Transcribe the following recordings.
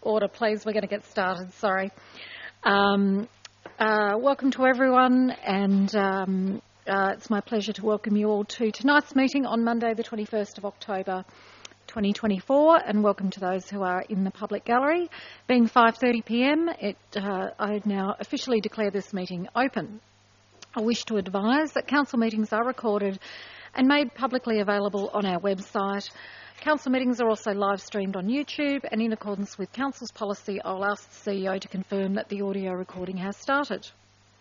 Order, please. We're going to get started. Sorry. Welcome to everyone, and it's my pleasure to welcome you all to tonight's meeting on Monday, the 21st of October 2024, and welcome to those who are in the public gallery. Being 5:30pm, I now officially declare this meeting open. I wish to advise that council meetings are recorded and made publicly available on our website. Council meetings are also live streamed on YouTube, and in accordance with Council's policy, I'll ask the CEO to confirm that the audio recording has started.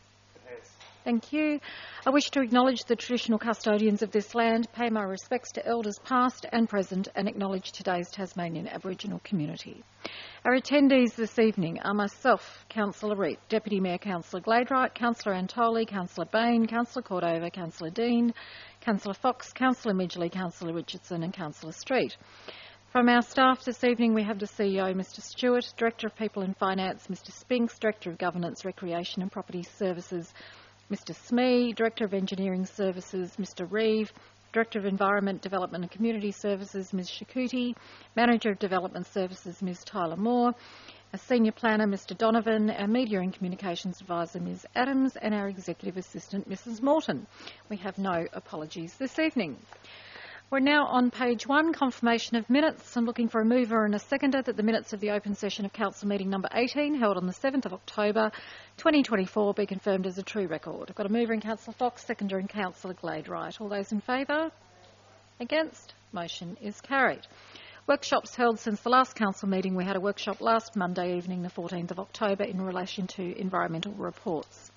Thank you. I wish to acknowledge the traditional custodians of this land, pay my respects to elders past and present, and acknowledge today's Tasmanian Aboriginal community. Our attendees this evening are myself, Councillor Reid, Deputy Mayor Councillor Gladright, Councillor Antoli, Councillor Bain, Councillor Cordova, Councillor Dean, Councillor Fox, Councillor Midgley, Councillor Richardson and Councillor Street. From our staff this evening, we have the CEO, Mr Stewart, Director of People and Finance, Mr Spinks, Director of Governance, Recreation and Property Services, Mr Smee, Director of Engineering Services, Mr Reeve, Director of Environment, Development and Community Services, Ms Shakuti, Manager of Development Services, Ms Tyler Moore, our Senior Planner, Mr Donovan, our Media and Communications Advisor, Ms Adams, and our Executive Assistant, Mrs Morton. We have no apologies this evening. We're now on page 1, confirmation of minutes. I'm looking for a mover and a seconder that the minutes of the open session of Council meeting number 18, held on the 7th of October 2024, be confirmed as a true record. I've got a mover in Councillor Fox, seconder in Councillor Gladright. All those in favour? Against? Motion is carried. Workshops held since the last council meeting. We had a workshop last Monday evening, the 14th of October, in relation to environmental reports.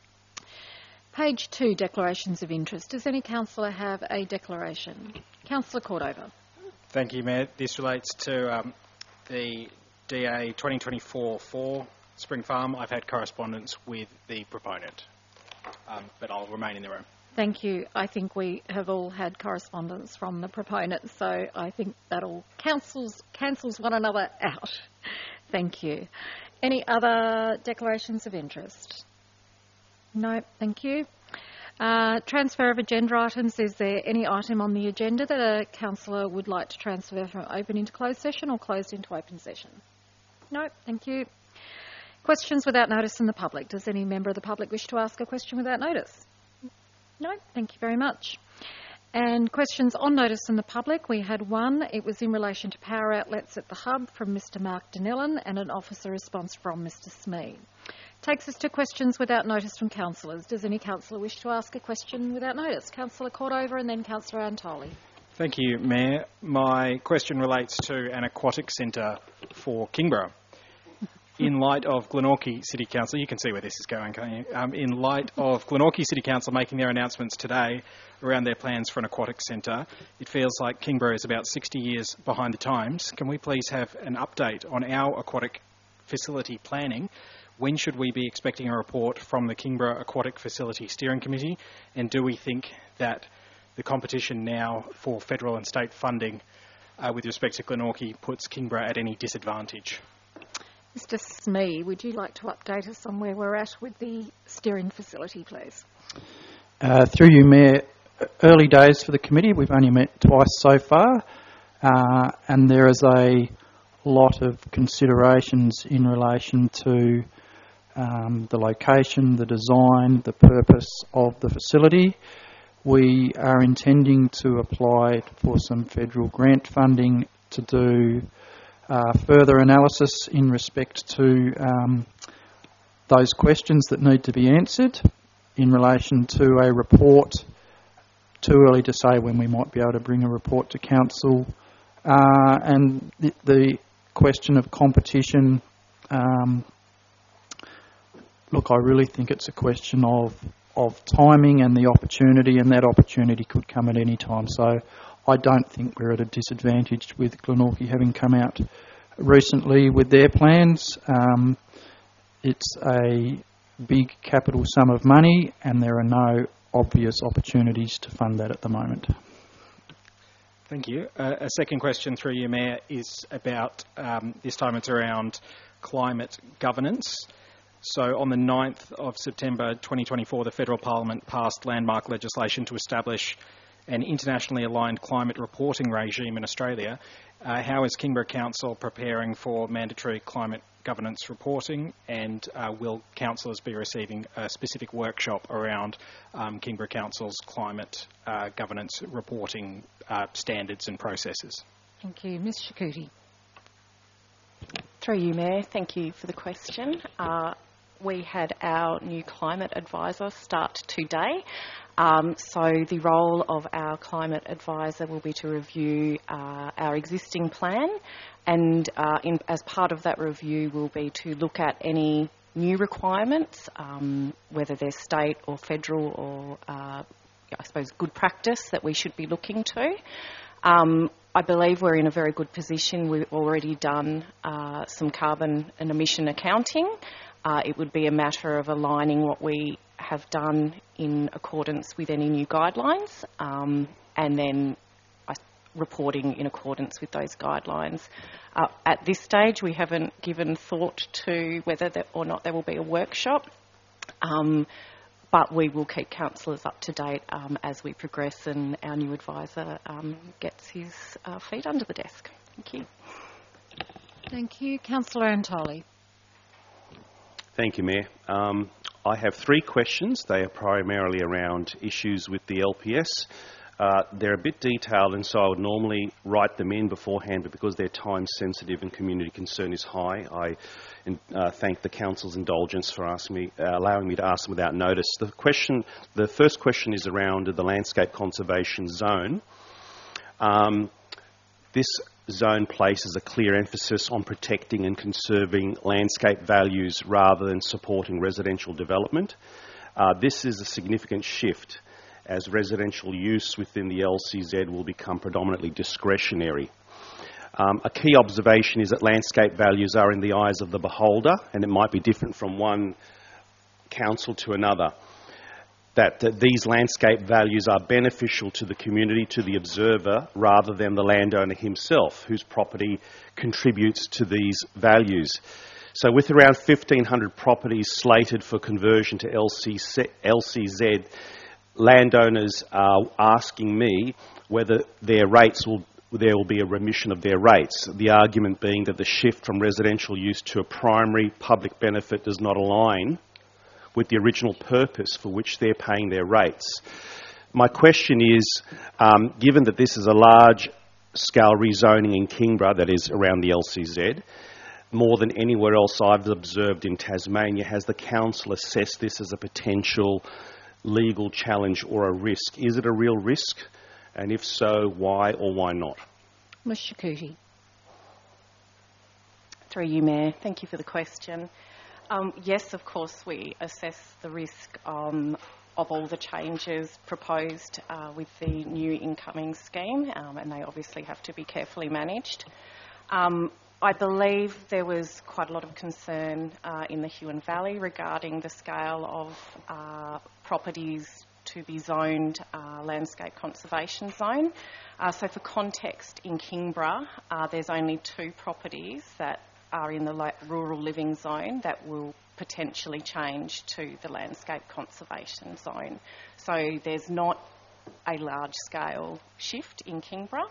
Page 2, declarations of interest. Does any councillor have a declaration? Councillor Cordova. Thank you, Mayor. This relates to the DA 2024-4 Spring Farm. I've had correspondence with the proponent, but I'll remain in the room. Thank you. I think we have all had correspondence from the proponent, so I think that all cancels one another out. Thank you. Any other declarations of interest? No, thank you. Transfer of agenda items. Is there any item on the agenda that a councillor would like to transfer from open into closed session or closed into open session? No, thank you. Questions without notice in the public. Does any member of the public wish to ask a question without notice? No, thank you very much. And questions on notice in the public. We had one. It was in relation to power outlets at the hub from Mr Mark Donnellan and an officer response from Mr Smee. Takes us to questions without notice from councillors. Does any councillor wish to ask a question without notice? Councillor Cordova and then Councillor Antoli. Thank you, Mayor. My question relates to an aquatic centre for Kingborough. In light of Glenorchy City Council, you can see where this is going, can't you? In light of Glenorchy City Council making their announcements today around their plans for an aquatic centre, it feels like Kingborough is about 60 years behind the times. Can we please have an update on our aquatic facility planning? When should we be expecting a report from the Kingborough Aquatic Facility Steering Committee? And do we think that the competition now for federal and state funding with respect to Glenorchy puts Kingborough at any disadvantage? Mr Smee, would you like to update us on where we're at with the steering facility, please? Through you, Mayor, early days for the committee. We've only met twice so far, and there is a lot of considerations in relation to the location, the design, the purpose of the facility. We are intending to apply for some federal grant funding to do further analysis in respect to those questions that need to be answered in relation to a report. Too early to say when we might be able to bring a report to council. And the question of competition, look, I really think it's a question of timing and the opportunity, and that opportunity could come at any time. So I don't think we're at a disadvantage with Glenorchy having come out recently with their plans. It's a big capital sum of money, and there are no obvious opportunities to fund that at the moment. Thank you. A second question through you, Mayor, is about, this time it's around climate governance. So on the 9th of September 2024, the Federal Parliament passed landmark legislation to establish an internationally aligned climate reporting regime in Australia. How is Kingborough Council preparing for mandatory climate governance reporting, and will councillors be receiving a specific workshop around Kingborough Council's climate governance reporting standards and processes? Thank you. Ms Shakuti. Through you, Mayor, thank you for the question. We had our new climate advisor start today. So the role of our climate advisor will be to review our existing plan, and as part of that review will be to look at any new requirements, whether they're state or federal or I suppose good practice that we should be looking to. I believe we're in a very good position. We've already done some carbon and emission accounting. It would be a matter of aligning what we have done in accordance with any new guidelines, and then reporting in accordance with those guidelines. At this stage, we haven't given thought to whether or not there will be a workshop, but we will keep councillors up to date as we progress and our new advisor gets his feet under the desk. Thank you. Thank you. Councillor Antoli. Thank you, Mayor. I have 3 questions. They are primarily around issues with the LPS. They're a bit detailed, and so I would normally write them in beforehand, but because they're time sensitive and community concern is high, I thank the Council's indulgence for allowing me to ask them without notice. The first question is around the landscape conservation zone. This zone places a clear emphasis on protecting and conserving landscape values rather than supporting residential development. This is a significant shift, as residential use within the LCZ will become predominantly discretionary. A key observation is that landscape values are in the eyes of the beholder, and it might be different from one council to another. That these landscape values are beneficial to the community, to the observer, rather than the landowner himself, whose property contributes to these values. So with around 1,500 properties slated for conversion to LCZ, landowners are asking me whether there will be a remission of their rates. The argument being that the shift from residential use to a primary public benefit does not align with the original purpose for which they're paying their rates. My question is, given that this is a large-scale rezoning in Kingborough, that is around the LCZ, more than anywhere else I've observed in Tasmania, has the council assessed this as a potential legal challenge or a risk? Is it a real risk? And if so, why or why not? Ms Shakuti. Through you, Mayor. Thank you for the question. Yes, of course, we assess the risk of all the changes proposed with the new incoming scheme, and they obviously have to be carefully managed. I believe there was quite a lot of concern in the Huon Valley regarding the scale of properties to be zoned landscape conservation zone. So for context, in Kingborough, there's only 2 properties that are in the rural living zone that will potentially change to the landscape conservation zone. So there's not a large-scale shift in Kingborough.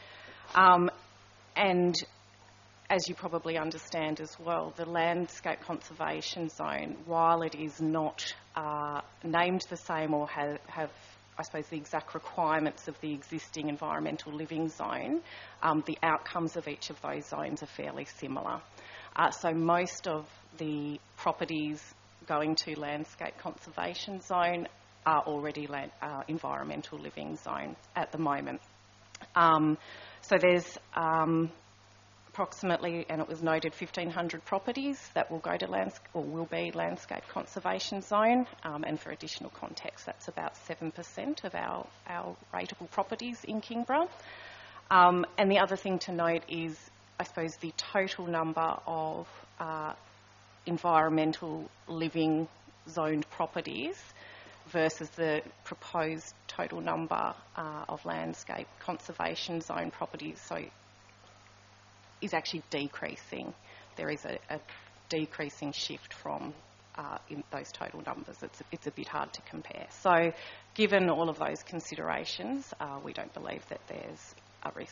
And as you probably understand as well, the landscape conservation zone, while it is not named the same or have I suppose, the exact requirements of the existing environmental living zone, the outcomes of each of those zones are fairly similar. So most of the properties going to landscape conservation zone are already environmental living zone at the moment. So there's approximately, and it was noted, 1,500 properties that will go to will be landscape conservation zone, and for additional context, that's about 7% of our rateable properties in Kingborough. And the other thing to note is, I suppose, the total number of environmental living zoned properties versus the proposed total number of landscape conservation zone properties, so is actually decreasing. There is a decreasing shift from in those total numbers. It's a bit hard to compare. So given all of those considerations, we don't believe that there's a risk.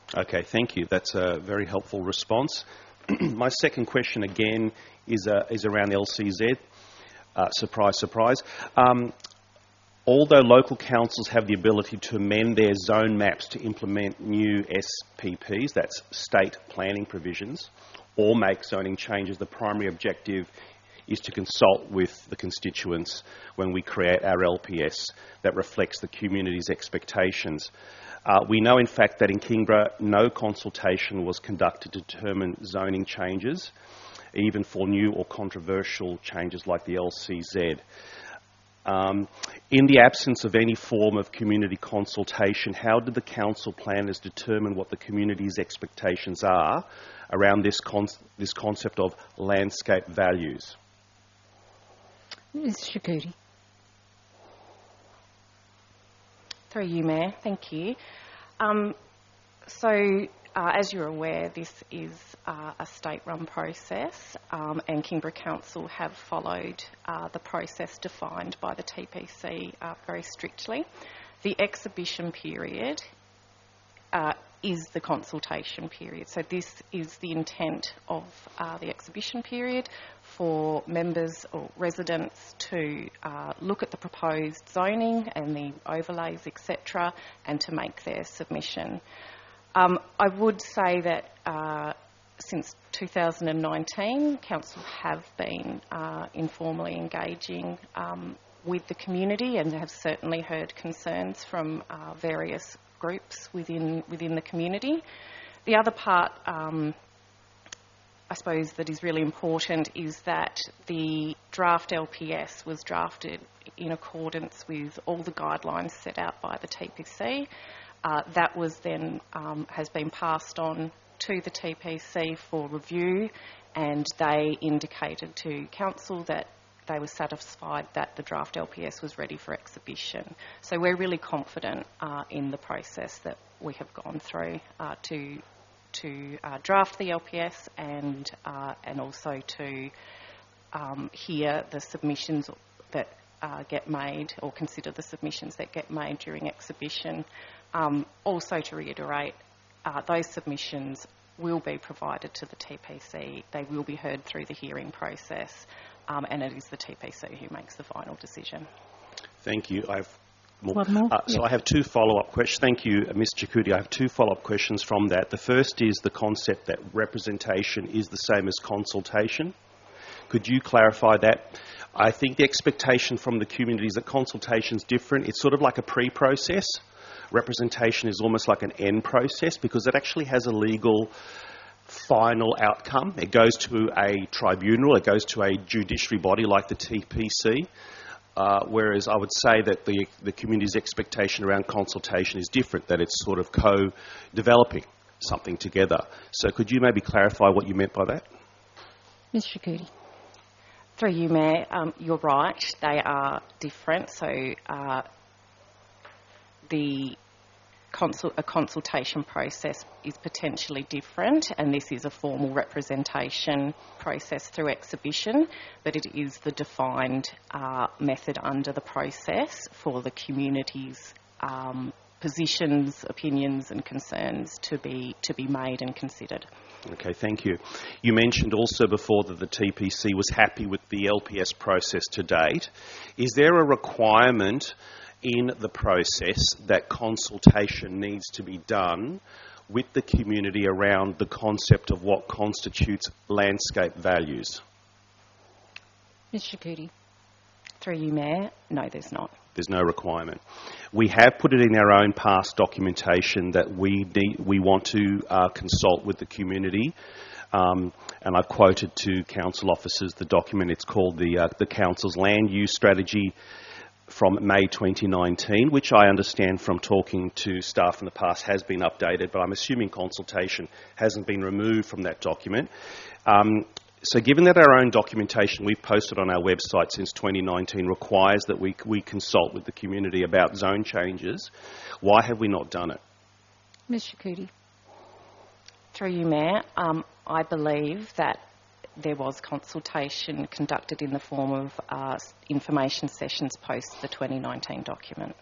Okay, thank you. That's a very helpful response. My second question again is around LCZ. Surprise, surprise. Although local councils have the ability to amend their zone maps to implement new SPPs, that's state planning provisions, or make zoning changes, the primary objective is to consult with the constituents when we create our LPS that reflects the community's expectations. We know, in fact, that in Kingborough, no consultation was conducted to determine zoning changes, even for new or controversial changes like the LCZ. In the absence of any form of community consultation, how did the council planners determine what the community's expectations are around this concept of landscape values? Ms Shakouti. Through you, Mayor. Thank you. As you're aware, this is a state-run process, and Kingborough Council have followed the process defined by the TPC very strictly. The exhibition period is the consultation period. So this is the intent of the exhibition period for members or residents to look at the proposed zoning and the overlays, etc., and to make their submission. I would say that since 2019, Council have been informally engaging with the community and have certainly heard concerns from various groups within the community. The other part, I suppose, that is really important is that the draft LPS was drafted in accordance with all the guidelines set out by the TPC. That was then has been passed on to the TPC for review, and they indicated to Council that they were satisfied that the draft LPS was ready for exhibition. So we're really confident in the process that we have gone through to draft the LPS and also to hear the submissions that get made, or consider the submissions that get made during exhibition. Also to reiterate, those submissions will be provided to the TPC. They will be heard through the hearing process, and it is the TPC who makes the final decision. Thank you. One more? I have two follow-up questions. Thank you, Ms Chakouti. I have two follow-up questions from that. The first is the concept that representation is the same as consultation. Could you clarify that? I think the expectation from the community is that consultation is different. It's sort of like a pre-process. Representation is almost like an end process because it actually has a legal final outcome. It goes to a tribunal, it goes to a judiciary body like the TPC, whereas I would say that the community's expectation around consultation is different, that it's sort of co-developing something together. So could you maybe clarify what you meant by that? Ms Shakouti. Through you, Mayor, you're right, they are different. So a consultation process is potentially different, and this is a formal representation process through exhibition, but it is the defined method under the process for the community's positions, opinions and concerns to be made and considered. Okay, thank you. You mentioned also before that the TPC was happy with the LPS process to date. Is there a requirement in the process that consultation needs to be done with the community around the concept of what constitutes landscape values? Ms Shakouti. Through you, Mayor, no, there's not. There's no requirement. We have put it in our own past documentation that we want to consult with the community, and I've quoted to council officers the document. It's called the Council's Land Use Strategy from May 2019, which I understand from talking to staff in the past has been updated, but I'm assuming consultation hasn't been removed from that document. So given that our own documentation we've posted on our website since 2019 requires that we consult with the community about zone changes, why have we not done it? Ms Shakouti. Through you, Mayor, I believe that there was consultation conducted in the form of information sessions post the 2019 document.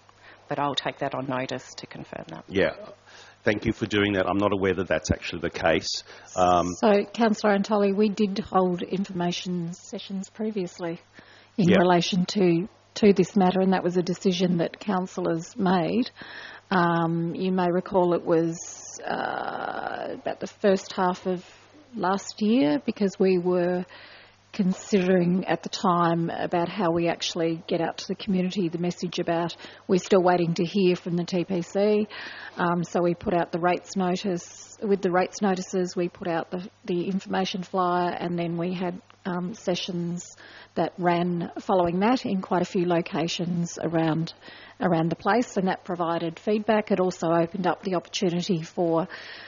but I'll take that on notice to confirm that. Yeah. Thank you for doing that. I'm not aware that that's actually the case. So, Councillor Antoli, we did hold information sessions previously in relation to this matter, and that was a decision that councillors made. You may recall it was about the first half of last year, because we were considering at the time about how we actually get out to the community the message about we're still waiting to hear from the TPC. So we put out the rates notice. With the rates notices, we put out the information flyer, and then we had sessions that ran following that in quite a few locations around the place, and that provided feedback. It also opened up the opportunity for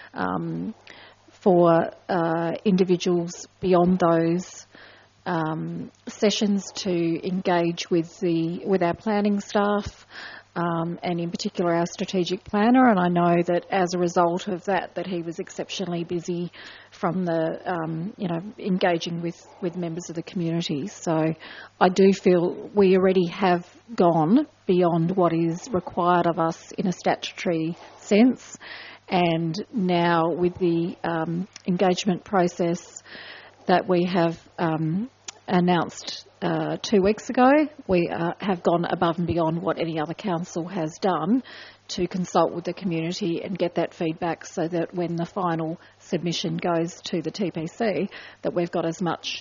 individuals beyond those sessions to engage with our planning staff, and in particular our strategic planner. And I know that as a result of that he was exceptionally busy from the engaging with members of the community. So I do feel we already have gone beyond what is required of us in a statutory sense, and now with the engagement process that we have announced 2 weeks ago, we have gone above and beyond what any other council has done to consult with the community and get that feedback, so that when the final submission goes to the TPC, that we've got as much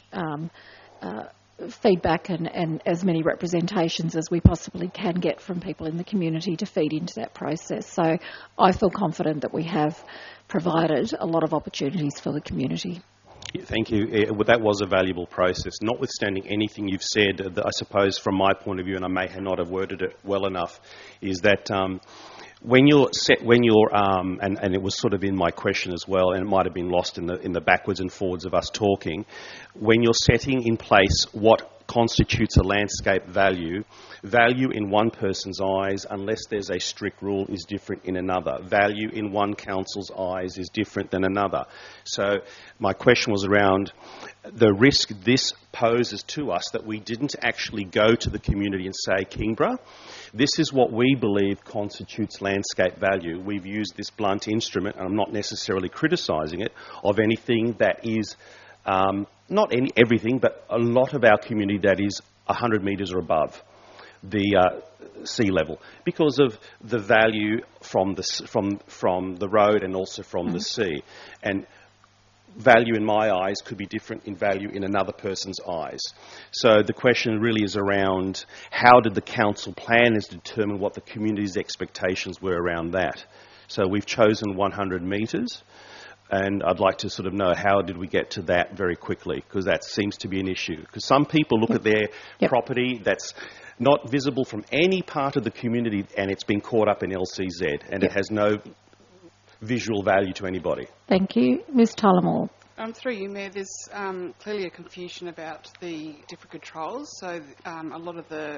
feedback and as many representations as we possibly can get from people in the community to feed into that process. So I feel confident that we have provided a lot of opportunities for the community. Thank you. That was a valuable process. Notwithstanding anything you've said, I suppose from my point of view, and I may not have worded it well enough, is that when you're and it was sort of in my question as well, and it might have been lost in the backwards and forwards of us talking, when you're setting in place what constitutes a landscape value in one person's eyes, unless there's a strict rule, is different in another. Value in one council's eyes is different than another. So my question was around the risk this poses to us, that we didn't actually go to the community and say, Kingborough, this is what we believe constitutes landscape value. We've used this blunt instrument, and I'm not necessarily criticising it, of anything that is not everything, but a lot of our community that is 100 metres or above the sea level, because of the value from the road and also from the sea. And value in my eyes could be different in value in another person's eyes. So the question really is around, how did the council planners determine what the community's expectations were around that? So we've chosen 100 metres. And I'd like to sort of know, how did we get to that very quickly? Because that seems to be an issue. Because some people look at their property that's not visible from any part of the community, and it's been caught up in LCZ, and it has no visual value to anybody. Thank you. Ms Tullamore. Through you, Mayor, there's clearly a confusion about the different controls. So a lot of the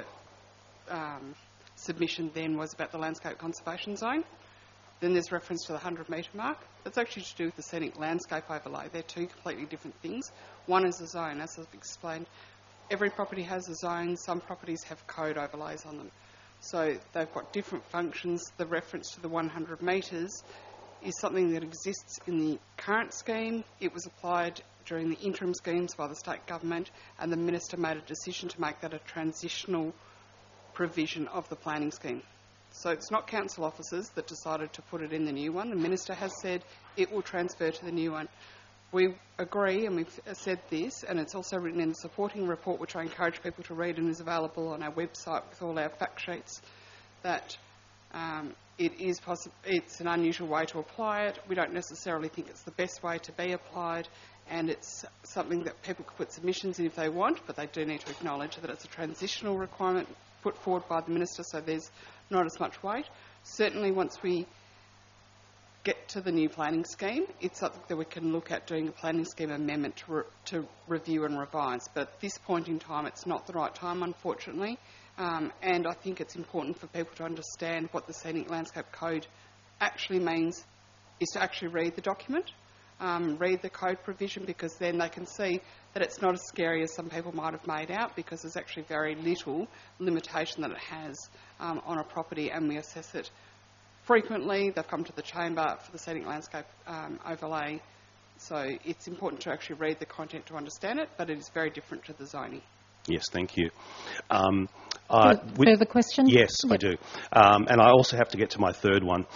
submission then was about the landscape conservation zone. Then there's reference to the 100-metre mark. That's actually to do with the scenic landscape overlay. They're two completely different things. One is a zone, as I've explained. Every property has a zone. Some properties have code overlays on them. So they've got different functions. The reference to the 100 metres is something that exists in the current scheme. It was applied during the interim schemes by the state government, and the minister made a decision to make that a transitional provision of the planning scheme. So it's not council officers that decided to put it in the new one. The minister has said it will transfer to the new one. We agree, and we've said this, and it's also written in the supporting report, which I encourage people to read and is available on our website with all our fact sheets, that it's an unusual way to apply it. We don't necessarily think it's the best way to be applied, and it's something that people could put submissions in if they want, but they do need to acknowledge that it's a transitional requirement put forward by the minister, so there's not as much weight. Certainly once we get to the new planning scheme, it's something that we can look at doing a planning scheme amendment to review and revise. But at this point in time, it's not the right time, unfortunately. And I think it's important for people to understand what the Scenic Landscape Code actually means, is to actually read the document, read the code provision, because then they can see that it's not as scary as some people might have made out, because there's actually very little limitation that it has on a property, and we assess it frequently. They've come to the chamber for the scenic landscape overlay. So it's important to actually read the content to understand it, but it is very different to the zoning. Yes, thank you. Further question? Yes, yep. I do. And I also have to get to my third one.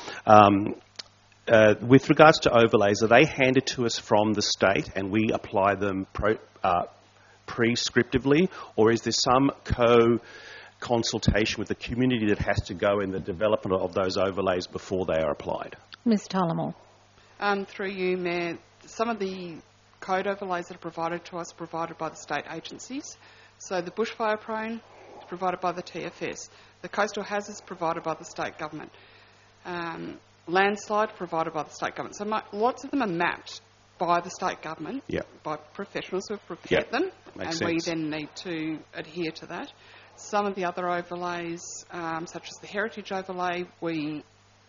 With regards to overlays, are they handed to us from the state and we apply them prescriptively, or is there some consultation with the community that has to go in the development of those overlays before they are applied? Ms Tullamore. Through you, Mayor, some of the code overlays that are provided to us are provided by the state agencies. So the bushfire prone is provided by the TFS. The coastal hazards provided by the state government. Landslide provided by the state government. So lots of them are mapped by the state government, by professionals who have prepared them, Makes and sense. we then need to adhere to that. Some of the other overlays, such as the heritage overlay, we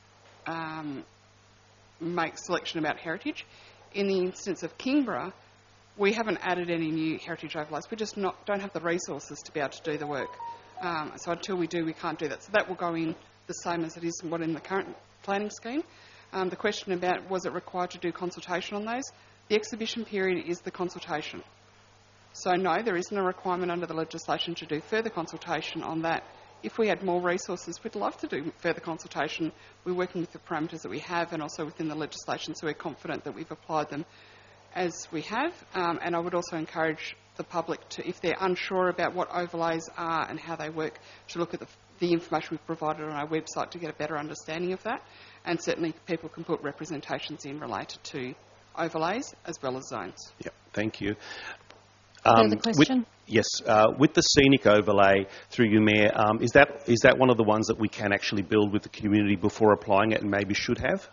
make selection about heritage. In the instance of Kingborough, we haven't added any new heritage overlays. We just don't have the resources to be able to do the work. So until we do, we can't do that. So that will go in the same as it is in the current planning scheme. The question about was it required to do consultation on those? The exhibition period is the consultation. So no, there isn't a requirement under the legislation to do further consultation on that. If we had more resources, we'd love to do further consultation. We're working with the parameters that we have and also within the legislation, so we're confident that we've applied them as we have. And I would also encourage the public to, if they're unsure about what overlays are and how they work, to look at the information we've provided on our website to get a better understanding of that. And certainly people can put representations in related to overlays as well as zones. Yep, thank you. Further question? With the scenic overlay, through you, Mayor, is that one of the ones that we can actually build with the community before applying it and maybe should have?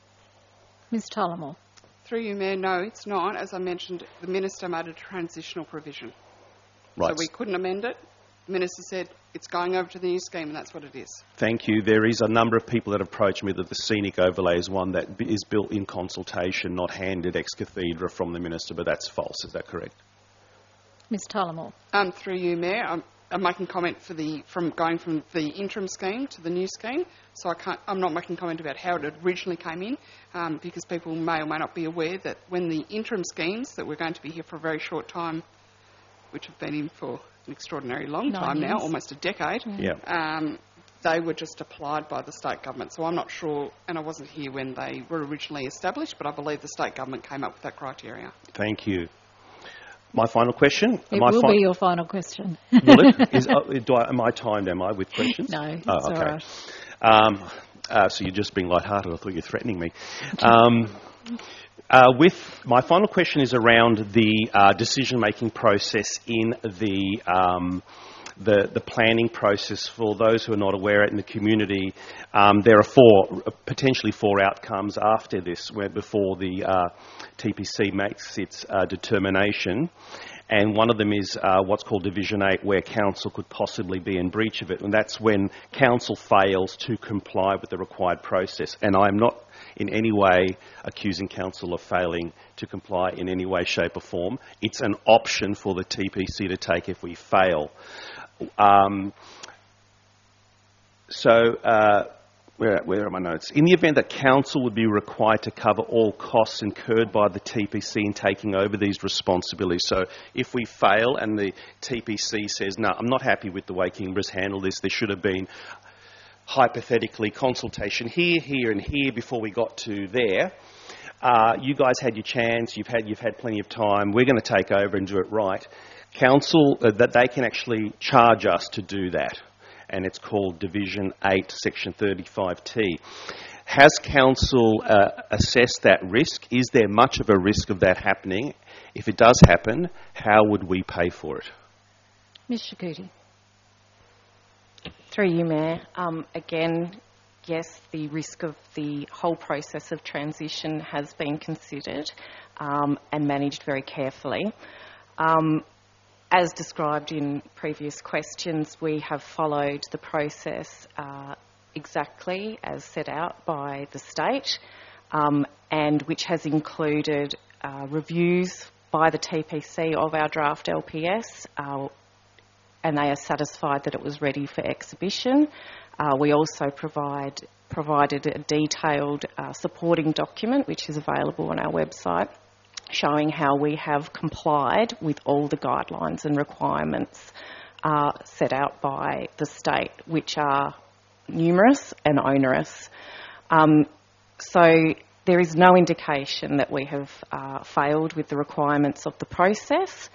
Ms Tullamore. Through you, Mayor, no, it's not. As I mentioned, the Minister made a transitional provision. Right. So we couldn't amend it. The Minister said it's going over to the new scheme, and that's what it is. Thank you. There is a number of people that approach me that the scenic overlay is one that is built in consultation, not handed ex cathedra from the Minister, but that's false. Is that correct? Ms Tullamore. Through you, Mayor, I'm making comment from going from the interim scheme to the new scheme, so I'm not making comment about how it originally came in, because people may or may not be aware that when the interim schemes that we're going to be here for a very short time, which have been in for an extraordinary long time now, almost a decade, they were just applied by the state government. So I'm not sure, and I wasn't here when they were originally established, but I believe the state government came up with that criteria. Thank you. My final question. It will be your final question. Will it? Am I timed, with questions? No, it's okay. all right. So you're just being lighthearted. I thought you were threatening me. With my final question is around the decision-making process in the planning process. For those who are not aware in the community, there are potentially four outcomes after this, before the TPC makes its determination. And one of them is what's called Division 8, where council could possibly be in breach of it. And that's when council fails to comply with the required process. And I'm not in any way accusing council of failing to comply in any way, shape or form. It's an option for the TPC to take if we fail. Where are my notes? In the event that council would be required to cover all costs incurred by the TPC in taking over these responsibilities. So if we fail and the TPC says, no, I'm not happy with the way Kingborough's handled this, there should have been hypothetically consultation here, here and here before we got to there. You guys had your chance, you've had plenty of time, we're going to take over and do it right. Council, that they can actually charge us to do that. And it's called Division 8, Section 35T. Has council assessed that risk? Is there much of a risk of that happening? If it does happen, how would we pay for it? Ms Shakuti. Through you, Mayor. Again, yes, the risk of the whole process of transition has been considered and managed very carefully. As described in previous questions, we have followed the process exactly as set out by the state, and which has included reviews by the TPC of our draft LPS, and they are satisfied that it was ready for exhibition. We also provided a detailed supporting document, which is available on our website, showing how we have complied with all the guidelines and requirements set out by the state, which are numerous and onerous. So there is no indication that we have failed with the requirements of the process,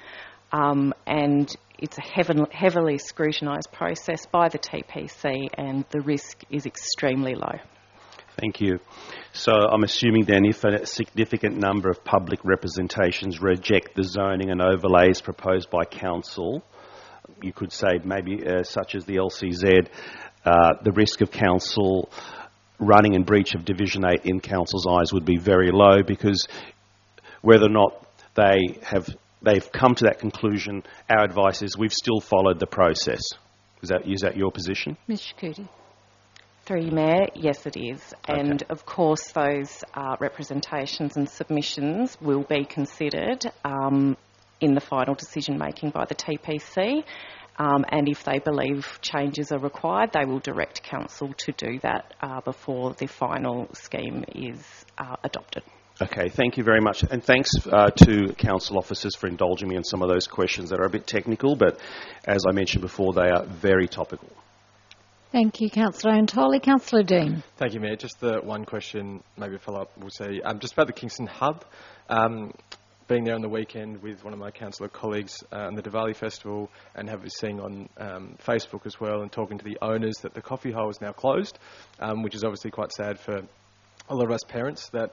and it's a heavily scrutinised process by the TPC, and the risk is extremely low. Thank you. So I'm assuming then if a significant number of public representations reject the zoning and overlays proposed by council, you could say maybe such as the LCZ, the risk of council running in breach of Division 8 in council's eyes would be very low, because whether or not they've come to that conclusion, our advice is we've still followed the process. Is that your position? Ms. Shakuti. Through you, Mayor, yes it is. Okay. And of course those representations and submissions will be considered in the final decision making by the TPC, and if they believe changes are required, they will direct council to do that before the final scheme is adopted. Okay, thank you very much. And thanks to council officers for indulging me in some of those questions that are a bit technical, but as I mentioned before, they are very topical. Thank you, Councillor Antoli. Councillor Dean. Thank you, Mayor. Just the one question, maybe a follow-up, we'll say, just about the Kingston Hub. Being there on the weekend with one of my councillor colleagues on the Diwali Festival, and have been seeing on Facebook as well, and talking to the owners, that the coffee hole is now closed, which is obviously quite sad for a lot of us parents that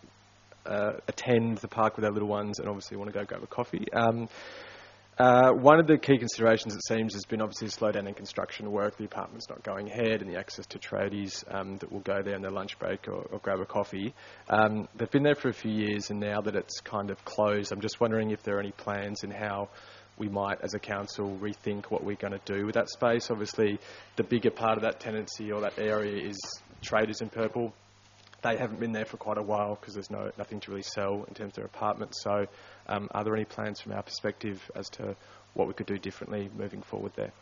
attend the park with our little ones and obviously want to go grab a coffee. One of the key considerations, it seems, has been obviously a slowdown in construction work, the apartment's not going ahead, and the access to tradies that will go there in their lunch break or grab a coffee. They've been there for a few years, and now that it's kind of closed, I'm just wondering if there are any plans in how we might, as a council, rethink what we're going to do with that space. Obviously, the bigger part of that tenancy or that area is Traders in Purple. They haven't been there for quite a while because there's nothing to really sell in terms of their apartments. So are there any plans from our perspective as to what we could do differently moving forward there?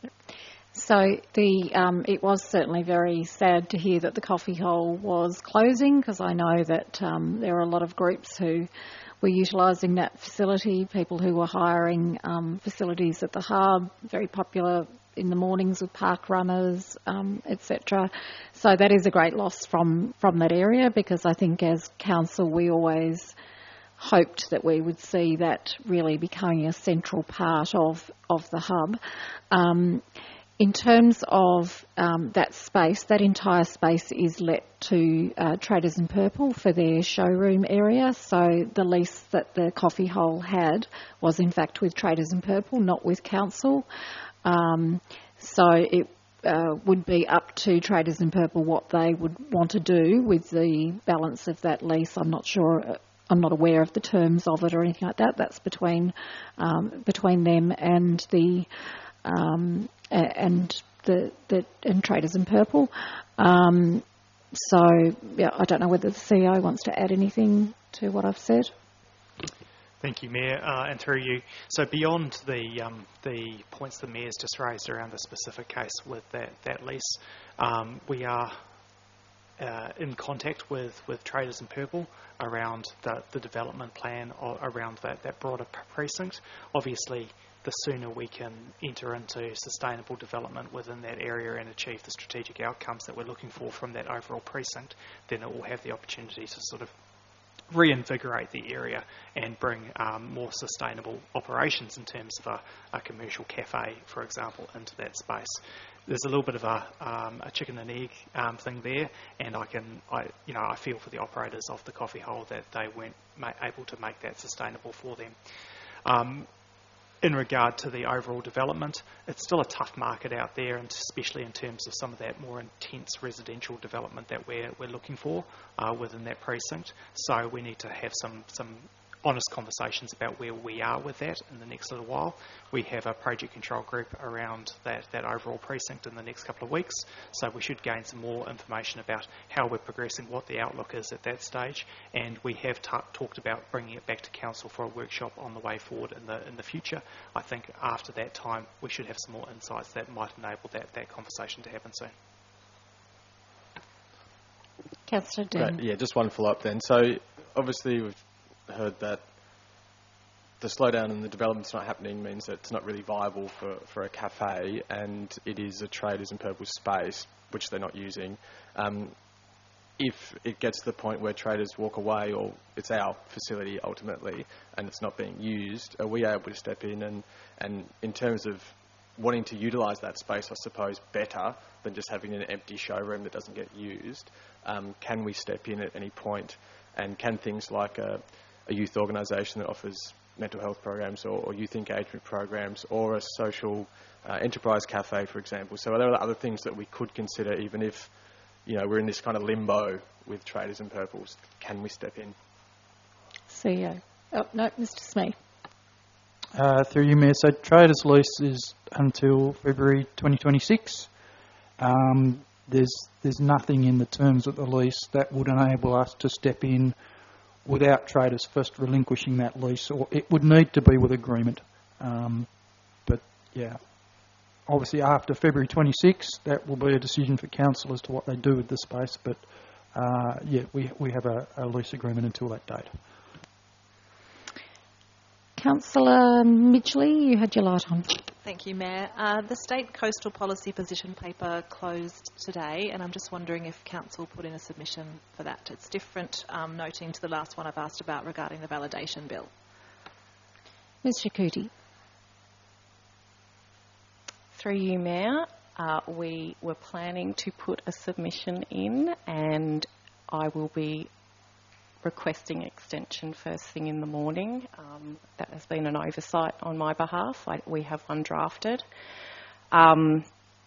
So it was certainly very sad to hear that the coffee hole was closing, because I know that there are a lot of groups who were utilising that facility, people who were hiring facilities at the hub, very popular in the mornings with park runners, etc. So that is a great loss from that area, because I think as council we always hoped that we would see that really becoming a central part of the hub. In terms of that space, that entire space is let to Traders in Purple for their showroom area. So the lease that the coffee hole had was in fact with Traders in Purple, not with council. So it would be up to Traders in Purple what they would want to do with the balance of that lease. I'm not sure. I'm not aware of the terms of it or anything like that. That's between them and the Traders in Purple. So yeah, I don't know whether the CEO wants to add anything to what I've said. Thank you, Mayor, and through you. So beyond the points the Mayor's just raised around the specific case with that lease, we are in contact with Traders in Purple around the development plan around that broader precinct. Obviously, the sooner we can enter into sustainable development within that area and achieve the strategic outcomes that we're looking for from that overall precinct, then it will have the opportunity to sort of reinvigorate the area and bring more sustainable operations in terms of a commercial cafe, for example, into that space. There's a little bit of a chicken and egg thing there, and I feel for the operators of the coffee hole that they weren't able to make that sustainable for them. In regard to the overall development, it's still a tough market out there, and especially in terms of some of that more intense residential development that we're looking for within that precinct. So we need to have some honest conversations about where we are with that in the next little while. We have a project control group around that overall precinct in the next couple of weeks, so we should gain some more information about how we're progressing, what the outlook is at that stage, and we have talked about bringing it back to council for a workshop on the way forward in the future. I think after that time we should have some more insights that might enable that conversation to happen soon. Councillor Dean. Yeah, just one follow-up then. So obviously we've heard that the slowdown in the development's not happening means that it's not really viable for a cafe, and it is a Traders in Purple space, which they're not using. If it gets to the point where traders walk away, or it's our facility ultimately, and it's not being used, are we able to step in and in terms of wanting to utilise that space, I suppose, better than just having an empty showroom that doesn't get used, can we step in at any point? And can things like a youth organisation that offers mental health programs or youth engagement programs or a social enterprise cafe, for example, so are there other things that we could consider even if, you know, we're in this kind of limbo with Traders in Purples? Can we step in? CEO. Oh, no, Mr. Smee. Through you, Mayor. So Traders lease is until February 2026. There's nothing in the terms of the lease that would enable us to step in without Traders first relinquishing that lease, or it would need to be with agreement. But yeah, obviously after February 26, that will be a decision for council as to what they do with the space. But yeah, we have a lease agreement until that date. Councillor Midgley, you had your light on. Thank you, Mayor. The State Coastal Policy Position Paper closed today, and I'm just wondering if Council put in a submission for that. It's different, noting to the last one I've asked about regarding the validation bill. Ms. Shakuti. Through you, Mayor, we were planning to put a submission in, and I will be requesting extension first thing in the morning. That has been an oversight on my behalf. We have one drafted. The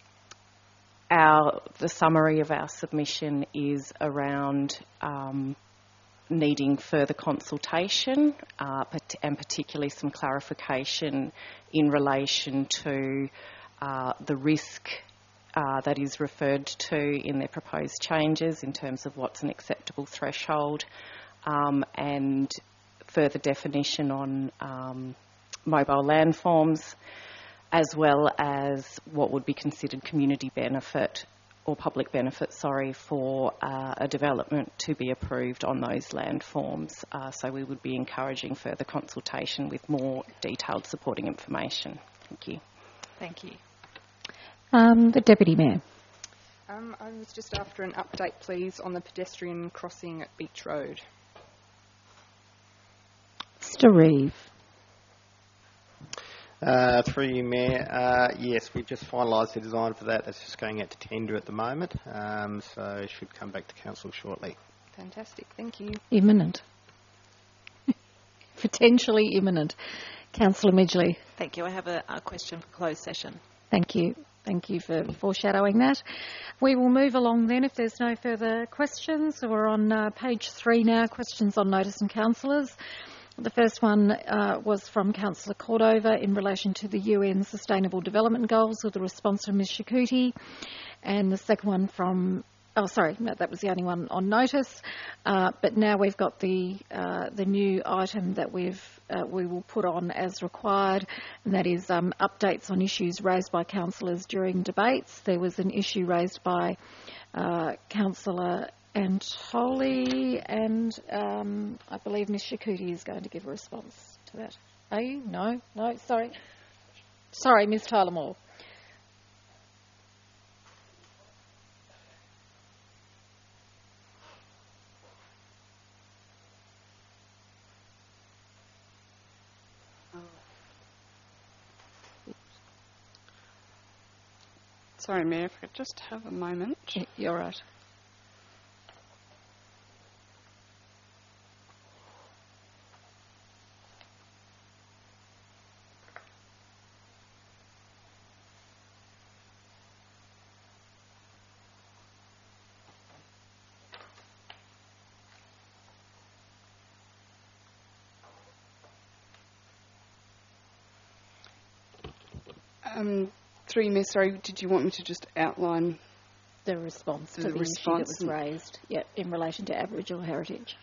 summary of our submission is around needing further consultation and particularly some clarification in relation to the risk that is referred to in their proposed changes in terms of what's an acceptable threshold, and further definition on mobile landforms, as well as what would be considered community benefit or public benefit, for a development to be approved on those landforms. So we would be encouraging further consultation with more detailed supporting information. Thank you. Thank you. The Deputy Mayor. I was just after an update, please, on the pedestrian crossing at Beach Road. Mr. Reeve. Through you, Mayor. Yes, we've just finalised the design for that. It's just going out to tender at the moment, so it should come back to council shortly. Fantastic, thank you. Imminent. Potentially imminent. Councillor Midgley. Thank you. I have a question for closed session. Thank you. Thank you for foreshadowing that. We will move along then if there's no further questions. So we're on page 3 now, questions on notice and councillors. The first one was from Councillor Cordova in relation to the UN Sustainable Development Goals, with a response from Ms. Shakuti. And the second one from, that was the only one on notice. But now we've got the new item that we will put on as required, and that is updates on issues raised by councillors during debates. There was an issue raised by Councillor Antoli, and I believe Ms. Shakuti is going to give a response to that. Are you? No, sorry. Sorry, Ms. Tyler-Moore. Sorry, Mayor, if I could just have a moment. You're right. Through you, Mayor, sorry, did you want me to just outline the response to the the issue that was raised in relation to Aboriginal heritage?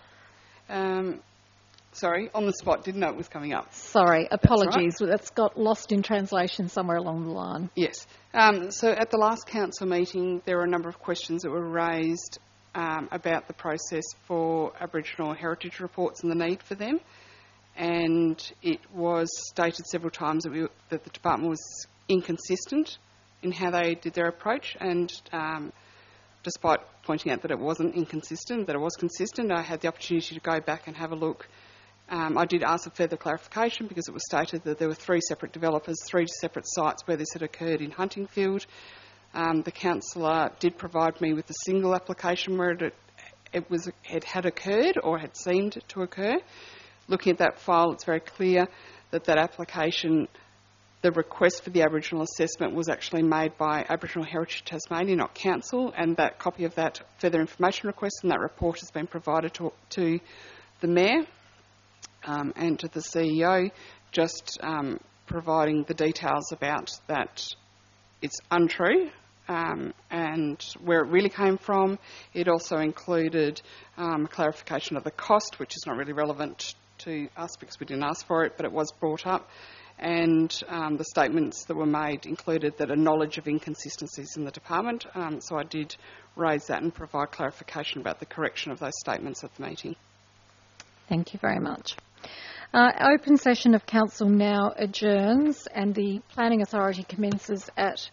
Sorry, on the spot, didn't know it was coming up. Sorry, apologies. That's got lost in translation somewhere along the line. Yes. So at the last council meeting, there were a number of questions that were raised about the process for Aboriginal heritage reports and the need for them. And it was stated several times that the department was inconsistent in how they did their approach. And despite pointing out that it wasn't inconsistent, that it was consistent, I had the opportunity to go back and have a look. I did ask for further clarification because it was stated that there were 3 separate developers, 3 separate sites where this had occurred in Huntingfield. The councillor did provide me with a single application where it had occurred or had seemed to occur. Looking at that file, it's very clear that application, the request for the Aboriginal assessment was actually made by Aboriginal Heritage Tasmania, not council, and that copy of that further information request and that report has been provided to the Mayor and to the CEO, just providing the details about that it's untrue and where it really came from. It also included a clarification of the cost, which is not really relevant to us because we didn't ask for it, but it was brought up. And the statements that were made included that a knowledge of inconsistencies in the department. So I did raise that and provide clarification about the correction of those statements at the meeting. Thank you very much. Open session of council now adjourns and the Planning Authority commences at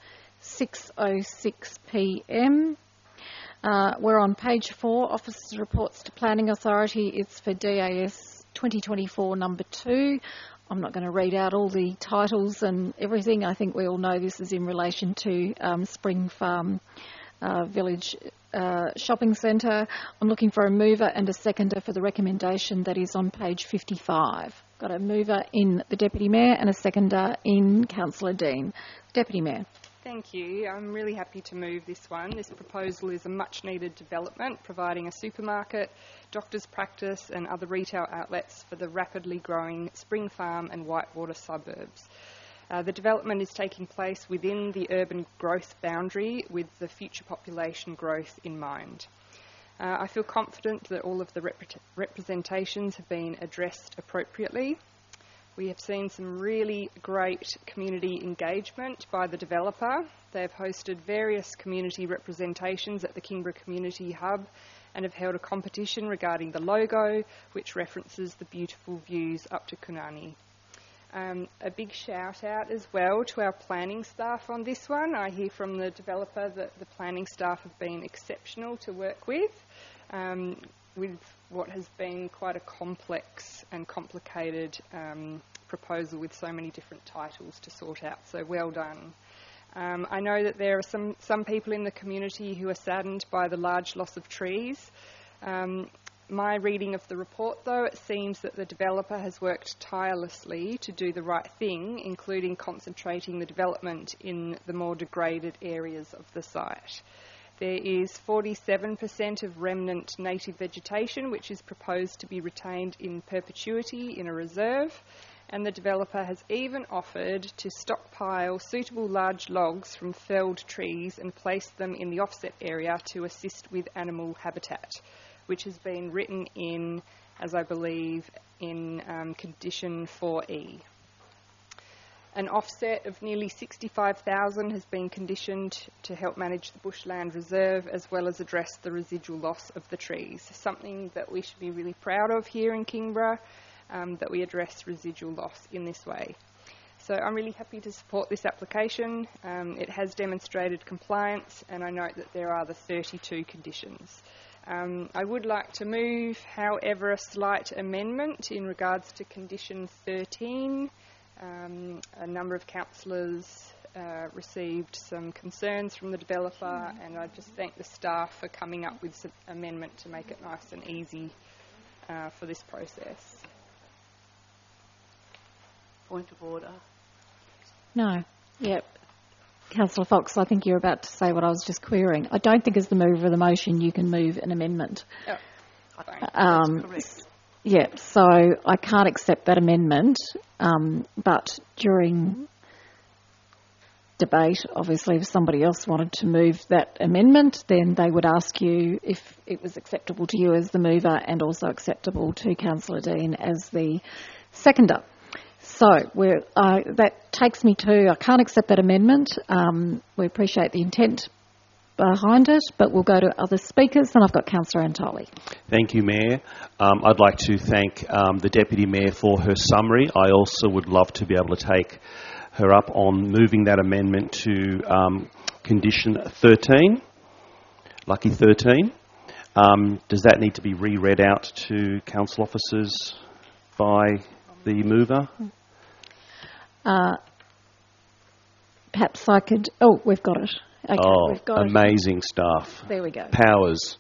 6:06 p.m. We're on page 4, Officers' Reports to Planning Authority. It's for DAS 2024 number 2. I'm not going to read out all the titles and everything. I think we all know this is in relation to Spring Farm Village Shopping Centre. I'm looking for a mover and a seconder for the recommendation that is on page 55. Got a mover in the Deputy Mayor and a seconder in Councillor Dean. Deputy Mayor. Thank you. I'm really happy to move this one. This proposal is a much-needed development, providing a supermarket, doctor's practice and other retail outlets for the rapidly growing Spring Farm and Whitewater suburbs. The development is taking place within the urban growth boundary with the future population growth in mind. I feel confident that all of the representations have been addressed appropriately. We have seen some really great community engagement by the developer. They've hosted various community representations at the Kingborough Community Hub and have held a competition regarding the logo, which references the beautiful views up to Kunani. A big shout out as well to our planning staff on this one. I hear from the developer that the planning staff have been exceptional to work with what has been quite a complex and complicated proposal with so many different titles to sort out. So well done. I know that there are some people in the community who are saddened by the large loss of trees. My reading of the report, though, it seems that the developer has worked tirelessly to do the right thing, including concentrating the development in the more degraded areas of the site. There is 47% of remnant native vegetation, which is proposed to be retained in perpetuity in a reserve, and the developer has even offered to stockpile suitable large logs from felled trees and place them in the offset area to assist with animal habitat, which has been written in, as I believe, in condition 4E. An offset of nearly 65,000 has been conditioned to help manage the bushland reserve as well as address the residual loss of the trees, something that we should be really proud of here in Kingborough, that we address residual loss in this way. So I'm really happy to support this application. It has demonstrated compliance and I note that there are the 32 conditions. I would like to move, however, a slight amendment in regards to condition 13. A number of councillors received some concerns from the developer, and I just thank the staff for coming up with some amendment to make it nice and easy for this process. Point of order. No. Yep. Councillor Fox, I think you're about to say what I was just querying. I don't think as the mover of the motion you can move an amendment. Oh, that's correct. Yeah, so I can't accept that amendment, but during debate, obviously, if somebody else wanted to move that amendment, then they would ask you if it was acceptable to you as the mover and also acceptable to Councillor Dean as the seconder. So that takes me to, I can't accept that amendment. We appreciate the intent behind it, but we'll go to other speakers. And I've got Councillor Antoli. Thank you, Mayor. I'd like to thank the Deputy Mayor for her summary. I also would love to be able to take her up on moving that amendment to condition 13, lucky 13. Does that need to be re-read out to council officers by the mover? Perhaps I could... Oh, we've got it. Okay, we've got amazing stuff. There we go. Powers.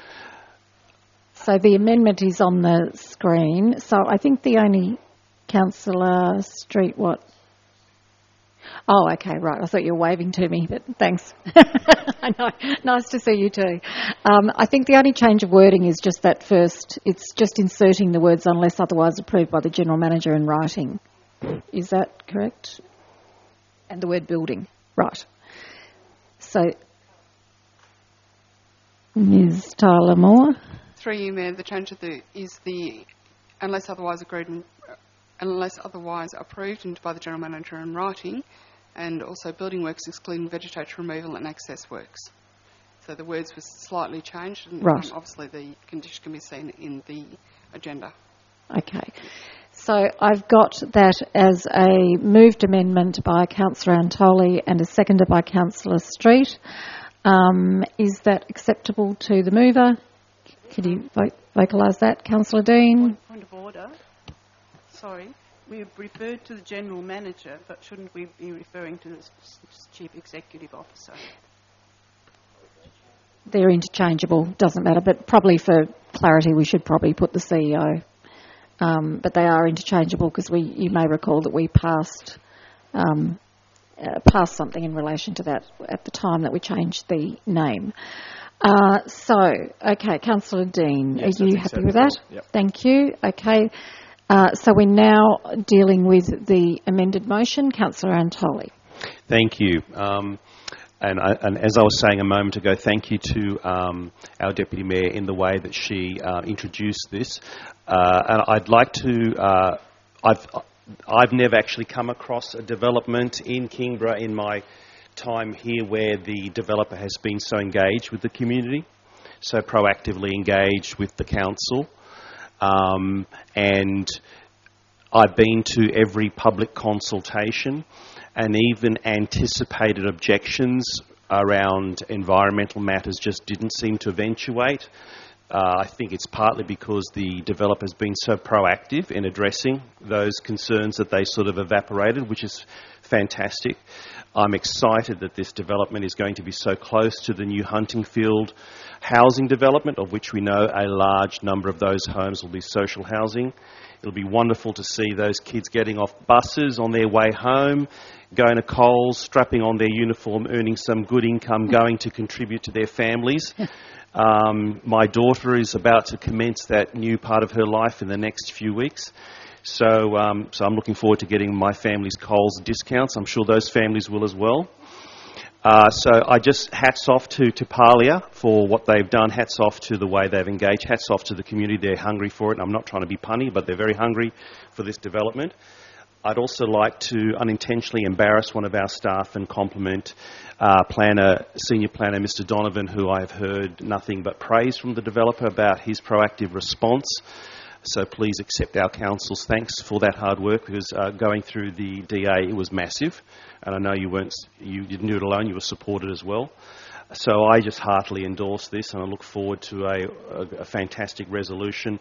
So the amendment is on the screen. So I think the only Councillor Street, what? Oh, okay, right. I thought you were waving to me, but thanks. I know. Nice to see you too. I think the only change of wording is just that first. It's just inserting the words unless otherwise approved by the General Manager in writing. Is that correct? And the word building. Right. So, Ms. Tyler-Moore. Through you, Mayor, the change of is unless otherwise approved by the General Manager in writing, and also building works excluding vegetation removal and access works. So the words were slightly changed, and right. Obviously the condition can be seen in the agenda. Okay. So I've got that as a moved amendment by Councillor Antoli and a seconded by Councillor Street. Is that acceptable to the mover? Could you vocalise that, Councillor Dean? Point of order. Sorry. We've referred to the General Manager, but shouldn't we be referring to the Chief Executive Officer? They're interchangeable, doesn't matter, but probably for clarity we should probably put the CEO. But they are interchangeable because you may recall that we passed something in relation to that at the time that we changed the name. Okay, Councillor Dean, yes, are you happy with that? Yep. Thank you. Okay, so we're now dealing with the amended motion. Councillor Antoli. Thank you. And as I was saying a moment ago, thank you to our Deputy Mayor in the way that she introduced this. And I'd like to... I've never actually come across a development in Kingborough in my time here where the developer has been so engaged with the community, so proactively engaged with the council. And I've been to every public consultation and even anticipated objections around environmental matters just didn't seem to eventuate. I think it's partly because the developer's been so proactive in addressing those concerns that they sort of evaporated, which is fantastic. I'm excited that this development is going to be so close to the new Huntingfield housing development, of which we know a large number of those homes will be social housing. It'll be wonderful to see those kids getting off buses on their way home, going to Coles, strapping on their uniform, earning some good income, going to contribute to their families. My daughter is about to commence that new part of her life in the next few weeks. So I'm looking forward to getting my family's Coles discounts. I'm sure those families will as well. So I just hats off to Palia for what they've done. Hats off to the way they've engaged. Hats off to the community. They're hungry for it. And I'm not trying to be punny, but they're very hungry for this development. I'd also like to unintentionally embarrass one of our staff and compliment Senior Planner Mr Donovan, who I have heard nothing but praise from the developer about his proactive response. So please accept our council's thanks for that hard work, because going through the DA, it was massive. And I know you didn't do it alone, you were supported as well. So I just heartily endorse this, and I look forward to a fantastic resolution.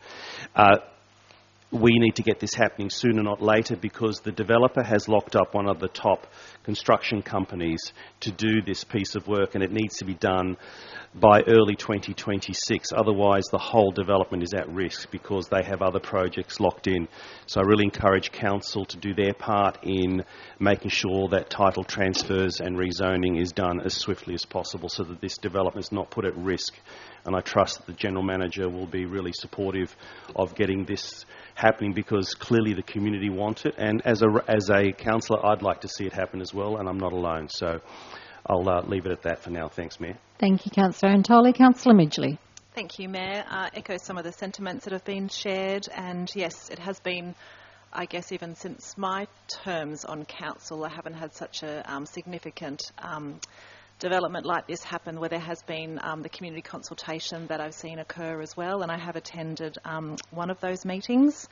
We need to get this happening sooner, not later, because the developer has locked up one of the top construction companies to do this piece of work, and it needs to be done by early 2026. Otherwise, the whole development is at risk because they have other projects locked in. So I really encourage council to do their part in making sure that title transfers and rezoning is done as swiftly as possible so that this development is not put at risk. And I trust that the General Manager will be really supportive of getting this happening because clearly the community want it. And as a councillor, I'd like to see it happen as well, and I'm not alone. So I'll leave it at that for now. Thanks, Mayor. Thank you, Councillor Antoli. Councillor Midgley. Thank you, Mayor. Echo some of the sentiments that have been shared, and yes, it has been, I guess, even since my terms on council, I haven't had such a significant development like this happen where there has been the community consultation that I've seen occur as well, and I have attended one of those meetings.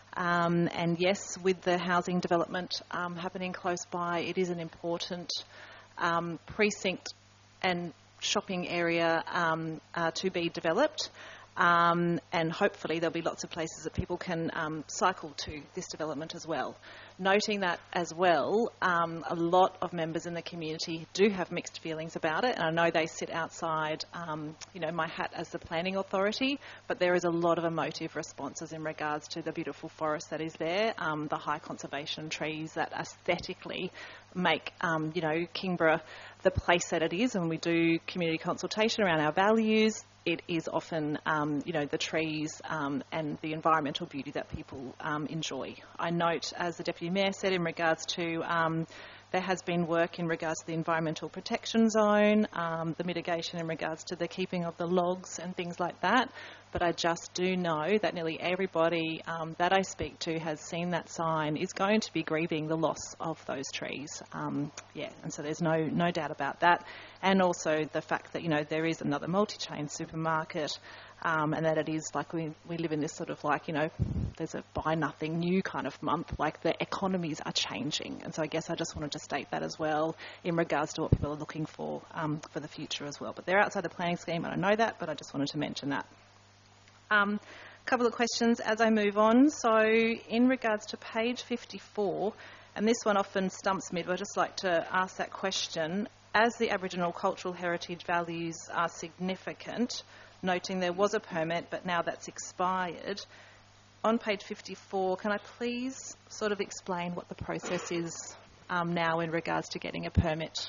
And yes, with the housing development happening close by, it is an important precinct and shopping area to be developed. And hopefully there'll be lots of places that people can cycle to this development as well. Noting that as well, a lot of members in the community do have mixed feelings about it, and I know they sit outside, my hat as the planning authority, but there is a lot of emotive responses in regards to the beautiful forest that is there, the high conservation trees that aesthetically make, Kingborough the place that it is. And when we do community consultation around our values, it is often, the trees and the environmental beauty that people enjoy. I note, as the Deputy Mayor said, in regards to there has been work in regards to the environmental protection zone, the mitigation in regards to the keeping of the logs and things like that. But I just do know that nearly everybody that I speak to has seen that sign is going to be grieving the loss of those trees. And so there's no doubt about that. And also the fact that, there is another multi-chain supermarket and that it is like we live in this sort of there's a buy nothing new kind of month, like the economies are changing. And so I guess I just wanted to state that as well in regards to what people are looking for the future as well. But they're outside the planning scheme, and I know that, but I just wanted to mention that. A couple of questions as I move on. So in regards to page 54, and this one often stumps me, but I'd just like to ask that question. As the Aboriginal cultural heritage values are significant, noting there was a permit, but now that's expired, on page 54, can I please sort of explain what the process is now in regards to getting a permit?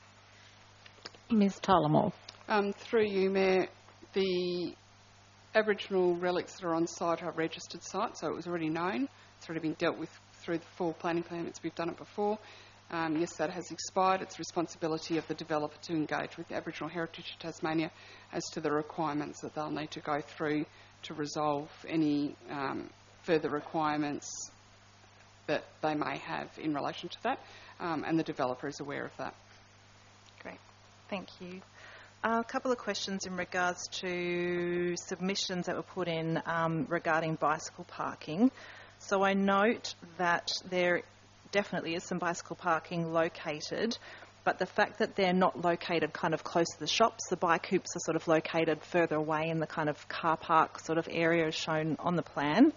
Ms. Tullamore. Through you, Mayor, the Aboriginal relics that are on site are registered sites, so it was already known. It's already been dealt with through the 4 planning permits. We've done it before. Yes, that has expired. It's responsibility of the developer to engage with Aboriginal Heritage of Tasmania as to the requirements that they'll need to go through to resolve any further requirements that they may have in relation to that, and the developer is aware of that. Great, thank you. A couple of questions in regards to submissions that were put in regarding bicycle parking. So I note that there definitely is some bicycle parking located, but the fact that they're not located kind of close to the shops, the bike hoops are sort of located further away in the kind of car park sort of area as shown on the plan.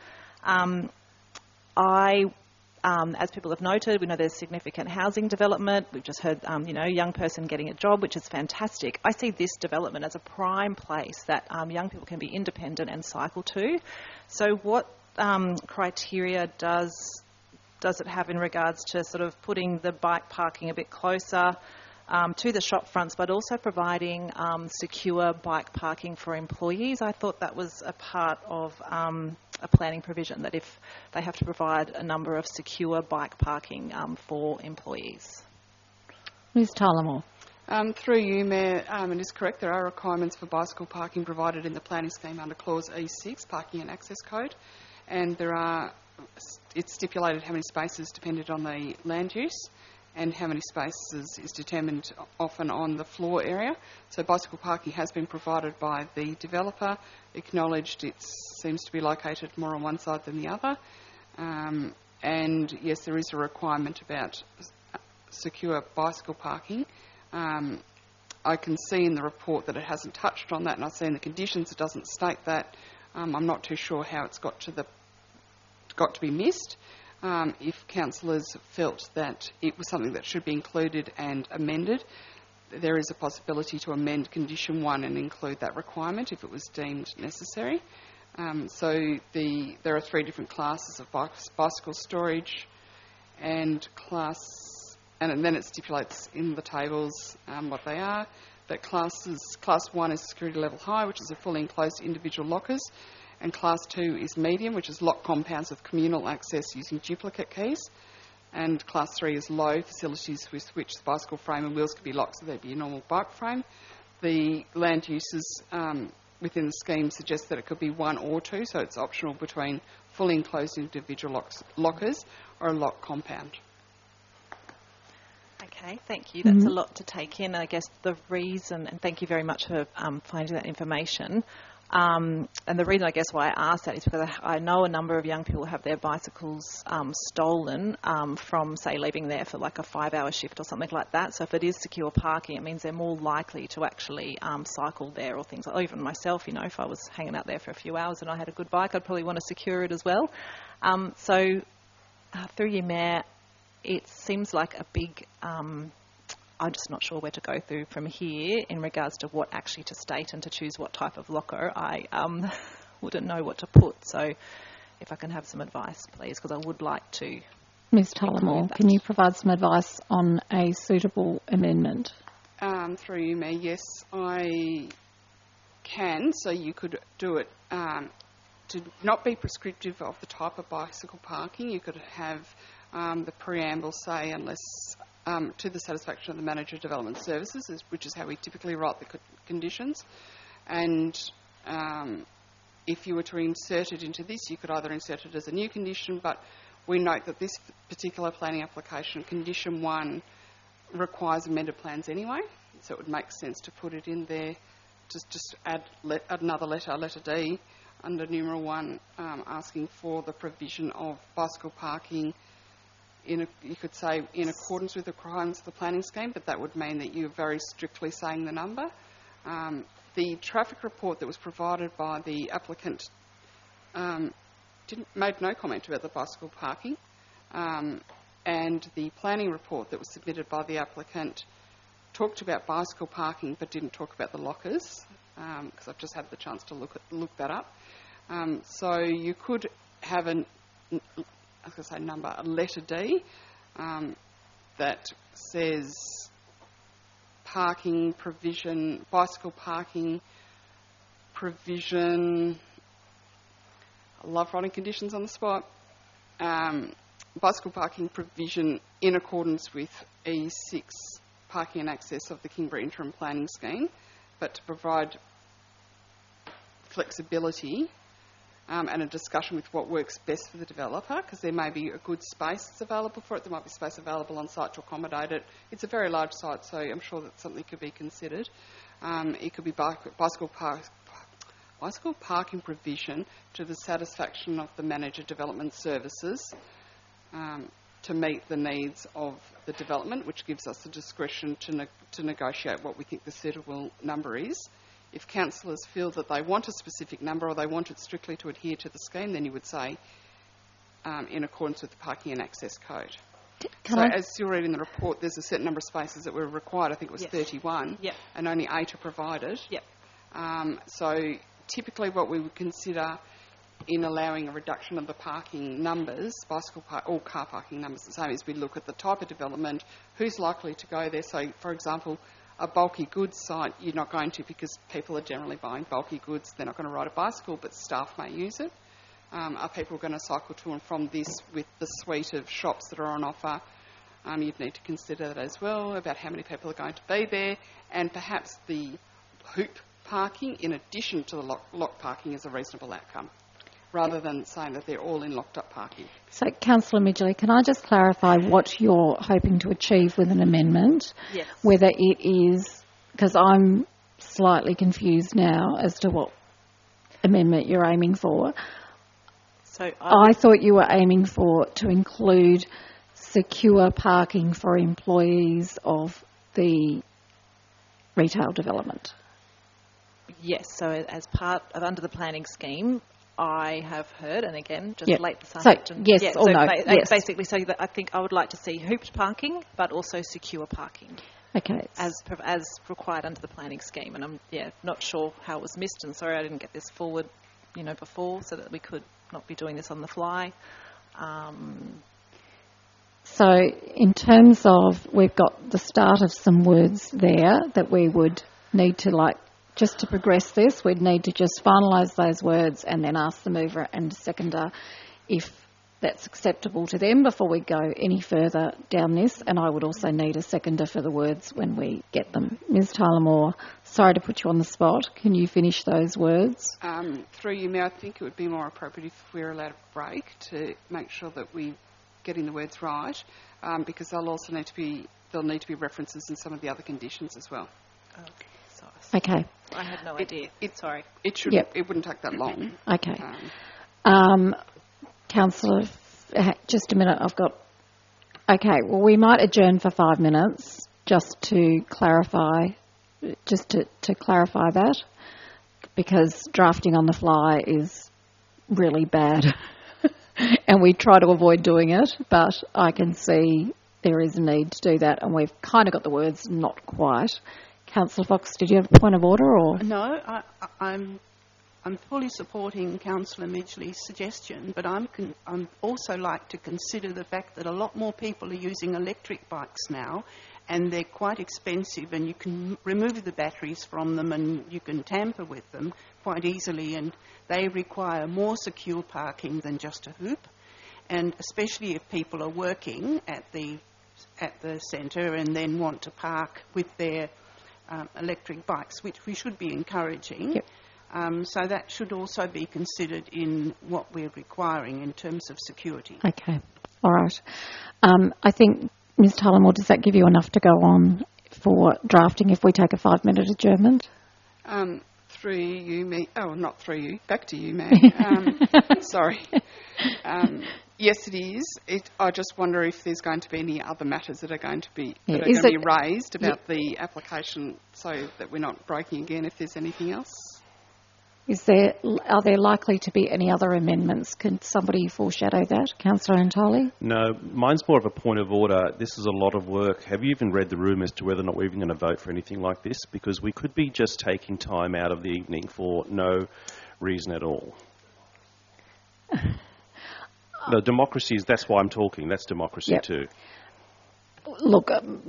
As people have noted, we know there's significant housing development. We've just heard, a young person getting a job, which is fantastic. I see this development as a prime place that young people can be independent and cycle to. So what criteria does it have in regards to sort of putting the bike parking a bit closer to the shop fronts, but also providing secure bike parking for employees? I thought that was a part of a planning provision, that if they have to provide a number of secure bike parking for employees. Ms. Tullamore. Through you, Mayor, it is correct, there are requirements for bicycle parking provided in the planning scheme under Clause E6, Parking and Access Code, and it's stipulated how many spaces depended on the land use, and how many spaces is determined often on the floor area. So bicycle parking has been provided by the developer, acknowledged it seems to be located more on one side than the other. And yes, there is a requirement about secure bicycle parking. I can see in the report that it hasn't touched on that, and I see in the conditions it doesn't state that. I'm not too sure how it's got to be missed. If councillors felt that it was something that should be included and amended, there is a possibility to amend Condition 1 and include that requirement if it was deemed necessary. So there are 3 different classes of bicycle storage and then it stipulates in the tables what they are. That Class 1 is security level high, which is a fully enclosed individual lockers, And Class 2 is medium, which is lock compounds with communal access using duplicate keys. And Class 3 is low, facilities with which the bicycle frame and wheels could be locked, so they'd be a normal bike frame. The land uses within the scheme suggest that it could be 1 or 2, so it's optional between fully enclosed individual lockers or a lock compound. Okay, thank you. That's a lot to take in. I guess the reason, and thank you very much for finding that information, and the reason I guess why I asked that is because I know a number of young people have their bicycles stolen from, say, leaving there for like a 5-hour shift or something like that. So if it is secure parking, it means they're more likely to actually cycle there or things. Or even myself, you know, if I was hanging out there for a few hours and I had a good bike, I'd probably want to secure it as well. Through you, Mayor, it seems like a big... I'm just not sure where to go through from here in regards to what actually to state and to choose what type of locker. I wouldn't know what to put. So if I can have some advice, please, because I would like to. Ms Tullamore, can you provide some advice on a suitable amendment? Through you, Mayor, yes, I can. So you could do it to not be prescriptive of the type of bicycle parking. You could have the preamble say, unless... to the satisfaction of the Manager of Development Services, which is how we typically write the conditions. And if you were to insert it into this, you could either insert it as a new condition, but we note that this particular planning application, Condition 1, requires amended plans anyway, so it would make sense to put it in there, just add another letter, letter D, under numeral 1, asking for the provision of bicycle parking you could say in accordance with the requirements of the planning scheme, but that would mean that you're very strictly saying the number. The traffic report that was provided by the applicant made no comment about the bicycle parking, and the planning report that was submitted by the applicant talked about bicycle parking but didn't talk about the lockers, because I've just had the chance to look that up. So you could have I was going to say number, a letter D, that says parking provision, bicycle parking provision. I love writing conditions on the spot. Bicycle parking provision in accordance with E6 parking and access of the Kingborough Interim Planning Scheme, but to provide flexibility and a discussion with what works best for the developer, because there may be a good space that's available for it. There might be space available on site to accommodate it. It's a very large site, so I'm sure that something could be considered. It could be bicycle parking provision to the satisfaction of the Manager Development Services to meet the needs of the development, which gives us the discretion to negotiate what we think the suitable number is. If councillors feel that they want a specific number or they want it strictly to adhere to the scheme, then you would say in accordance with the Parking and Access Code. As you'll read in the report, there's a certain number of spaces that were required. I think it was 31, and only 8 are provided. So typically what we would consider in allowing a reduction of the parking numbers, all car parking numbers the same, is we look at the type of development, who's likely to go there. So, for example, a bulky goods site, you're not going to, because people are generally buying bulky goods. They're not going to ride a bicycle, but staff may use it. Are people going to cycle to and from this with the suite of shops that are on offer? You'd need to consider that as well, about how many people are going to be there, and perhaps the hoop parking in addition to the lock parking is a reasonable outcome, rather than saying that they're all in locked up parking. So, Councillor Midgley, can I just clarify what you're hoping to achieve with an amendment? Yes. Whether it is, because I'm slightly confused now as to what amendment you're aiming for. So I thought you were aiming to include secure parking for employees of the retail development. Yes, so as part of under the planning scheme, I have heard, and again, just late this So, afternoon. yes or no? Yes. Basically, so that I think I would like to see hooped parking, but also secure parking. Okay. As required under the planning scheme, and I'm not sure how it was missed, and sorry I didn't get this forward, before, so that we could not be doing this on the fly. So, in terms of, we've got the start of some words there that we would need to just to progress this, we'd need to just finalise those words and then ask the mover and seconder if that's acceptable to them before we go any further down this. And I would also need a seconder for the words when we get them. Ms Tyler-Moore, sorry to put you on the spot. Can you finish those words? Through you, Mayor, I think it would be more appropriate if we're allowed a break to make sure that we're getting the words right, because there'll need to be references in some of the other conditions as well. Okay. I had no idea. Sorry. It wouldn't take that long. Okay. Councillor, just a minute. Okay. Well, we might adjourn for 5 minutes just to clarify that, because drafting on the fly is really bad, and we try to avoid doing it. But I can see there is a need to do that, and we've kind of got the words, not quite. Councillor Fox, did you have a point of order, or no? I'm fully supporting Councillor Midgley's suggestion, but I'm also like to consider the fact that a lot more people are using electric bikes now, and they're quite expensive, and you can remove the batteries from them and you can tamper with them quite easily, and they require more secure parking than just a hoop. And especially if people are working at the centre and then want to park with their electric bikes, which we should be encouraging. Yep. So that should also be considered in what we're requiring in terms of security. Okay. All right. I think, Ms Tyler-Moore, does that give you enough to go on for drafting if we take a 5-minute adjournment? Through you, me. Oh, not through you. Back to you, Mayor. Sorry. Yes, it is. I just wonder if there's going to be any other matters that are going to be raised about the application, so that we're not breaking again. If there's anything else, are there likely to be any other amendments? Can somebody foreshadow that, Councillor Antoli? No, mine's more of a point of order. This is a lot of work. Have you even read the room as to whether or not we're even going to vote for anything like this? Because we could be just taking time out of the evening for no reason at all. No, democracy is, that's why I'm talking. That's democracy too. Look,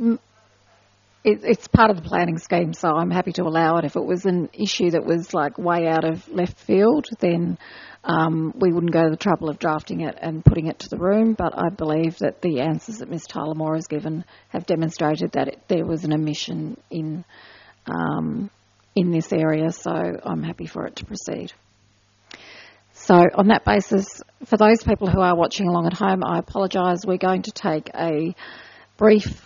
it's part of the planning scheme, so I'm happy to allow it. If it was an issue that was like way out of left field, then we wouldn't go to the trouble of drafting it and putting it to the room. But I believe that the answers that Ms Tyler-Moore has given have demonstrated that there was an omission in this area, so I'm happy for it to proceed. So on that basis, for those people who are watching along at home, I apologise. We're going to take a brief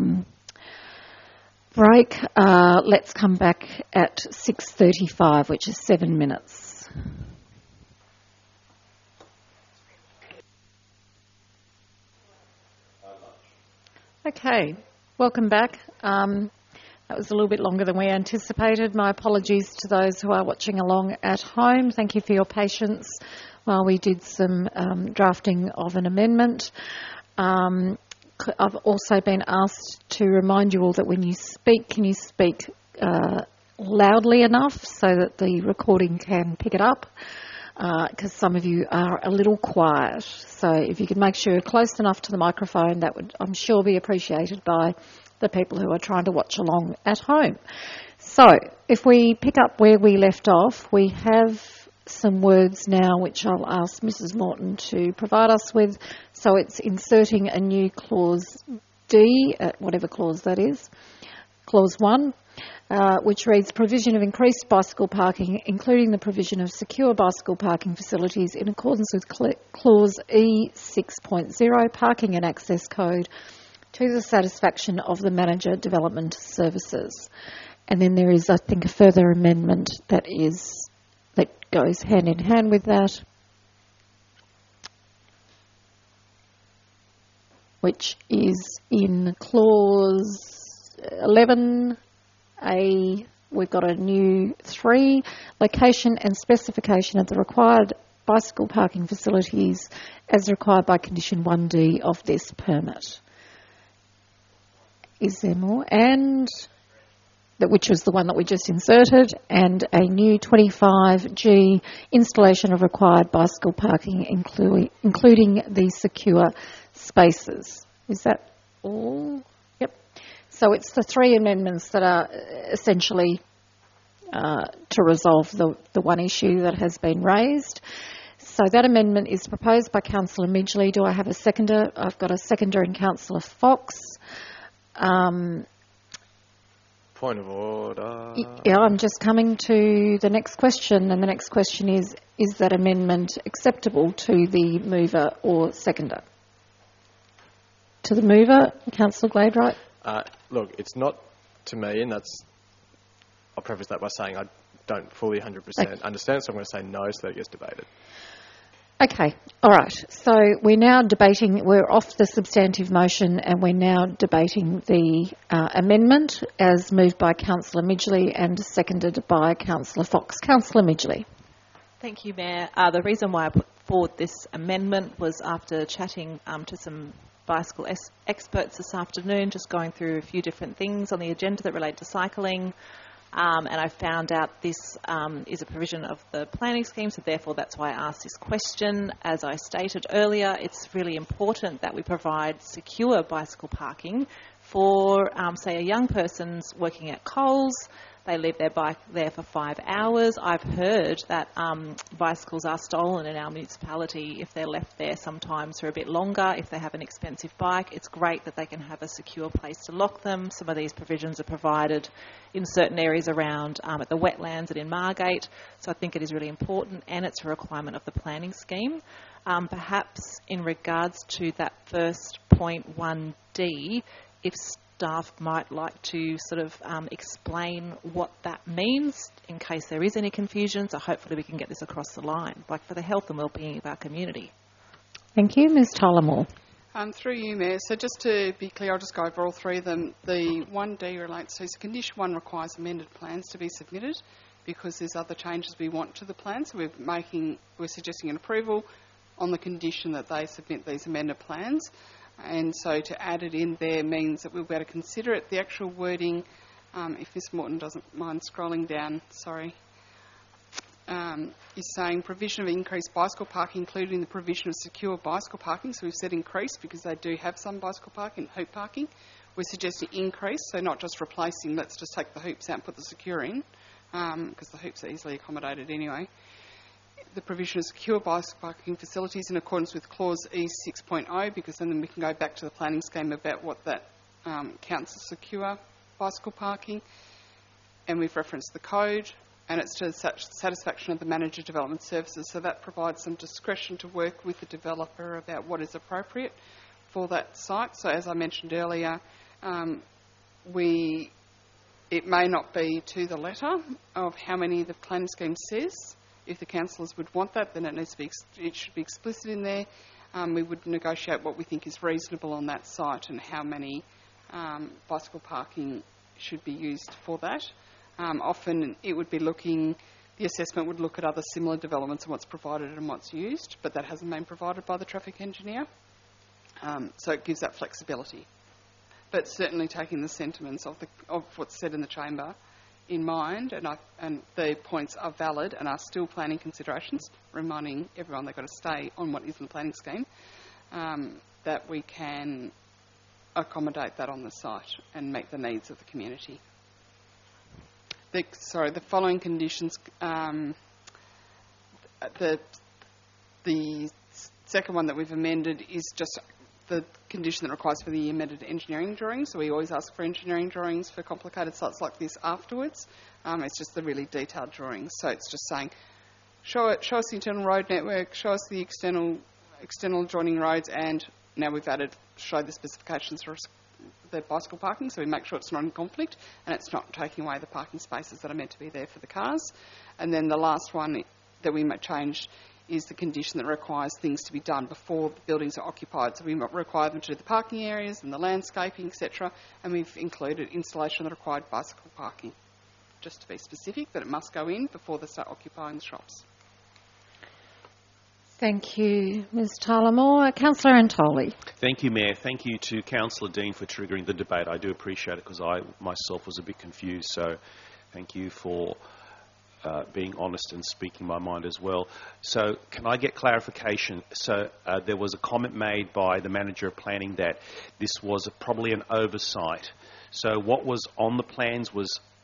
break. Let's come back at 6:35, which is 7 minutes. Okay, welcome back. That was a little bit longer than we anticipated. My apologies to those who are watching along at home. Thank you for your patience while we did some drafting of an amendment. I've also been asked to remind you all that when you speak, can you speak loudly enough so that the recording can pick it up? Because some of you are a little quiet. So if you could make sure you're close enough to the microphone, that would, I'm sure, be appreciated by the people who are trying to watch along at home. So if we pick up where we left off, we have some words now which I'll ask Mrs Morton to provide us with. So it's inserting a new clause D, whatever clause that is, clause 1, which reads, provision of increased bicycle parking, including the provision of secure bicycle parking facilities in accordance with clause E 6.0, parking and access code, to the satisfaction of the manager development services. And then there is, I think, a further amendment that goes hand in hand with that, which is in clause 11A. We've got a new 3, location and specification of the required bicycle parking facilities as required by condition 1D of this permit. Is there more? And which was the one that we just inserted, and a new 25G, installation of required bicycle parking, including the secure spaces. Is that all? Yep. So it's the 3 amendments that are essentially to resolve the one issue that has been raised. So that amendment is proposed by Councillor Midgley. Do I have a seconder? I've got a seconder in Councillor Fox. Point of order. Yeah, I'm just coming to the next question, and the next question is that amendment acceptable to the mover or seconder? To the mover, Councillor Gladright? Look, it's not to me, and I'll preface that by saying I don't fully 100% understand, so I'm going to say no so that it gets debated. Okay, all right. So we're now debating, we're off the substantive motion and we're now debating the amendment as moved by Councillor Midgley and seconded by Councillor Fox. Councillor Midgley. Thank you, Mayor. The reason why I put forward this amendment was after chatting to some bicycle experts this afternoon, just going through a few different things on the agenda that relate to cycling. And I found out this is a provision of the planning scheme, so therefore that's why I asked this question. As I stated earlier, it's really important that we provide secure bicycle parking for, say, a young person's working at Coles. They leave their bike there for 5 hours. I've heard that bicycles are stolen in our municipality if they're left there sometimes for a bit longer. If they have an expensive bike, it's great that they can have a secure place to lock them. Some of these provisions are provided in certain areas around at the wetlands and in Margate. So I think it is really important, and it's a requirement of the planning scheme. Perhaps in regards to that first point 1D, if staff might like to sort of explain what that means in case there is any confusion, so hopefully we can get this across the line, like for the health and wellbeing of our community. Thank you. Ms Tyler-Moore. Through you, Mayor. So just to be clear, I'll just go over all three of them. The 1D relates to, so condition 1 requires amended plans to be submitted because there's other changes we want to the plan. So we're suggesting an approval on the condition that they submit these amended plans. And so to add it in there means that we'll be able to consider it. The actual wording, if Ms Morton doesn't mind scrolling down, sorry, is saying provision of increased bicycle parking, including the provision of secure bicycle parking. So we've said increase because they do have some bicycle parking, hoop parking. We're suggesting increase, so not just replacing, let's just take the hoops out and put the secure in, because the hoops are easily accommodated anyway. The provision of secure bicycle parking facilities in accordance with clause E6.0, because then we can go back to the planning scheme about what that counts as secure bicycle parking. And we've referenced the code, and it's to such satisfaction of the manager development services. So that provides some discretion to work with the developer about what is appropriate for that site. So as I mentioned earlier, it may not be to the letter of how many the planning scheme says. If the councillors would want that, then it should be explicit in there. We would negotiate what we think is reasonable on that site and how many bicycle parking should be used for that. Often it would be the assessment would look at other similar developments and what's provided and what's used, but that hasn't been provided by the traffic engineer. So it gives that flexibility. But certainly taking the sentiments of what's said in the chamber in mind, and the points are valid and are still planning considerations, reminding everyone they've got to stay on what is in the planning scheme, that we can accommodate that on the site and meet the needs of the community. The following conditions, the second one that we've amended is just the condition that requires for the amended engineering drawings. So we always ask for engineering drawings for complicated sites like this afterwards. It's just the really detailed drawings. So it's just saying, show us the internal road network, show us the external joining roads, and now we've added show the specifications for the bicycle parking, so we make sure it's not in conflict and it's not taking away the parking spaces that are meant to be there for the cars. And then the last one that we might change is the condition that requires things to be done before the buildings are occupied. So we might require them to do the parking areas and the landscaping, etc. And we've included installation of the required bicycle parking, just to be specific, that it must go in before they start occupying the shops. Thank you, Ms Tyler-Moore. Councillor Antoli. Thank you, Mayor. Thank you to Councillor Dean for triggering the debate. I do appreciate it because I myself was a bit confused. So thank you for being honest and speaking my mind as well. So can I get clarification? So there was a comment made by the manager of planning that this was probably an oversight. So what was on the plans was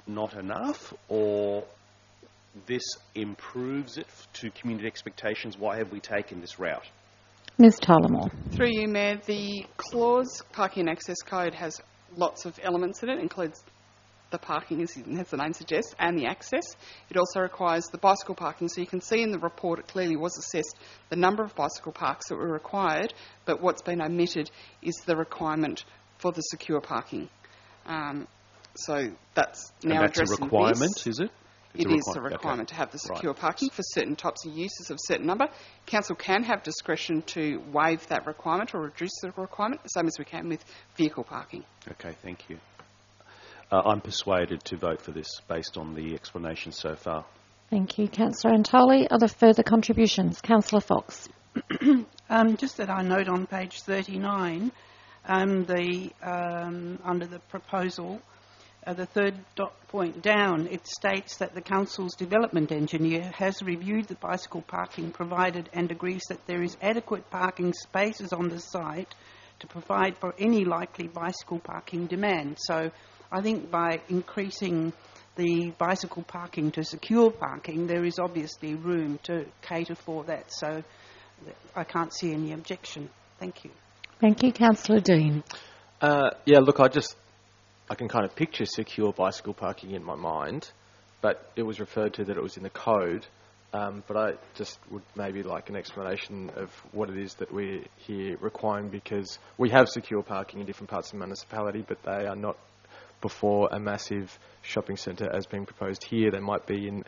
not enough, or this improves it to community expectations? Why have we taken this route? Ms Tullamore. Through you, Mayor, the clause Parking and Access Code has lots of elements in it. It includes the parking, as the name suggests, and the access. It also requires the bicycle parking. So you can see in the report it clearly was assessed the number of bicycle parks that were required, but what's been omitted is the requirement for the secure parking. So that's now and that's addressing a requirement, this. is it? It is a requirement to have the secure parking for certain types of uses of certain number. Council can have discretion to waive that requirement or reduce the requirement, the same as we can with vehicle parking. Okay, thank you. I'm persuaded to vote for this based on the explanation so far. Thank you, Councillor Antoli. Other further contributions? Councillor Fox. Just that I note on page 39, under the proposal, the third point down, it states that the Council's development engineer has reviewed the bicycle parking provided and agrees that there is adequate parking spaces on the site to provide for any likely bicycle parking demand. So I think by increasing the bicycle parking to secure parking, there is obviously room to cater for that. So I can't see any objection. Thank you. Thank you, Councillor Dean. Look, I can kind of picture secure bicycle parking in my mind, but it was referred to that it was in the code. But I just would maybe like an explanation of what it is that we're here requiring, because we have secure parking in different parts of the municipality, but they are not before a massive shopping centre as being proposed here. They might be in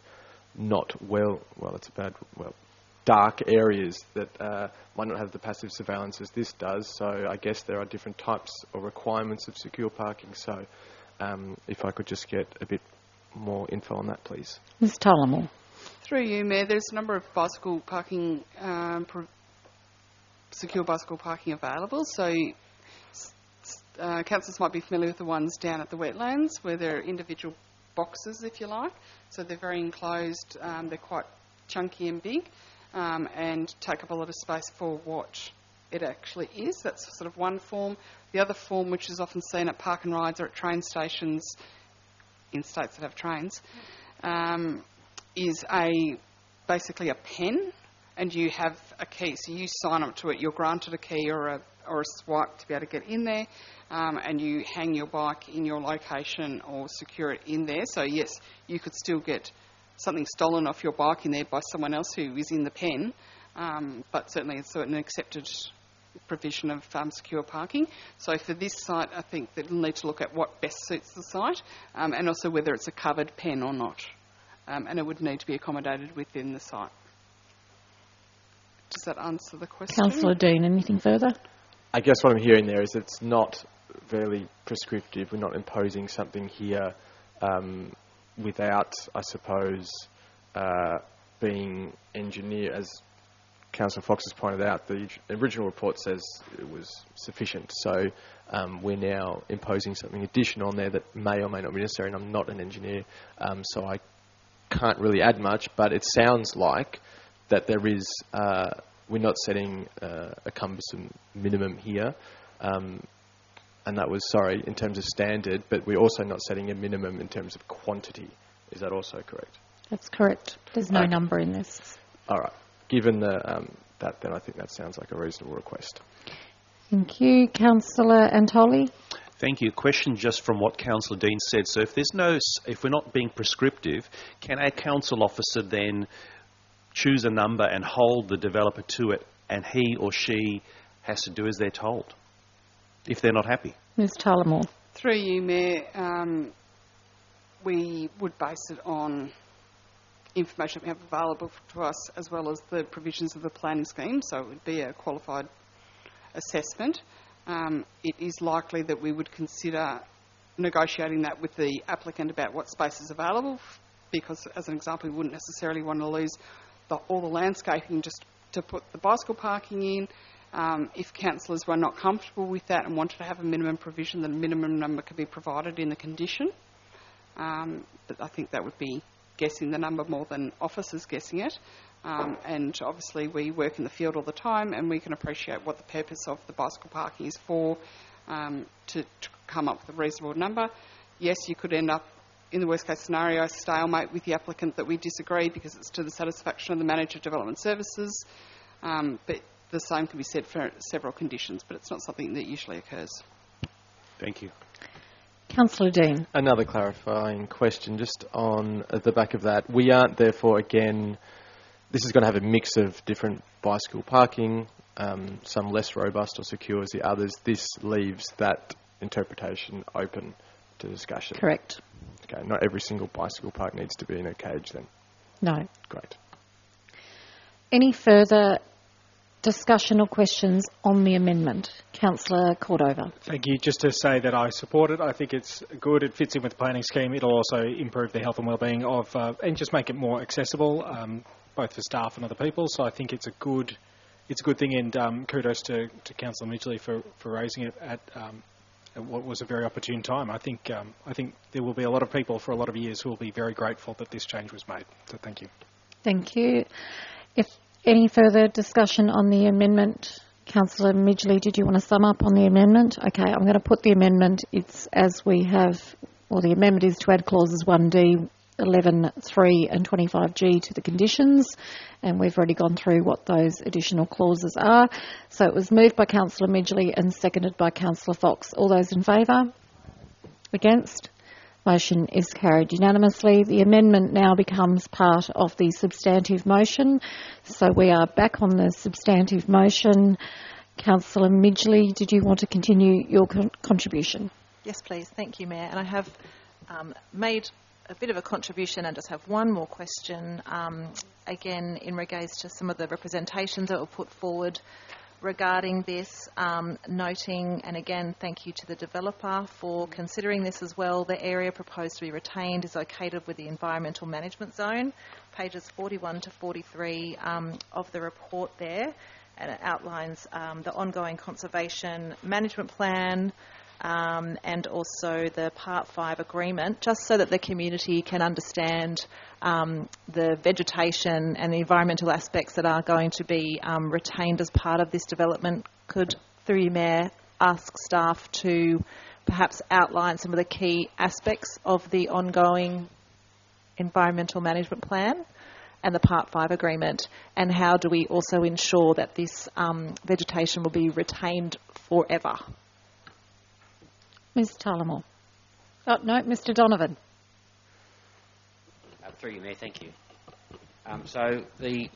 dark areas that might not have the passive surveillance as this does. So I guess there are different types or requirements of secure parking. So if I could just get a bit more info on that, please. Ms Tullamore. Through you, Mayor, there's a number of bicycle parking, secure bicycle parking available. So councillors might be familiar with the ones down at the wetlands where there are individual boxes, if you like. So they're very enclosed, they're quite chunky and big, and take up a lot of space for what it actually is. That's sort of one form. The other form, which is often seen at park and rides or at train stations in states that have trains, is basically a pen, and you have a key. So you sign up to it, you're granted a key or a swipe to be able to get in there, and you hang your bike in your location or secure it in there. So yes, you could still get something stolen off your bike in there by someone else who is in the pen, but certainly it's an accepted provision of secure parking. So for this site, I think that we'll need to look at what best suits the site, and also whether it's a covered pen or not, and it would need to be accommodated within the site. Does that answer the question? Councillor Dean, anything further? I guess what I'm hearing there is it's not very prescriptive. We're not imposing something here without, I suppose, being engineered. As Councillor Fox has pointed out, the original report says it was sufficient. So we're now imposing something additional on there that may or may not be necessary, and I'm not an engineer, so I can't really add much, but it sounds like that there is, we're not setting a cumbersome minimum here, and that was, in terms of standard, but we're also not setting a minimum in terms of quantity. Is that also correct? That's correct. There's no number in this. All right. Given that, then I think that sounds like a reasonable request. Thank you. Councillor Antoli. Thank you. Question just from what Councillor Dean said. So if we're not being prescriptive, can a council officer then choose a number and hold the developer to it, and he or she has to do as they're told if they're not happy? Ms Tullamore. Through you, Mayor, we would base it on information we have available to us as well as the provisions of the planning scheme, so it would be a qualified assessment. It is likely that we would consider negotiating that with the applicant about what space is available, because, as an example, we wouldn't necessarily want to lose all the landscaping just to put the bicycle parking in. If councillors were not comfortable with that and wanted to have a minimum provision, then a minimum number could be provided in the condition. But I think that would be guessing the number more than officers guessing it. And obviously we work in the field all the time, and we can appreciate what the purpose of the bicycle parking is for, to come up with a reasonable number. Yes, you could end up in the worst case scenario, a stalemate with the applicant that we disagree because it's to the satisfaction of the Manager of Development Services. But the same can be said for several conditions, but it's not something that usually occurs. Thank you. Councillor Dean. Another clarifying question just on the back of that. We aren't therefore, again, this is going to have a mix of different bicycle parking, some less robust or secure as the others. This leaves that interpretation open to discussion. Correct. Okay, not every single bicycle park needs to be in a cage then? No. Great. Any further discussion or questions on the amendment? Councillor Cordova. Thank you. Just to say that I support it. I think it's good. It fits in with the planning scheme. It'll also improve the health and wellbeing of, and just make it more accessible, both for staff and other people. So I think it's a good thing. And kudos to Councillor Midgley for raising it at what was a very opportune time. I think there will be a lot of people for a lot of years who will be very grateful that this change was made. So thank you. Thank you. If any further discussion on the amendment? Councillor Midgley, did you want to sum up on the amendment? Okay, I'm going to put the amendment. It's as we have, well, the amendment is to add clauses 1D, 11.3 and 25G to the conditions, and we've already gone through what those additional clauses are. So it was moved by Councillor Midgley and seconded by Councillor Fox. All those in favour? Against? Motion is carried unanimously. The amendment now becomes part of the substantive motion. So we are back on the substantive motion. Councillor Midgley, did you want to continue your contribution? Yes, please. Thank you, Mayor. And I have made a bit of a contribution and just have one more question, again, in regards to some of the representations that were put forward regarding this, noting, and again, thank you to the developer for considering this as well. The area proposed to be retained is located with the environmental management zone, pages 41 to 43 of the report there, and it outlines the ongoing conservation management plan, and also the Part 5 agreement, just so that the community can understand the vegetation and the environmental aspects that are going to be retained as part of this development. Could, through you, Mayor, ask staff to perhaps outline some of the key aspects of the ongoing environmental management plan and the Part 5 agreement, and how do we also ensure that this vegetation will be retained forever? Ms Tullamore. Oh, no, Mr Donovan. Through you, Mayor, thank you. So the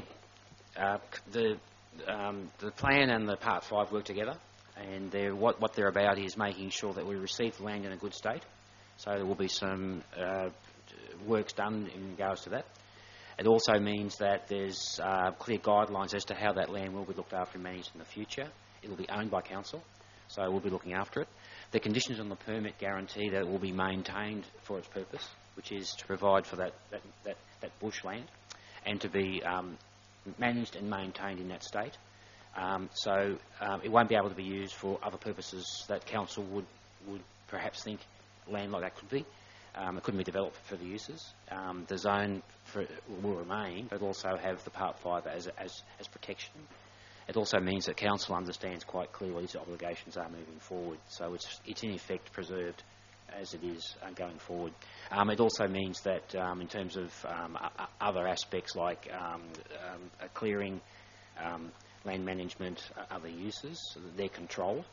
plan and the Part 5 work together, and what they're about is making sure that we receive the land in a good state. So there will be some works done in regards to that. It also means that there's clear guidelines as to how that land will be looked after and managed in the future. It will be owned by council, so we'll be looking after it. The conditions on the permit guarantee that it will be maintained for its purpose, which is to provide for that bushland and to be managed and maintained in that state. So it won't be able to be used for other purposes that council would perhaps think land like that could be. It couldn't be developed for further uses. The zone will remain, but also have the Part 5 as protection. It also means that council understands quite clearly what its obligations are moving forward, so it's in effect preserved as it is going forward. It also means that in terms of other aspects like clearing, land management, other uses, their control,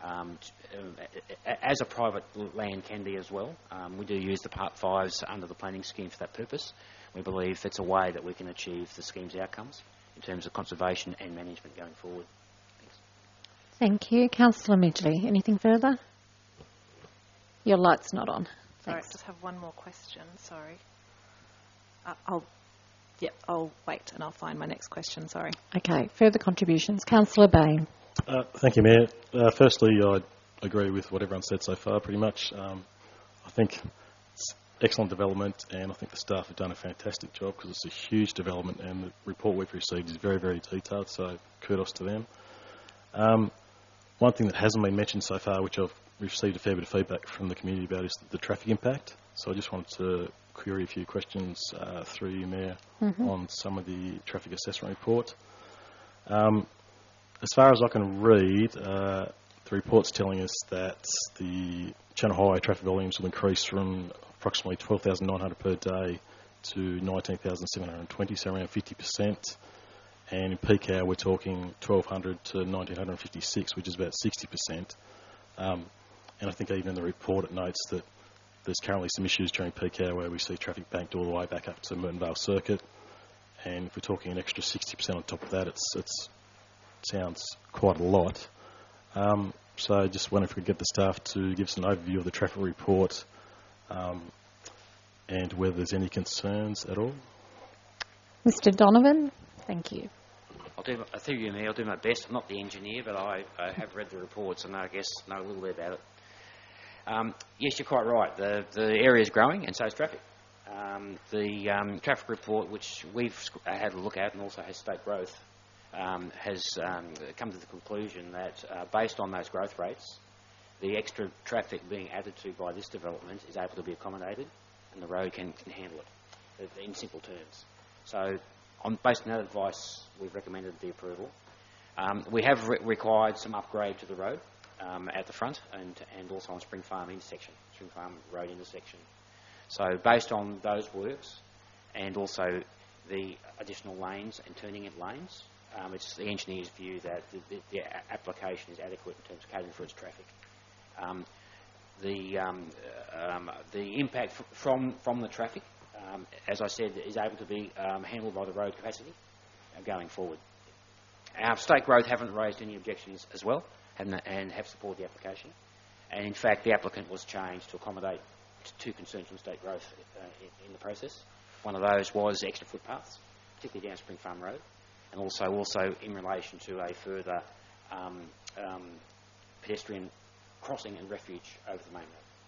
as a private land can be as well. We do use the Part 5s under the planning scheme for that purpose. We believe it's a way that we can achieve the scheme's outcomes in terms of conservation and management going forward. Thanks. Thank you. Councillor Midgley, anything further? Your light's not on. Sorry, I just have one more question, sorry. I'll wait and I'll find my next question, sorry. Okay, further contributions. Councillor Bain. Thank you, Mayor. Firstly, I agree with what everyone said so far, pretty much. I think it's excellent development, and I think the staff have done a fantastic job because it's a huge development, and the report we've received is very, very detailed, so kudos to them. One thing that hasn't been mentioned so far, which I've received a fair bit of feedback from the community about, is the traffic impact. So I just wanted to query a few questions through you, Mayor, on some of the traffic assessment report. As far as I can read, the report's telling us that the Channel Highway traffic volumes will increase from approximately 12,900 per day to 19,720, so around 50%. And in peak hour, we're talking 1,200 to 1,956, which is about 60%. And I think even in the report it notes that there's currently some issues during peak hour where we see traffic banked all the way back up to Merton Vale Circuit. And if we're talking an extra 60% on top of that, it sounds quite a lot. So I just wonder if we could get the staff to give us an overview of the traffic report and whether there's any concerns at all. Mr. Donovan, thank you. I'll do my best. I'm not the engineer, but I have read the reports and I guess know a little bit about it. Yes, you're quite right. The area is growing and so is traffic. The traffic report, which we've had a look at and also has state growth, has come to the conclusion that based on those growth rates, the extra traffic being added to by this development is able to be accommodated and the road can handle it, in simple terms. So based on that advice, we've recommended the approval. We have required some upgrade to the road at the front and also on Spring Farm Road intersection. So based on those works and also the additional lanes and turning in lanes, it's the engineer's view that the application is adequate in terms of catering for its traffic. The impact from the traffic, as I said, is able to be handled by the road capacity going forward. Our state growth haven't raised any objections as well and have supported the application. And in fact, the applicant was changed to accommodate two concerns from state growth in the process. One of those was extra footpaths, particularly down Spring Farm Road, and also in relation to a further pedestrian crossing and refuge over the main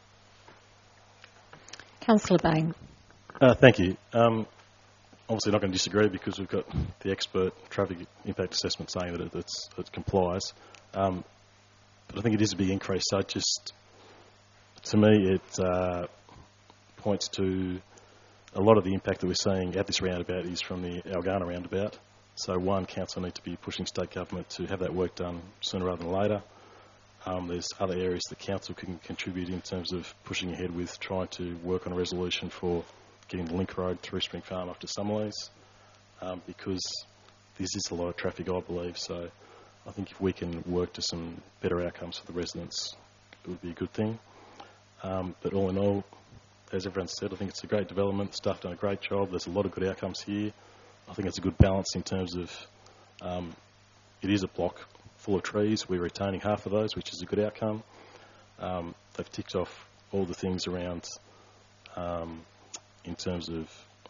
road. Councillor Bain. Thank you. Obviously not going to disagree because we've got the expert traffic impact assessment saying that it complies. But I think it is a big increase. So to me, it points to a lot of the impact that we're seeing at this roundabout is from the Algana roundabout. So council need to be pushing state government to have that work done sooner rather than later. There's other areas the council can contribute in terms of pushing ahead with trying to work on a resolution for getting the link road through Spring Farm up to Summerlees, because this is a lot of traffic, I believe. So I think if we can work to some better outcomes for the residents, it would be a good thing. But all in all, as everyone said, I think it's a great development. Staff done a great job. There's a lot of good outcomes here. I think it's a good balance in terms of it is a block full of trees. We're retaining half of those, which is a good outcome. They've ticked off all the things around in terms of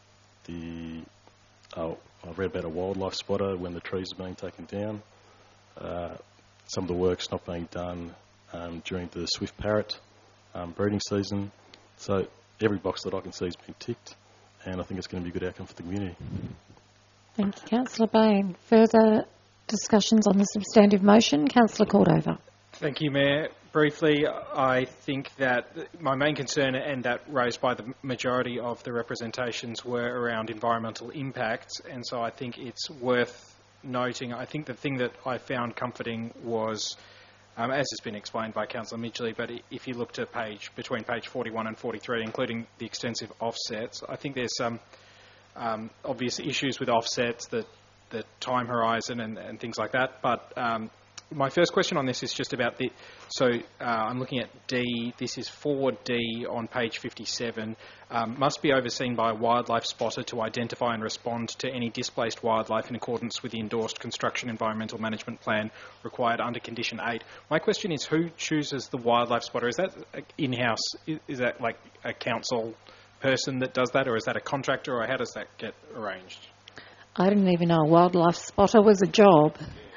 I've read about a wildlife spotter when the trees are being taken down. Some of the work's not being done during the swift parrot breeding season. So every box that I can see has been ticked, and I think it's going to be a good outcome for the community. Thank you, Councillor Bain. Further discussions on the substantive motion? Councillor Cordova. Thank you, Mayor. Briefly, I think that my main concern, and that raised by the majority of the representations, were around environmental impacts, and so I think it's worth noting. I think the thing that I found comforting was, as has been explained by Councillor Midgley, but if you look to between page 41 and 43, including the extensive offsets, I think there's some obvious issues with offsets, the time horizon and things like that. But my first question on this is just about I'm looking at D. This is 4D on page 57. Must be overseen by a wildlife spotter to identify and respond to any displaced wildlife in accordance with the endorsed construction environmental management plan required under condition 8. My question is, who chooses the wildlife spotter? Is that in-house? Is that like a council person that does that, or is that a contractor, or how does that get arranged? I didn't even know a wildlife spotter was a job.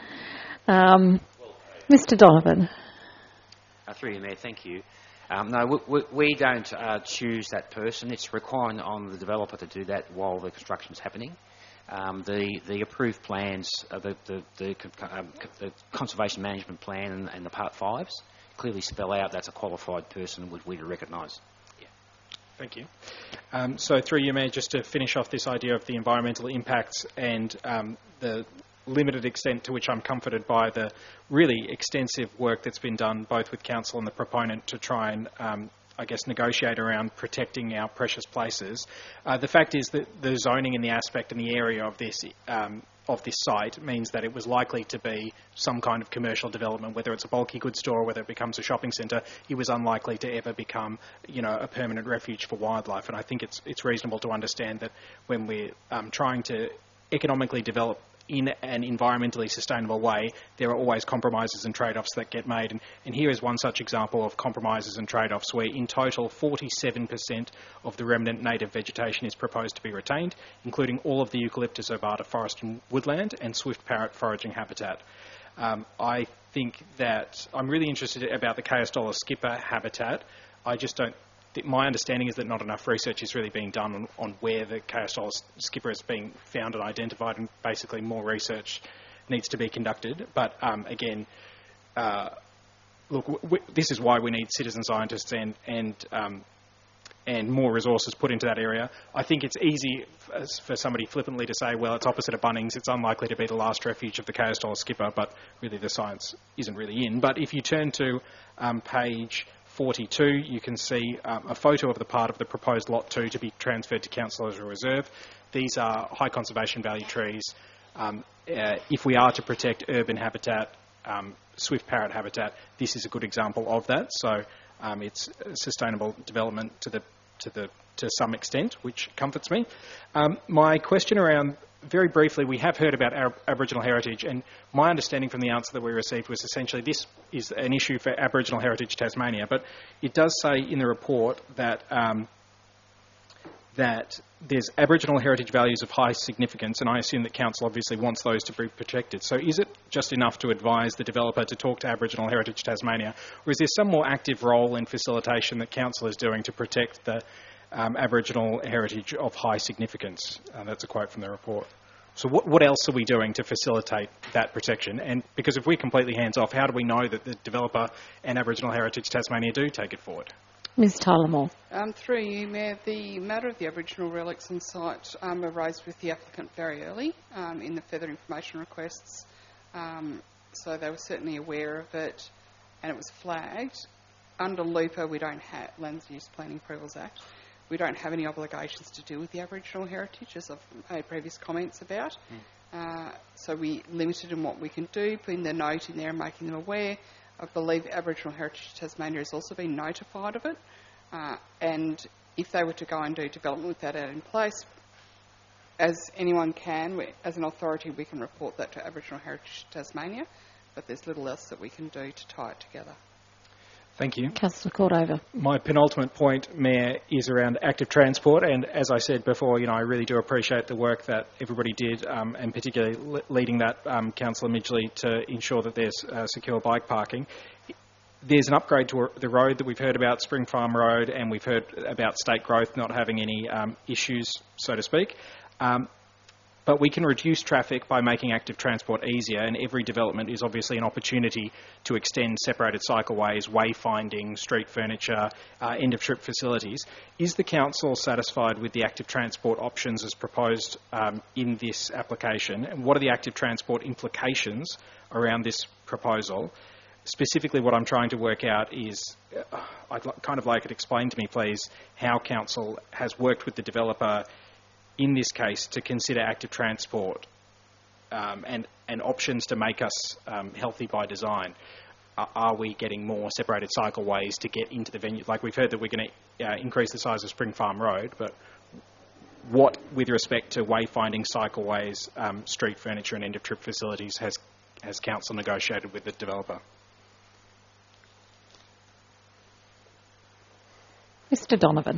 Mr. Donovan. Through you, Mayor, thank you. No, we don't choose that person. It's requiring on the developer to do that while the construction is happening. The approved plans, the conservation management plan and the Part 5s clearly spell out that's a qualified person which we'd recognise. Yeah. Thank you. So through you, Mayor, just to finish off this idea of the environmental impacts and the limited extent to which I'm comforted by the really extensive work that's been done both with council and the proponent to try and I guess, negotiate around protecting our precious places. The fact is that the zoning in the aspect and the area of this site means that it was likely to be some kind of commercial development, whether it's a bulky goods store or whether it becomes a shopping centre. It was unlikely to ever become, a permanent refuge for wildlife. And I think it's reasonable to understand that when we're trying to economically develop in an environmentally sustainable way, there are always compromises and trade-offs that get made. And here is one such example of compromises and trade-offs where in total 47% of the remnant native vegetation is proposed to be retained, including all of the eucalyptus ovata forest and woodland and swift parrot foraging habitat. I think that I'm really interested about the Chaostola skipper habitat. My understanding is that not enough research is really being done on where the Chaostola skipper is being found and identified, and basically more research needs to be conducted. But again, this is why we need citizen scientists and more resources put into that area. I think it's easy for somebody flippantly to say, well, it's opposite of Bunnings, it's unlikely to be the last refuge of the Chaostola skipper, but really the science isn't really in. But if you turn to page 42, you can see a photo of the part of the proposed Lot 2 to be transferred to Council as a reserve. These are high conservation value trees. If we are to protect urban habitat, swift parrot habitat, this is a good example of that. So it's sustainable development to some extent, which comforts me. My question around, very briefly, we have heard about Aboriginal heritage, and my understanding from the answer that we received was essentially this is an issue for Aboriginal Heritage Tasmania, but it does say in the report that that there's Aboriginal heritage values of high significance, and I assume that Council obviously wants those to be protected. So is it just enough to advise the developer to talk to Aboriginal Heritage Tasmania, or is there some more active role in facilitation that Council is doing to protect the Aboriginal heritage of high significance? That's a quote from the report. So what else are we doing to facilitate that protection? And because if we're completely hands-off, how do we know that the developer and Aboriginal Heritage Tasmania do take it forward? Ms Tyler Moore. Through you, Mayor, the matter of the Aboriginal relics on site were raised with the applicant very early in the further information requests. So they were certainly aware of it, and it was flagged. Under LUPA, we don't have, Land Use Planning Approvals Act, we don't have any obligations to do with the Aboriginal heritage, as I've made previous comments about. So we limited in what we can do, putting the note in there and making them aware. I believe Aboriginal Heritage Tasmania has also been notified of it. And if they were to go and do development with that out in place, as anyone can, as an authority, we can report that to Aboriginal Heritage Tasmania, but there's little else that we can do to tie it together. Thank you. Councillor Cordova. My penultimate point, Mayor, is around active transport, and as I said before, I really do appreciate the work that everybody did, and particularly leading that Councillor Midgley to ensure that there's secure bike parking. There's an upgrade to the road that we've heard about, Spring Farm Road, and we've heard about State Growth not having any issues, so to speak. But we can reduce traffic by making active transport easier, and every development is obviously an opportunity to extend separated cycleways, wayfinding, street furniture, end-of-trip facilities. Is the Council satisfied with the active transport options as proposed in this application, and what are the active transport implications around this proposal? Specifically, what I'm trying to work out is, I'd kind of like it explained to me, please, how Council has worked with the developer in this case to consider active transport and options to make us healthy by design. Are we getting more separated cycleways to get into the venue? Like we've heard that we're going to increase the size of Spring Farm Road, but what, with respect to wayfinding, cycleways, street furniture and end-of-trip facilities, has Council negotiated with the developer? Mr Donovan.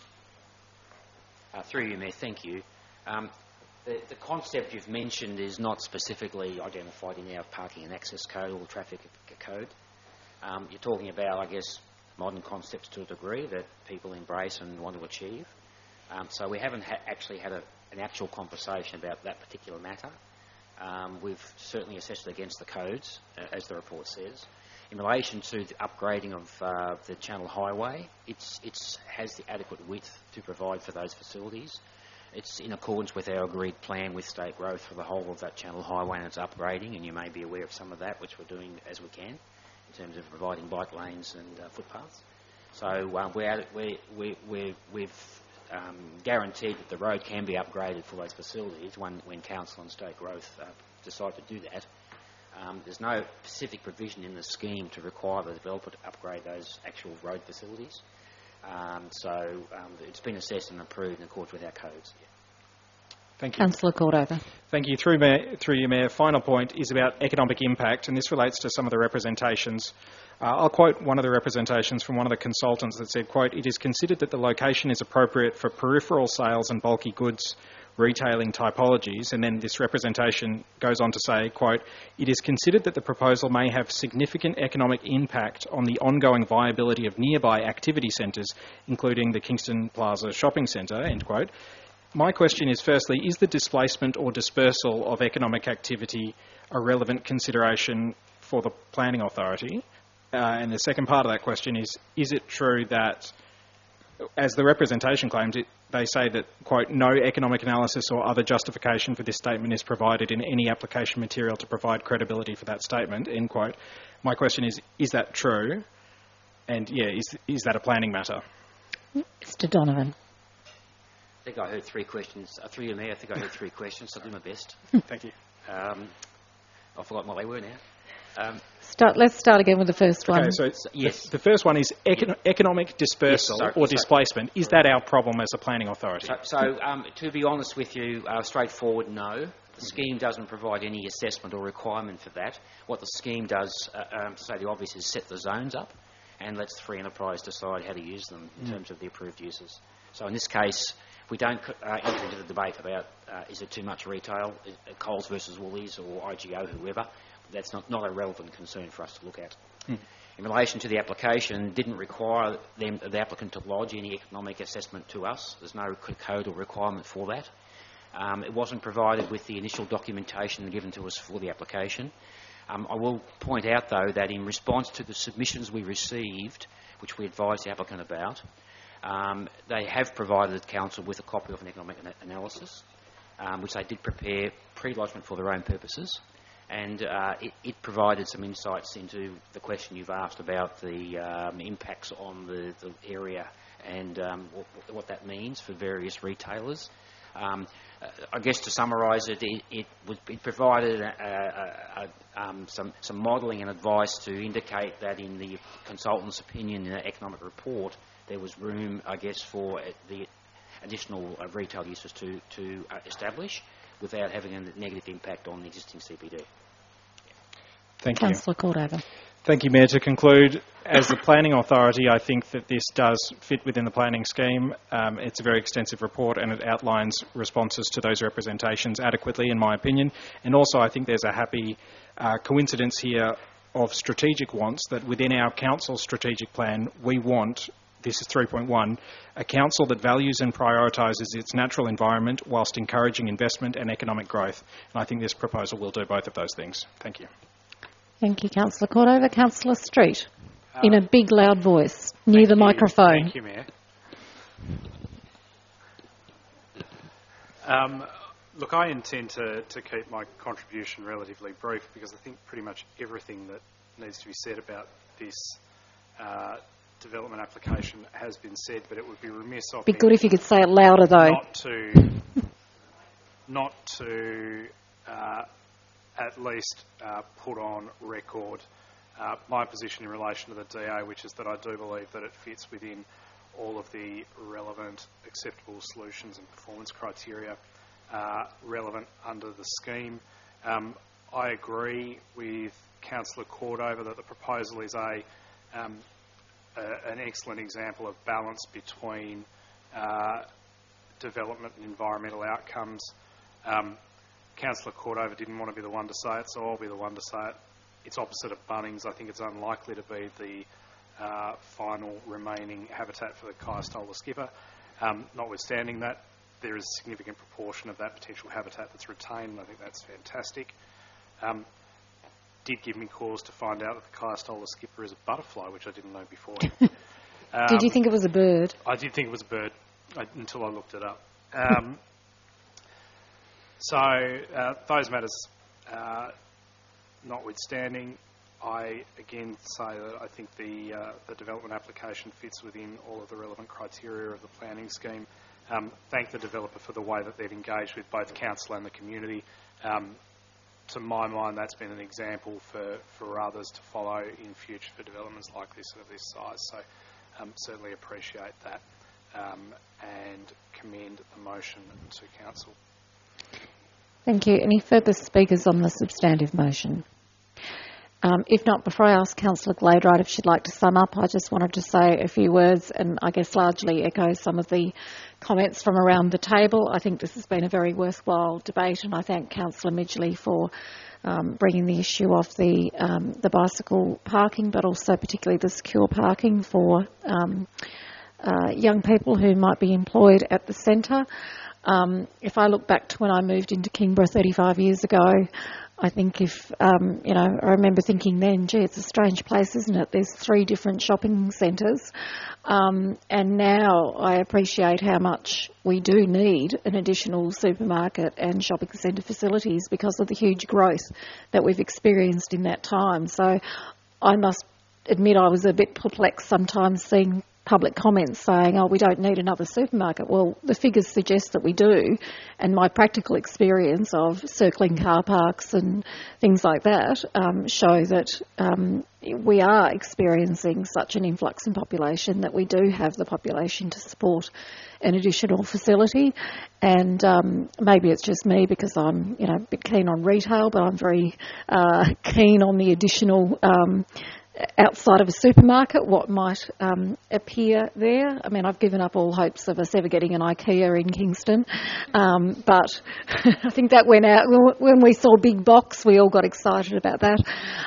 Through you, Mayor, thank you. The concept you've mentioned is not specifically identified in our parking and access code or traffic code. You're talking about, I guess, modern concepts to a degree that people embrace and want to achieve. So we haven't actually had an actual conversation about that particular matter. We've certainly assessed it against the codes, as the report says. In relation to the upgrading of the Channel Highway, it has the adequate width to provide for those facilities. It's in accordance with our agreed plan with State Growth for the whole of that Channel Highway and its upgrading, and you may be aware of some of that, which we're doing as we can, in terms of providing bike lanes and footpaths. So we've guaranteed that the road can be upgraded for those facilities when Council and State Growth decide to do that. There's no specific provision in the scheme to require the developer to upgrade those actual road facilities. So it's been assessed and approved in accordance with our codes. Yeah. Thank you. Councillor Cordova. Thank you. Through you, Mayor, final point is about economic impact, and this relates to some of the representations. I'll quote one of the representations from one of the consultants that said, quote, "It is considered that the location is appropriate for peripheral sales and bulky goods retailing typologies," and then this representation goes on to say, quote, "It is considered that the proposal may have significant economic impact on the ongoing viability of nearby activity centres, including the Kingston Plaza Shopping Centre," end quote. My question is, firstly, is the displacement or dispersal of economic activity a relevant consideration for the planning authority? And the second part of that question is it true that, as the representation claims, they say that, quote, "No economic analysis or other justification for this statement is provided in any application material to provide credibility for that statement," end quote. My question is that true? And, yeah, is that a planning matter? Mr Donovan. I think I heard three questions. Through you, Mayor, I think I heard three questions. I'll do my best. Thank you. I've forgotten what they were now. Let's start again with the first one. Okay, so yes. The first one is economic dispersal or displacement. Is that our problem as a planning authority? So to be honest with you, straightforward, no. The scheme doesn't provide any assessment or requirement for that. What the scheme does, to say the obvious, is set the zones up and lets the free enterprise decide how to use them in terms of the approved uses. So in this case, we don't enter into the debate about is it too much retail, Coles versus Woolies or IGO, whoever. That's not a relevant concern for us to look at. In relation to the application, didn't require the applicant to lodge any economic assessment to us. There's no code or requirement for that. It wasn't provided with the initial documentation given to us for the application. I will point out, though, that in response to the submissions we received, which we advised the applicant about, they have provided Council with a copy of an economic analysis, which they did prepare pre-lodgement for their own purposes, and it provided some insights into the question you've asked about the impacts on the area and what that means for various retailers. I guess to summarise it, it provided some modelling and advice to indicate that in the consultant's opinion in the economic report, there was room, I guess, for the additional retail uses to establish without having a negative impact on the existing CBD. Thank you. Councillor Cordova. Thank you, Mayor. To conclude, as the planning authority, I think that this does fit within the planning scheme. It's a very extensive report and it outlines responses to those representations adequately, in my opinion. And also, I think there's a happy coincidence here of strategic wants that within our council's strategic plan, we want, this is 3.1, a council that values and prioritises its natural environment whilst encouraging investment and economic growth. And I think this proposal will do both of those things. Thank you. Thank you, Councillor Cordova. Councillor Street, in a big, loud voice, near the microphone. Thank you, Mayor. Look, I intend to keep my contribution relatively brief because I think pretty much everything that needs to be said about this development application has been said, but it would be remiss of Be good if you could say it louder, though. Not to at least put on record my position in relation to the DA, which is that I do believe that it fits within all of the relevant acceptable solutions and performance criteria relevant under the scheme. I agree with Councillor Cordova that the proposal is an excellent example of balance between development and environmental outcomes. Councillor Cordova didn't want to be the one to say it, so I'll be the one to say it. It's opposite of Bunnings. I think it's unlikely to be the final remaining habitat for the Kaistola skipper. Notwithstanding that, there is a significant proportion of that potential habitat that's retained, and I think that's fantastic. Did give me cause to find out that the Kaistola skipper is a butterfly, which I didn't know before. Did you think it was a bird? I did think it was a bird until I looked it up. So those matters notwithstanding, I again say that I think the development application fits within all of the relevant criteria of the planning scheme. Thank the developer for the way that they've engaged with both council and the community. To my mind, that's been an example for others to follow in future for developments like this of this size. So certainly appreciate that and commend the motion to council. Thank you. Any further speakers on the substantive motion? If not, before I ask Councillor Gladwright if she'd like to sum up, I just wanted to say a few words and I guess largely echo some of the comments from around the table. I think this has been a very worthwhile debate and I thank Councillor Midgley for bringing the issue of the bicycle parking, but also particularly the secure parking for young people who might be employed at the centre. If I look back to when I moved into Kingborough 35 years ago, I think I remember thinking then, gee, it's a strange place, isn't it? There's 3 different shopping centres. And now I appreciate how much we do need an additional supermarket and shopping centre facilities because of the huge growth that we've experienced in that time. So I must admit I was a bit perplexed sometimes seeing public comments saying, oh, we don't need another supermarket. Well, the figures suggest that we do, and my practical experience of circling car parks and things like that show that we are experiencing such an influx in population that we do have the population to support an additional facility. And maybe it's just me because I'm a bit keen on retail, but I'm very keen on the additional outside of a supermarket, what might appear there. I mean, I've given up all hopes of us ever getting an IKEA in Kingston, but I think that went out. When we saw Big Box, we all got excited about that.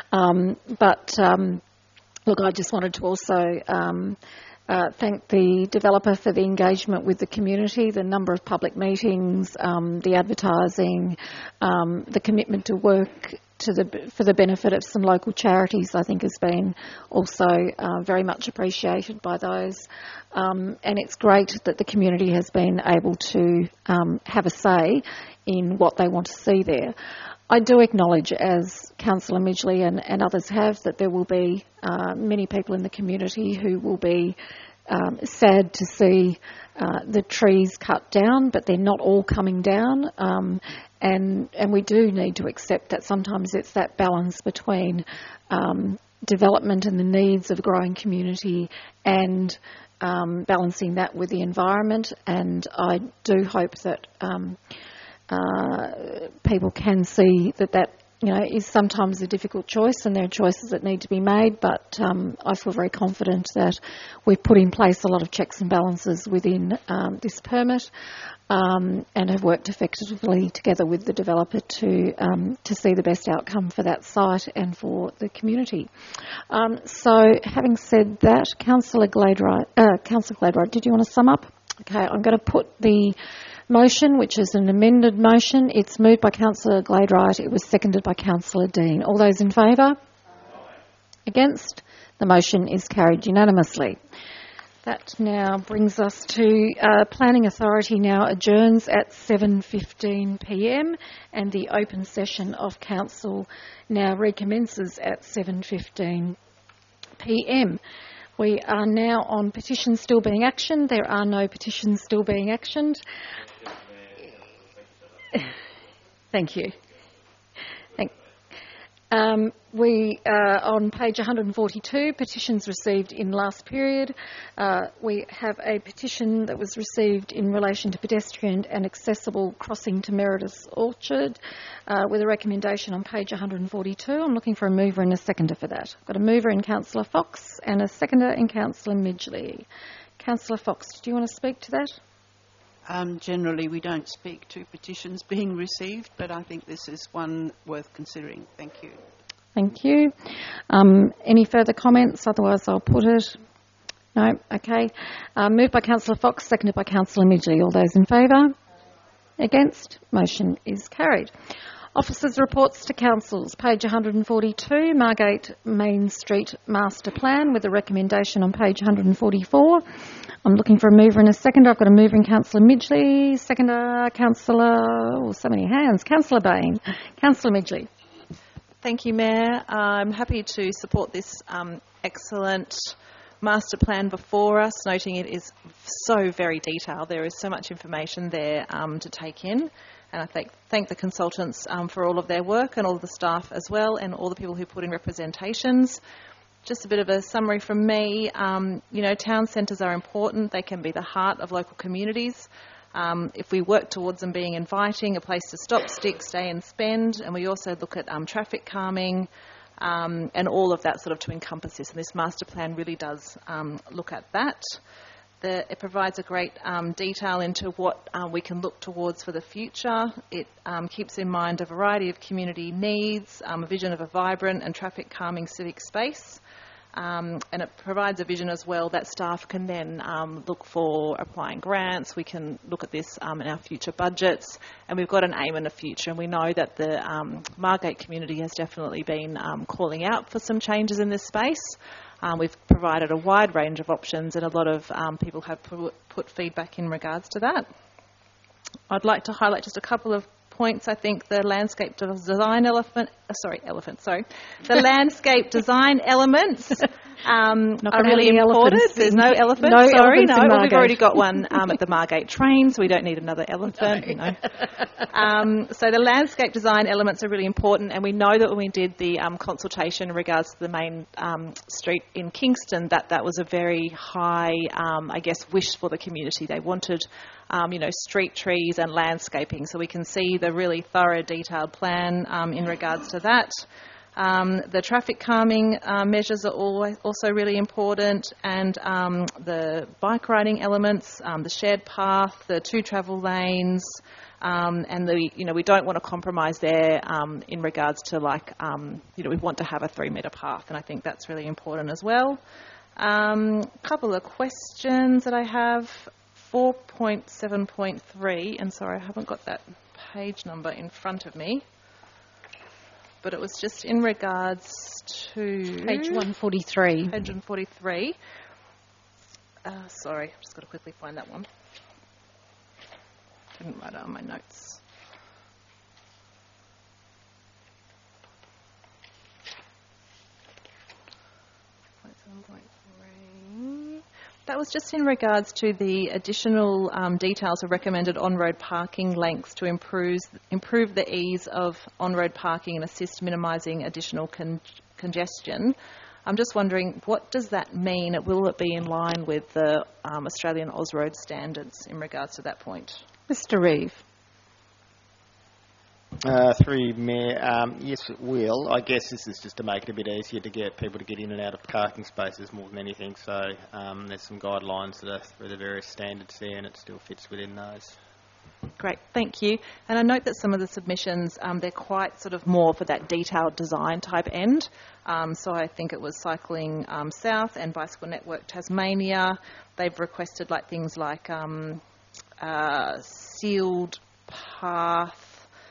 Look, I just wanted to also thank the developer for the engagement with the community, the number of public meetings, the advertising, the commitment to work for the benefit of some local charities, I think has been also very much appreciated by those. And it's great that the community has been able to have a say in what they want to see there. I do acknowledge, as Councillor Midgley and others have, that there will be many people in the community who will be sad to see the trees cut down, but they're not all coming down. And we do need to accept that sometimes it's that balance between development and the needs of a growing community and balancing that with the environment. And I do hope that people can see that is sometimes a difficult choice, and there are choices that need to be made, but I feel very confident that we've put in place a lot of checks and balances within this permit and have worked effectively together with the developer to see the best outcome for that site and for the community. So having said that, Councillor Gladwright, did you want to sum up? Okay, I'm going to put the motion, which is an amended motion. It's moved by Councillor Gladwright. It was seconded by Councillor Dean. All those in favour? Against? The motion is carried unanimously. That now brings us to Planning Authority now adjourns at 7:15 p.m. and the open session of Council now recommences at 7:15 p.m. We are now on petitions still being actioned. There are no petitions still being actioned. Thank you. We are on page 142, petitions received in last period. We have a petition that was received in relation to pedestrian and accessible crossing to Meredith's Orchard with a recommendation on page 142. I'm looking for a mover and a seconder for that. I've got a mover in Councillor Fox and a seconder in Councillor Midgley. Councillor Fox, do you want to speak to that? Generally, we don't speak to petitions being received, but I think this is one worth considering. Thank you. Thank you. Any further comments? Otherwise, I'll put it. No? Okay. Moved by Councillor Fox, seconded by Councillor Midgley. All those in favour? Against? Motion is carried. Officers' reports to councils. Page 142, Margate Main Street Master Plan with a recommendation on page 144. I'm looking for a mover and a seconder. I've got a mover in Councillor Midgley, seconder Councillor, so many hands, Councillor Bain. Councillor Midgley. Thank you, Mayor. I'm happy to support this excellent master plan before us, noting it is so very detailed. There is so much information there to take in. And I thank the consultants for all of their work and all of the staff as well, and all the people who put in representations. Just a bit of a summary from me. Town centres are important. They can be the heart of local communities. If we work towards them being inviting, a place to stop, stick, stay and spend, and we also look at traffic calming and all of that sort of to encompass this. And this master plan really does look at that. It provides a great detail into what we can look towards for the future. It keeps in mind a variety of community needs, a vision of a vibrant and traffic calming civic space. And it provides a vision as well that staff can then look for applying grants. We can look at this in our future budgets, and we've got an aim in the future. And we know that the Margate community has definitely been calling out for some changes in this space. We've provided a wide range of options, and a lot of people have put feedback in regards to that. I'd like to highlight just a couple of points. I think the landscape design the landscape design elements are really important. There's no elephant. No Sorry, elephants no. in Well, we've Margate. already got one at the Margate train, so we don't need another elephant. So the landscape design elements are really important, and we know that when we did the consultation in regards to the main street in Kingston, that was a very high, wish for the community. They wanted street trees and landscaping, so we can see the really thorough, detailed plan in regards to that. The traffic calming measures are also really important, and the bike riding elements, the shared path, the 2 travel lanes, and we don't want to compromise there in regards to we want to have a 3-metre path, and I think that's really important as well. Couple of questions that I have. 4.7.3, and sorry, I haven't got that page number in front of me, but it was just in regards to... Page 143. Page 143. Sorry, I've just got to quickly find that one. Didn't write it on my notes. That was just in regards to the additional details of recommended on-road parking lengths to improve the ease of on-road parking and assist minimising additional congestion. I'm just wondering, what does that mean? Will it be in line with the Australian Ausroad standards in regards to that point? Mr. Reeve. Through Mayor, yes it will. I guess this is just to make it a bit easier to get people to get in and out of parking spaces more than anything. So there's some guidelines that are through the various standards there, and it still fits within those. Great, thank you. And I note that some of the submissions, they're quite sort of more for that detailed design type end. So I think it was Cycling South and Bicycle Network Tasmania. They've requested things like sealed path,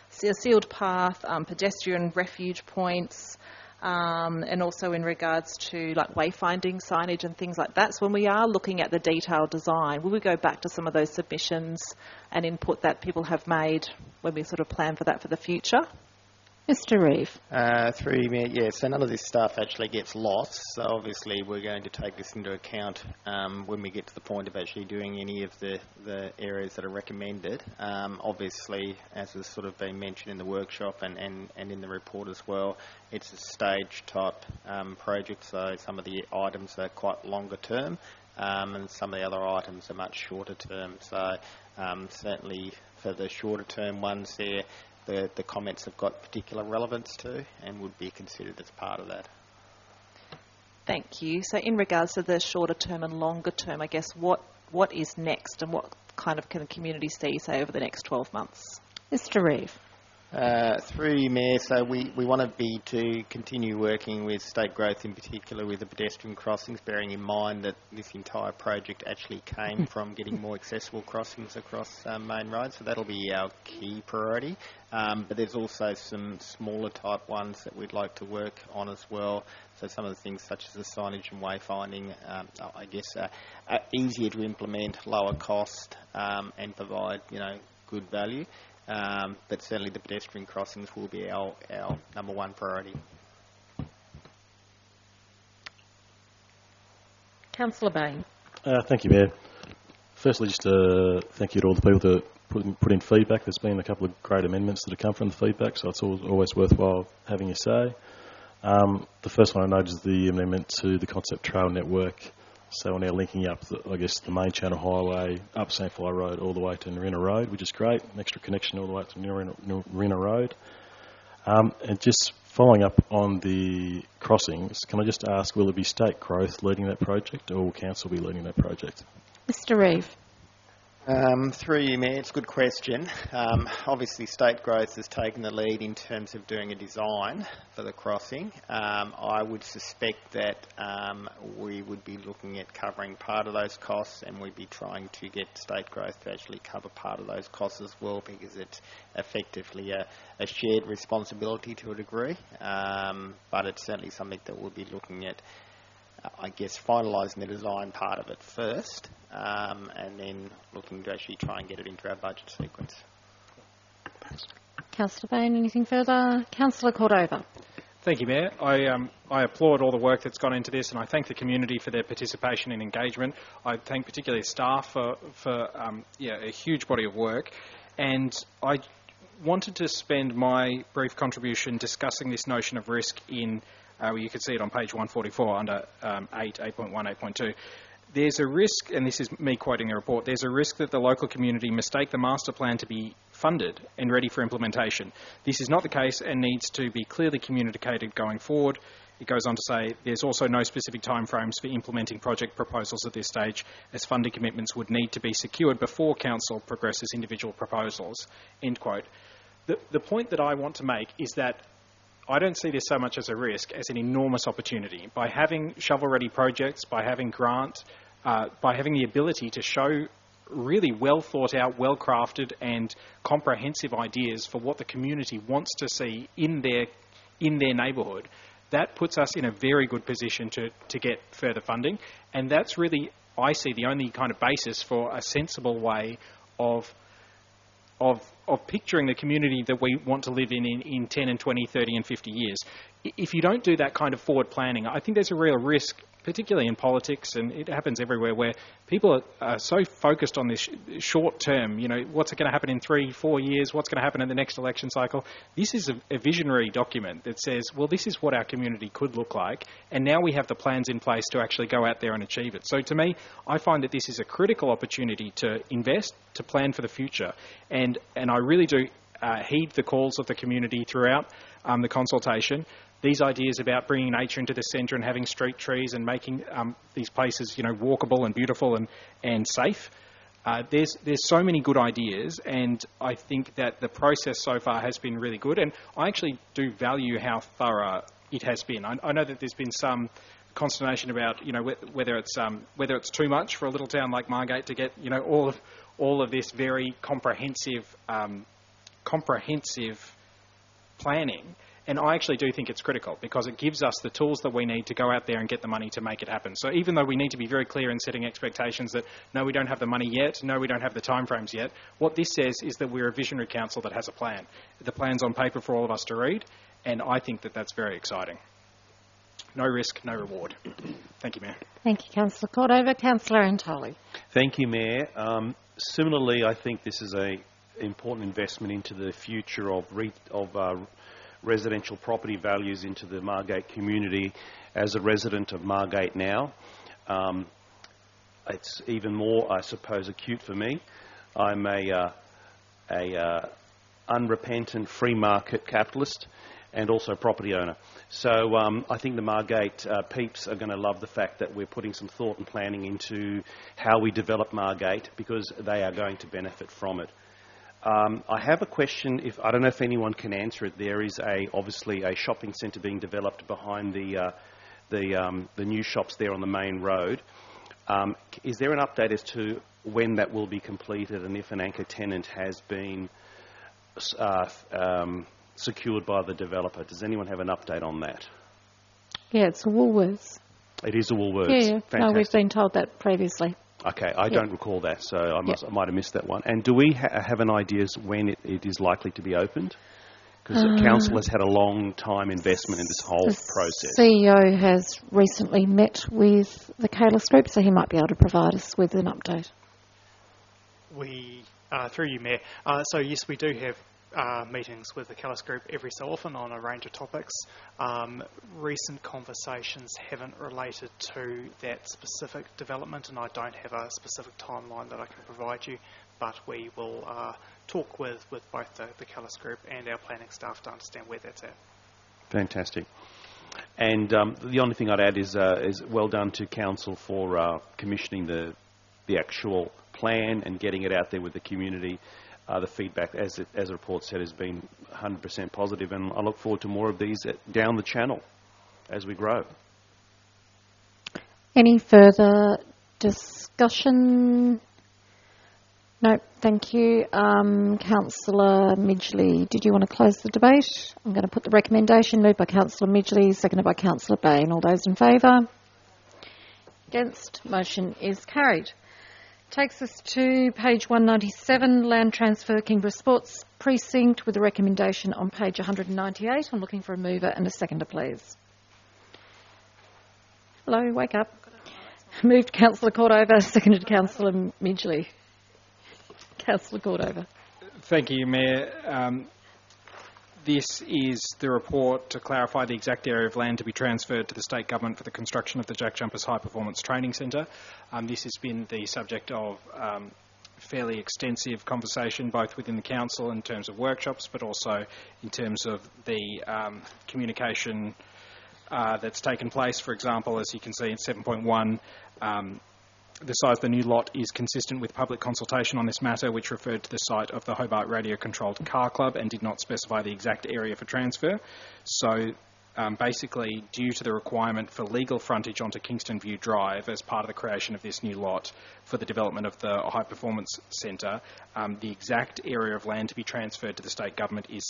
pedestrian refuge points, and also in regards to wayfinding signage and things like that. So when we are looking at the detailed design, will we go back to some of those submissions and input that people have made when we sort of plan for that for the future? Mr. Reeve. Through Mayor, yeah, so none of this stuff actually gets lost, so obviously we're going to take this into account when we get to the point of actually doing any of the areas that are recommended. Obviously, as has sort of been mentioned in the workshop and in the report as well, it's a stage type project, so some of the items are quite longer term and some of the other items are much shorter term. So certainly for the shorter term ones there, the comments have got particular relevance to and would be considered as part of that. Thank you. So in regards to the shorter term and longer term, I guess what is next and what kind of can the community see, say, over the next 12 months? Mr. Reeve. Through you, Mayor, so we want to continue working with State Growth, in particular with the pedestrian crossings, bearing in mind that this entire project actually came from getting more accessible crossings across main roads, so that'll be our key priority. But there's also some smaller type ones that we'd like to work on as well. So some of the things such as the signage and wayfinding, I guess, are easier to implement, lower cost, and provide, good value. but certainly the pedestrian crossings will be our number one priority. Councillor Bain. Thank you, Mayor. Firstly, just thank you to all the people that put in feedback. There's been a couple of great amendments that have come from the feedback, so it's always worthwhile having a say. The first one I noted is the amendment to the Concept Trail Network. So we're now linking up, the main Channel Highway up Sandfly Road all the way to Narina Road, which is great. An extra connection all the way to Narina Road. And just following up on the crossings, can I just ask, will it be State Growth leading that project, or will Council be leading that project? Mr. Reeve. Through you, Mayor, it's a good question. Obviously, State Growth has taken the lead in terms of doing a design for the crossing. I would suspect that we would be looking at covering part of those costs, and we'd be trying to get State Growth to actually cover part of those costs as well, because it's effectively a shared responsibility to a degree. But it's certainly something that we'll be looking at, I guess, finalising the design part of it first, and then looking to actually try and get it into our budget sequence. Councillor Bain, anything further? Councillor Cordova. Thank you, Mayor. I applaud all the work that's gone into this, and I thank the community for their participation and engagement. I thank particularly staff for a huge body of work, and I wanted to spend my brief contribution discussing this notion of risk in you can see it on page 144 under 8.1, 8.2. There's a risk, and this is me quoting the report, there's a risk that the local community mistake the master plan to be funded and ready for implementation. This is not the case and needs to be clearly communicated going forward. It goes on to say there's also no specific timeframes for implementing project proposals at this stage, as funding commitments would need to be secured before Council progresses individual proposals, end quote. The point that I want to make is that I don't see this so much as a risk as an enormous opportunity. By having shovel-ready projects, by having by having the ability to show really well thought out, well crafted and comprehensive ideas for what the community wants to see in their neighbourhood, that puts us in a very good position to get further funding. And that's really, I see, the only kind of basis for a sensible way of picturing the community that we want to live in 10 and 20, 30 and 50 years. If you don't do that kind of forward planning, I think there's a real risk, particularly in politics, and it happens everywhere, where people are so focused on this short term, what's going to happen in 3-4 years, what's going to happen in the next election cycle. This is a visionary document that says, well, this is what our community could look like, and now we have the plans in place to actually go out there and achieve it. So to me, I find that this is a critical opportunity to invest, to plan for the future, and I really do heed the calls of the community throughout the consultation. These ideas about bringing nature into the centre and having street trees and making these places, walkable and beautiful and safe. There's so many good ideas, and I think that the process so far has been really good. And I actually do value how thorough it has been. I know that there's been some consternation about, whether it's too much for a little town like Margate to get, all of this very comprehensive planning. And I actually do think it's critical, because it gives us the tools that we need to go out there and get the money to make it happen. So even though we need to be very clear in setting expectations that, no, we don't have the money yet, no, we don't have the timeframes yet, what this says is that we're a visionary council that has a plan. The plan's on paper for all of us to read, and I think that that's very exciting. No risk, no reward. Thank you, Mayor. Thank you, Councillor Cordova. Councillor Antoli. Thank you, Mayor. Similarly, I think this is an important investment into the future of residential property values into the Margate community. As a resident of Margate now, it's even more, I suppose, acute for me. I'm a unrepentant free market capitalist and also property owner. So I think the Margate peeps are going to love the fact that we're putting some thought and planning into how we develop Margate, because they are going to benefit from it. I have a question. I don't know if anyone can answer it. There is obviously a shopping centre being developed behind the new shops there on the main road. Is there an update as to when that will be completed, and if an anchor tenant has been secured by the developer? Does anyone have an update on that? Yeah, it's a Woolworths. It is a Woolworths. Yeah. No, we've been told that previously. Okay, I don't recall that, so I might have missed that one. And do we have an idea as when it is likely to be opened? Because the council has had a long time investment in this whole process. The CEO has recently met with the Kalis Group, so he might be able to provide us with an update. We, through you, Mayor. So yes, we do have meetings with the Kalis Group every so often on a range of topics. Recent conversations haven't related to that specific development, and I don't have a specific timeline that I can provide you, but we will talk with both the Kalis Group and our planning staff to understand where that's at. Fantastic. And the only thing I'd add is well done to Council for commissioning the actual plan and getting it out there with the community. The feedback, as the report said, has been 100% positive, and I look forward to more of these down the channel as we grow. Any further discussion? No, thank you. Councillor Midgley, did you want to close the debate? I'm going to put the recommendation moved by Councillor Midgley, seconded by Councillor Bain. All those in favour? Against? Motion is carried. Takes us to page 197, Land Transfer Kingborough Sports Precinct, with a recommendation on page 198. I'm looking for a mover and a seconder, please. Hello, wake up. Moved Councillor Cordover, seconded Councillor Midgley. Councillor Cordover. Thank you, Mayor. This is the report to clarify the exact area of land to be transferred to the state government for the construction of the Jack Jumpers High Performance Training Centre. This has been the subject of fairly extensive conversation, both within the council in terms of workshops, but also in terms of the communication that's taken place. For example, as you can see in 7.1, the size of the new lot is consistent with public consultation on this matter, which referred to the site of the Hobart Radio-controlled car club and did not specify the exact area for transfer. So basically, due to the requirement for legal frontage onto Kingston View Drive as part of the creation of this new lot for the development of the High Performance Centre, the exact area of land to be transferred to the state government is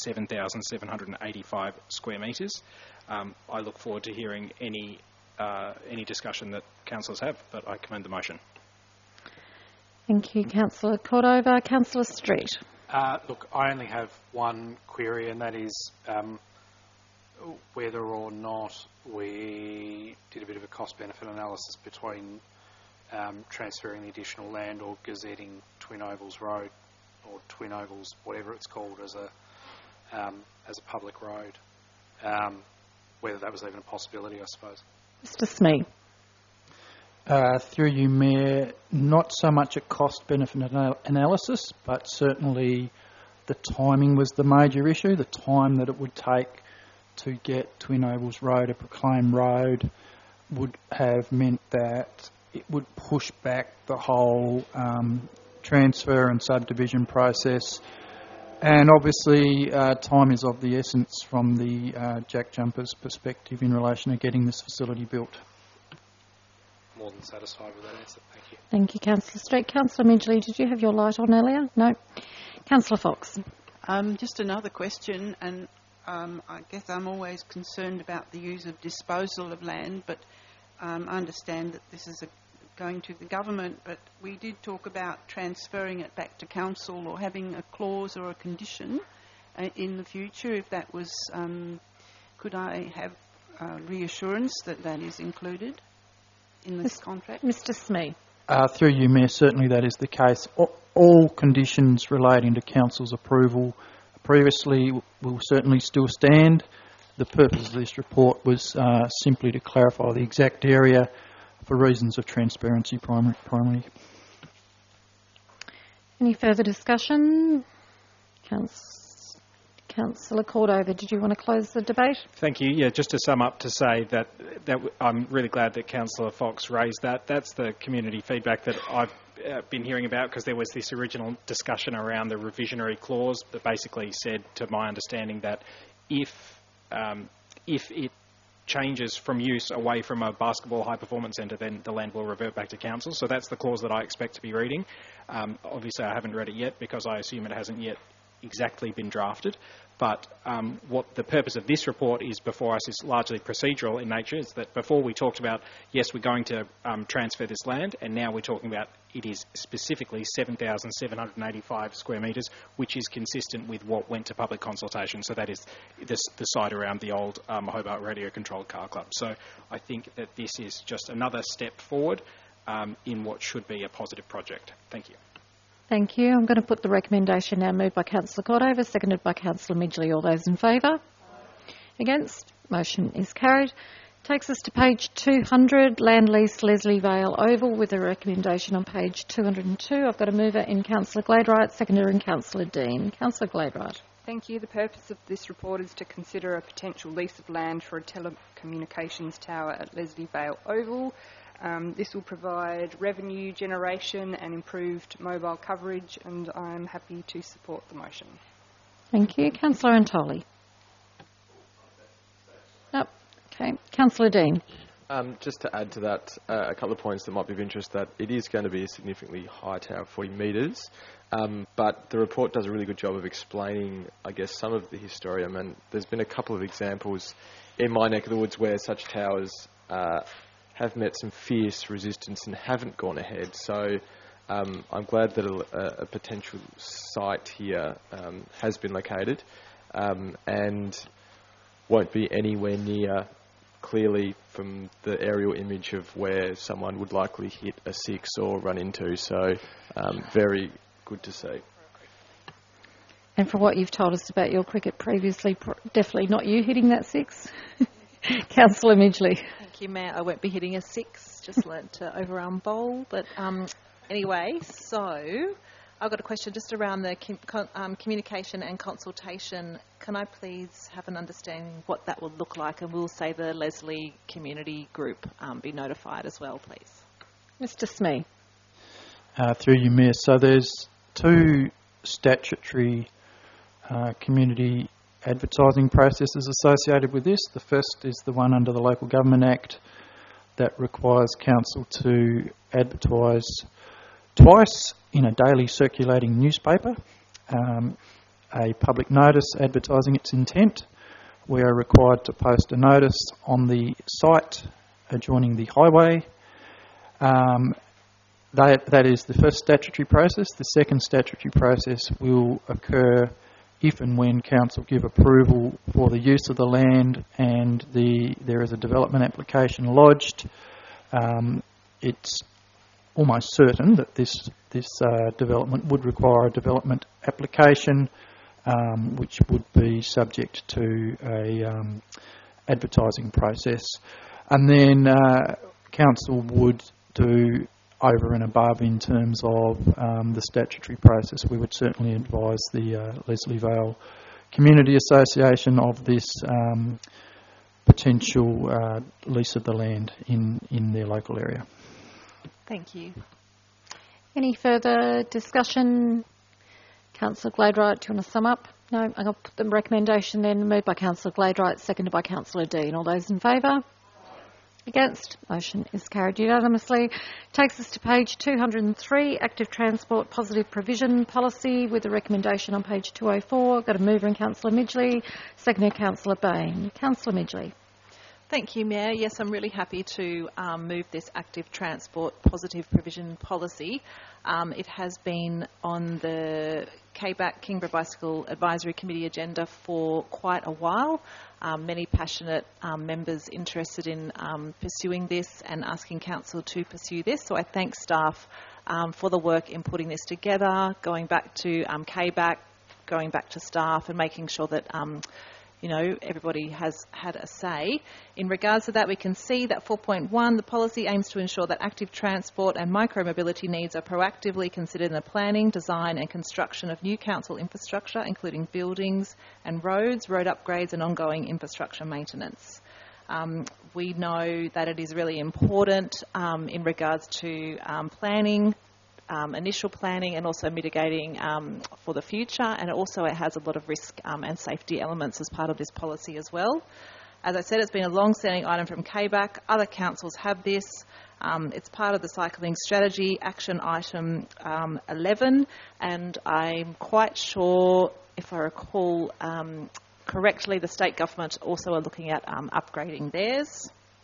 7,785 square metres. I look forward to hearing any discussion that councillors have, but I commend the motion. Thank you, Councillor Cordova. Councillor Street. Look, I only have one query, and that is whether or not we did a bit of a cost-benefit analysis between transferring the additional land or gazetting Twin Ovals Road, or Twin Ovals, whatever it's called, as a public road. Whether that was even a possibility, I suppose. Mr. Smee. Through you, Mayor, not so much a cost-benefit analysis, but certainly the timing was the major issue. The time that it would take to get Twin Ovals Road a proclaimed road would have meant that it would push back the whole transfer and subdivision process. And obviously, time is of the essence from the Jack Jumpers' perspective in relation to getting this facility built. More than satisfied with that answer. Thank you. Thank you, Councillor Street. Councillor Midgley, did you have your light on earlier? No. Councillor Fox. Just another question, and I guess I'm always concerned about the use of disposal of land, but I understand that this is going to the government, but we did talk about transferring it back to council or having a clause or a condition in the future. If that was, could I have reassurance that that is included in this contract? Mr. Smee. Through you, Mayor, certainly that is the case. All conditions relating to council's approval previously will certainly still stand. The purpose of this report was simply to clarify the exact area for reasons of transparency primarily. Any further discussion? Councillor Cordova, did you want to close the debate? Thank you. Yeah, just to sum up, to say that I'm really glad that Councillor Fox raised that. That's the community feedback that I've been hearing about, because there was this original discussion around the revisionary clause that basically said, to my understanding, that if it changes from use away from a basketball high performance centre, then the land will revert back to council. So that's the clause that I expect to be reading. Obviously I haven't read it yet because I assume it hasn't yet exactly been drafted. But what the purpose of this report is before us is largely procedural in nature. Is that before we talked about, yes, we're going to transfer this land, and now we're talking about it is specifically 7,785 square metres, which is consistent with what went to public consultation. So that is the site around the old Hobart radio-controlled car club. So I think that this is just another step forward in what should be a positive project. Thank you. Thank you. I'm going to put the recommendation now, moved by Councillor Cordova, seconded by Councillor Midgley. All those in favour? Against? Motion is carried. Takes us to page 200, land lease Leslie Vale Oval, with a recommendation on page 202. I've got a mover in Councillor Gladwright, seconder in Councillor Dean. Councillor Gladwright. Thank you. The purpose of this report is to consider a potential lease of land for a telecommunications tower at Leslie Vale Oval. This will provide revenue generation and improved mobile coverage, and I'm happy to support the motion. Thank you. Councillor Antoli. Yep. Okay. Councillor Dean. Just to add to that, a couple of points that might be of interest, that it is going to be a significantly high tower, 40 metres, but the report does a really good job of explaining, I guess, some of the history. I mean, there's been a couple of examples in my neck of the woods where such towers have met some fierce resistance and haven't gone ahead. So I'm glad that a potential site here has been located and won't be anywhere near, clearly, from the aerial image of where someone would likely hit a 6 or run into. So very good to see. And for what you've told us about your cricket previously, definitely not you hitting that 6. Councillor Midgley. Thank you, Mayor. I won't be hitting a 6, just learnt to overarm bowl. But anyway, so I've got a question just around the communication and consultation. Can I please have an understanding what that will look like? And will, say, the Leslie Community Group be notified as well, please? Mr. Smee. Through you, Mayor. So there's 2 statutory community advertising processes associated with this. The first is the one under the Local Government Act that requires council to advertise twice in a daily circulating newspaper, a public notice advertising its intent. We are required to post a notice on the site adjoining the highway. That is the first statutory process. The second statutory process will occur if and when council give approval for the use of the land and there is a development application lodged. It's almost certain that this development would require a development application, which would be subject to a advertising process. And then council would do over and above in terms of the statutory process. We would certainly advise the Leslie Vale Community Association of this potential lease of the land in their local area. Thank you. Any further discussion? Councillor Gladwright, do you want to sum up? No? I'll put the recommendation then, moved by Councillor Gladwright, seconded by Councillor Dean. All those in favour? Against? Motion is carried unanimously. Takes us to page 203, Active Transport Positive Provision Policy, with a recommendation on page 204. Got a mover in Councillor Midgley, seconded Councillor Bain. Councillor Midgley. Thank you, Mayor. Yes, I'm really happy to move this Active Transport Positive Provision Policy. It has been on the KBAC, Kingborough Bicycle Advisory Committee agenda for quite a while. Many passionate members interested in pursuing this and asking council to pursue this. So I thank staff for the work in putting this together, going back to KBAC, going back to staff and making sure that everybody has had a say. In regards to that, we can see that 4.1, the policy aims to ensure that active transport and micro-mobility needs are proactively considered in the planning, design and construction of new council infrastructure, including buildings and roads, road upgrades and ongoing infrastructure maintenance. We know that it is really important in regards to planning, initial planning and also mitigating for the future, and also it has a lot of risk and safety elements as part of this policy as well. As I said, it's been a long-standing item from KBAC. Other councils have this. It's part of the cycling strategy, action item 11, and I'm quite sure if I recall correctly, the state government also are looking at upgrading theirs.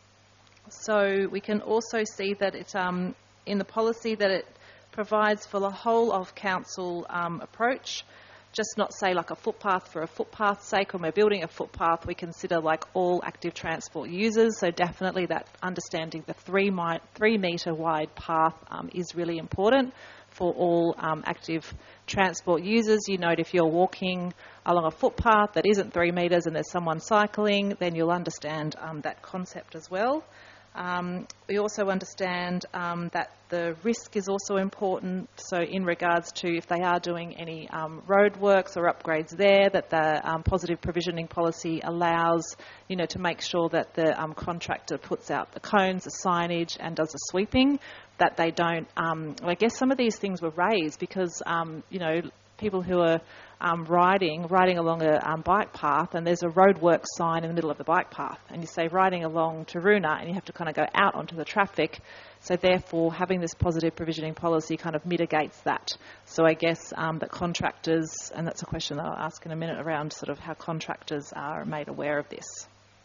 So we can also see that it, in the policy, that it provides for the whole of council approach, just not say like a footpath for a footpath's sake. When we're building a footpath, we consider like all active transport users. So definitely that understanding the 3 metre wide path is really important for all active transport users. You note if you're walking along a footpath that isn't 3 metres and there's someone cycling, then you'll understand that concept as well. We also understand that the risk is also important, so in regards to if they are doing any road works or upgrades there, that the positive provisioning policy allows, to make sure that the contractor puts out the cones, the signage and does the sweeping, that they don't, I guess some of these things were raised because, people who are riding along a bike path, and there's a roadworks sign in the middle of the bike path, and you say riding along Taroona, and you have to kind of go out onto the traffic. So therefore, having this positive provisioning policy kind of mitigates that. So I guess that contractors, and that's a question that I'll ask in a minute around sort of how contractors are made aware of this.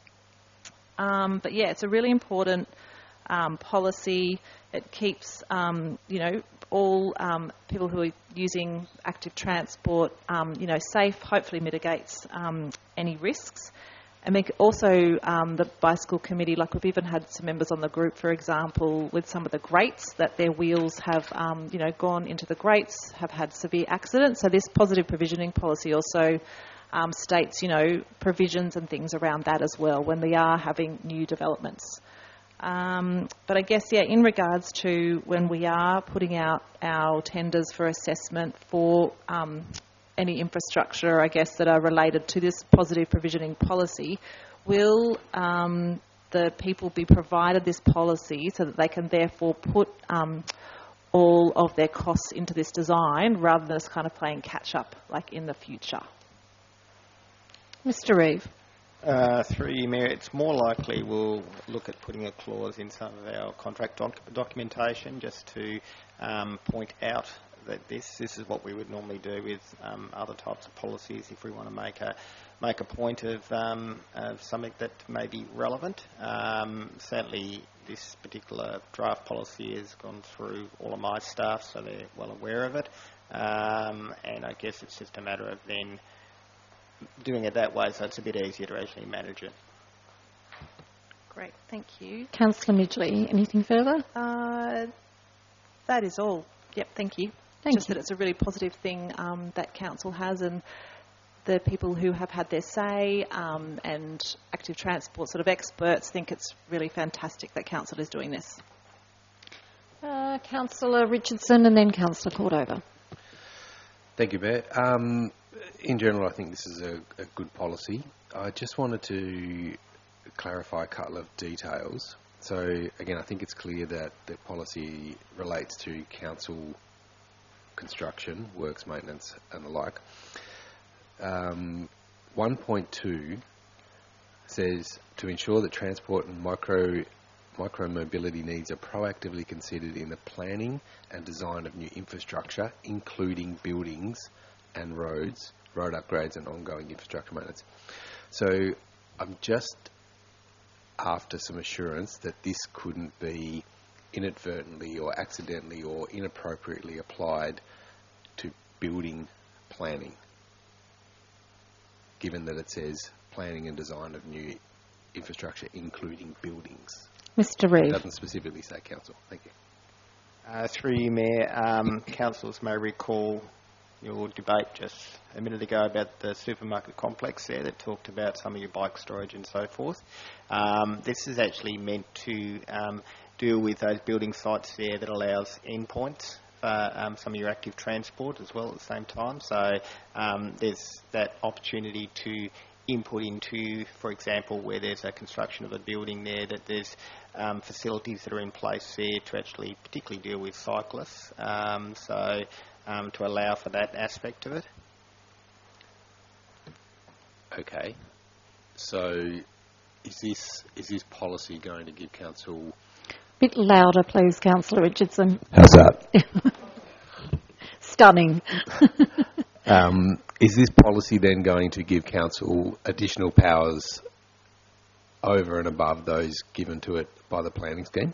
But yeah, it's a really important policy. It keeps, all people who are using active transport, safe, hopefully mitigates any risks. And also the bicycle committee, like we've even had some members on the group, for example, with some of the grates, that their wheels have, gone into the grates, have had severe accidents. So this positive provisioning policy also states, provisions and things around that as well when they are having new developments. But I guess, in regards to when we are putting out our tenders for assessment for any infrastructure, I guess, that are related to this positive provisioning policy, will the people be provided this policy so that they can therefore put all of their costs into this design rather than just kind of playing catch-up like in the future? Mr. Reeve. Through you, Mayor, it's more likely we'll look at putting a clause in some of our contract documentation just to point out that this is what we would normally do with other types of policies if we want to make a point of something that may be relevant. Certainly, this particular draft policy has gone through all of my staff, so they're well aware of it. And I guess it's just a matter of then doing it that way, so it's a bit easier to actually manage it. Great, thank you. Councillor Midgley, anything further? That is all. Yep, thank you. Just that it's a really positive thing that council has, and the people who have had their say and active transport sort of experts think it's really fantastic that council is doing this. Councillor Richardson and then Councillor Cordova. Thank you, Mayor. In general, I think this is a good policy. I just wanted to clarify a couple of details. So, again, I think it's clear that the policy relates to council construction, works, maintenance and the like. 1.2 says to ensure that transport and micro-mobility needs are proactively considered in the planning and design of new infrastructure, including buildings and roads, road upgrades and ongoing infrastructure maintenance. So I'm just after some assurance that this couldn't be inadvertently or accidentally or inappropriately applied to building planning, given that it says planning and design of new infrastructure, including buildings. Mr. Reeve. It doesn't specifically say council. Thank you. Through you, Mayor, councillors may recall your debate just a minute ago about the supermarket complex there that talked about some of your bike storage and so forth. This is actually meant to deal with those building sites there that allows endpoints for some of your active transport as well at the same time. So there's that opportunity to input into, for example, where there's a construction of a building there, that there's facilities that are in place there to actually particularly deal with cyclists. To allow for that aspect of it. Okay. So is this policy going to give council... Bit louder, please, Councillor Richardson. How's that? Stunning. Is this policy then going to give council additional powers over and above those given to it by the planning scheme?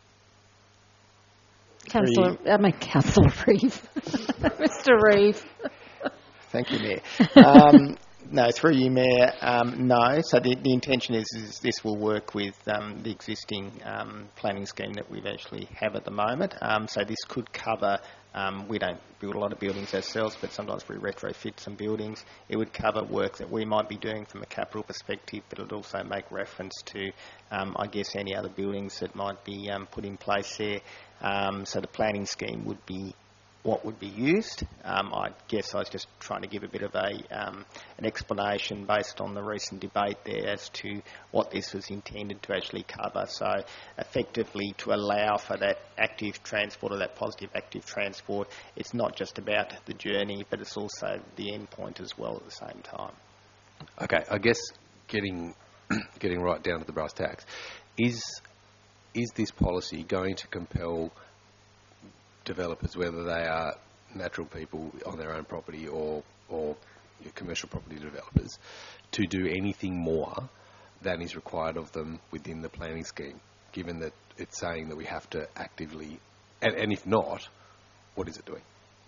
Councillor Reeve. Mr. Reeve. Thank you, Mayor. No, through you, Mayor, no. So the intention is this will work with the existing planning scheme that we actually have at the moment. So this could cover, we don't build a lot of buildings ourselves, but sometimes we retrofit some buildings. It would cover work that we might be doing from a capital perspective, but it would also make reference to, I guess, any other buildings that might be put in place there. So the planning scheme would be what would be used. I guess I was just trying to give a bit of an explanation based on the recent debate there as to what this was intended to actually cover. So effectively to allow for that active transport or that positive active transport, it's not just about the journey, but it's also the end point as well at the same time. Okay, I guess getting right down to the brass tacks, is this policy going to compel developers, whether they are natural people on their own property or commercial property developers, to do anything more than is required of them within the planning scheme, given that it's saying that we have to actively, and if not, what is it doing?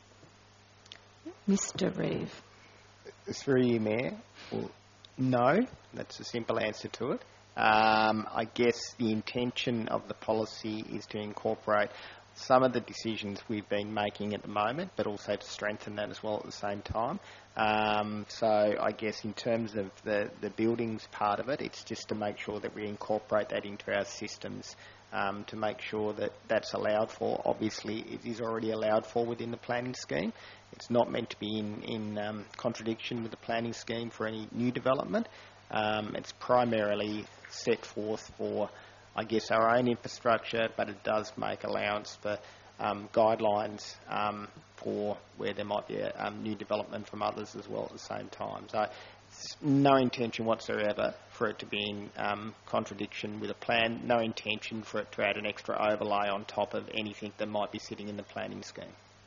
Mr. Reeve. Through you, Mayor. Well, no, that's a simple answer to it. I guess the intention of the policy is to incorporate some of the decisions we've been making at the moment, but also to strengthen that as well at the same time. So I guess in terms of the buildings part of it, it's just to make sure that we incorporate that into our systems to make sure that that's allowed for. Obviously, it is already allowed for within the planning scheme. It's not meant to be in contradiction with the planning scheme for any new development. It's primarily set forth for, I guess, our own infrastructure, but it does make allowance for guidelines for where there might be a new development from others as well at the same time. So it's no intention whatsoever for it to be in contradiction with a plan, no intention for it to add an extra overlay on top of anything that might be sitting in the planning scheme.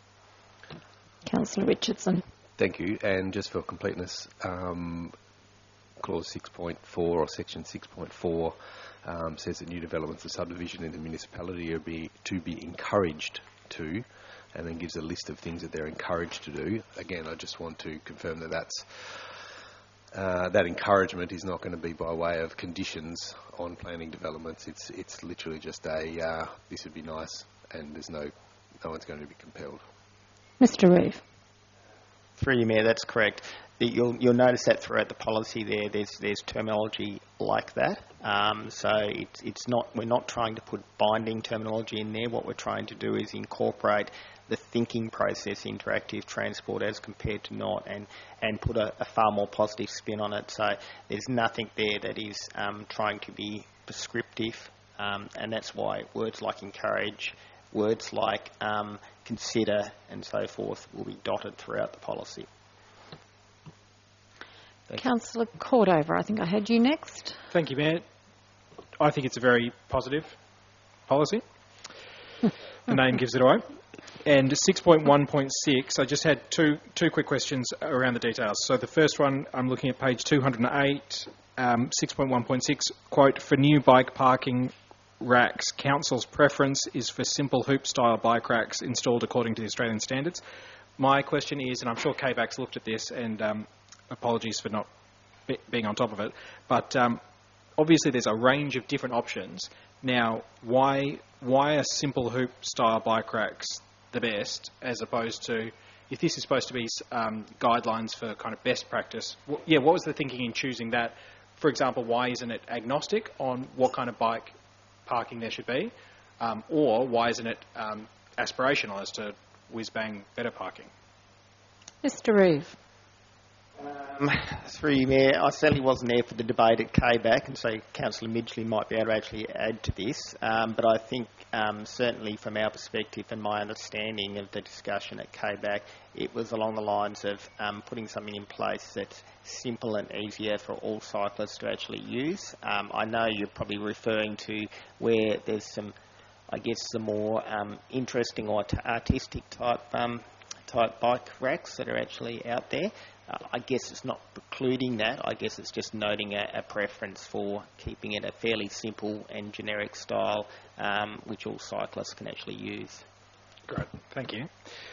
Councillor Richardson. Thank you. And just for completeness, Clause 6.4 or Section 6.4 says that new developments of subdivision in the municipality are to be encouraged to, and then gives a list of things that they're encouraged to do. Again, I just want to confirm that that encouragement is not going to be by way of conditions on planning developments. It's literally just this would be nice, and there's no one's going to be compelled. Mr. Reeve. Through you, Mayor, that's correct. You'll notice that throughout the policy there's terminology like that. So it's not, we're not trying to put binding terminology in there. What we're trying to do is incorporate the thinking process into active transport as compared to not, and put a far more positive spin on it. So there's nothing there that is trying to be prescriptive, and that's why words like encourage, words like consider and so forth will be dotted throughout the policy. Councillor Cordover, I think I had you next. Thank you, Mayor. I think it's a very positive policy. The name gives it away. And 6.1.6, I just had two quick questions around the details. So the first one, I'm looking at page 208, 6.1.6, quote, for new bike parking racks, council's preference is for simple hoop-style bike racks installed according to the Australian standards. My question is, and I'm sure KBAC's looked at this, and apologies for not being on top of it, but obviously there's a range of different options. Now, why are simple hoop-style bike racks the best, as opposed to, if this is supposed to be guidelines for kind of best practice, what was the thinking in choosing that? For example, why isn't it agnostic on what kind of bike parking there should be, or why isn't it aspirational as to whiz-bang better parking? Mr. Reeve. Through you, Mayor, I certainly wasn't there for the debate at KBAC, and so Councillor Midgley might be able to actually add to this. But I think certainly from our perspective and my understanding of the discussion at KBAC, it was along the lines of putting something in place that's simple and easier for all cyclists to actually use. I know you're probably referring to where there's some, I guess, some more interesting or artistic type type bike racks that are actually out there. I guess it's not precluding that. I guess it's just noting a preference for keeping it a fairly simple and generic style, which all cyclists can actually use. Great, thank you.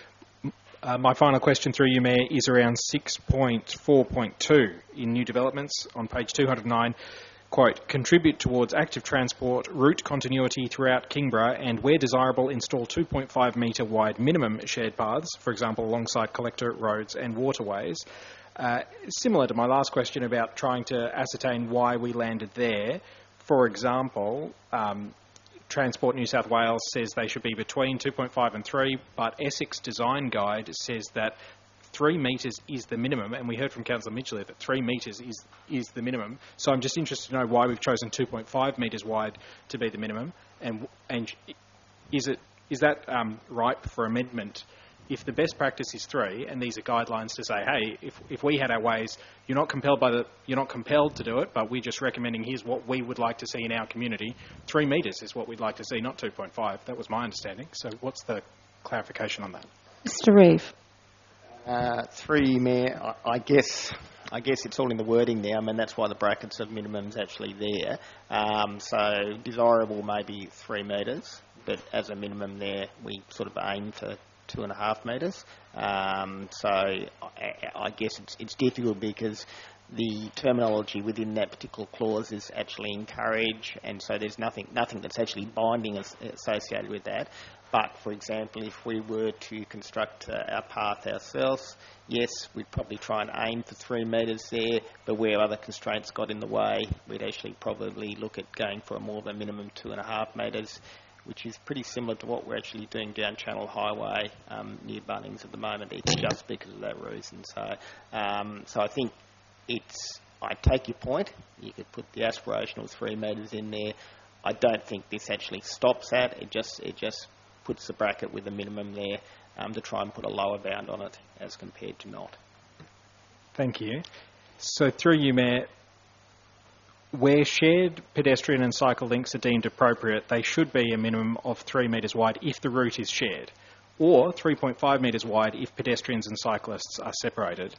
My final question through you, Mayor, is around 6.4.2 in new developments on page 209. Quote, contribute towards active transport, route continuity throughout Kingborough and, where desirable, install 2.5 metre wide minimum shared paths, for example, alongside collector roads and waterways. Similar to my last question about trying to ascertain why we landed there, for example, Transport New South Wales says they should be between 2.5 and 3, but Essex Design Guide says that 3 metres is the minimum, and we heard from Councillor Midgley that 3 metres is the minimum. So I'm just interested to know why we've chosen 2.5 metres wide to be the minimum, and is that ripe for amendment? If the best practice is 3, and these are guidelines to say, hey, if we had our ways, you're not compelled to do it, but we're just recommending here's what we would like to see in our community. 3 metres is what we'd like to see, not 2.5. That was my understanding. So what's the clarification on that? Mr. Reeve. Through you, Mayor, I guess it's all in the wording now. I mean, that's why the brackets of minimum's actually there. So desirable may be 3 metres, but as a minimum there, we sort of aim for 2.5 metres. So I guess it's difficult because the terminology within that particular clause is actually encourage, and so there's nothing that's actually binding associated with that. But, for example, if we were to construct our path ourselves, yes, we'd probably try and aim for 3 metres there, but where other constraints got in the way, we'd actually probably look at going for a more of a minimum 2.5 metres, which is pretty similar to what we're actually doing down Channel Highway near Bunnings at the moment. It's just because of that reason. So I think I take your point. You could put the aspirational 3 metres in there. I don't think this actually stops that. It just puts the bracket with a minimum there to try and put a lower bound on it as compared to not. Thank you. So through you, Mayor, where shared pedestrian and cycle links are deemed appropriate, they should be a minimum of 3 metres wide if the route is shared, or 3.5 metres wide if pedestrians and cyclists are separated.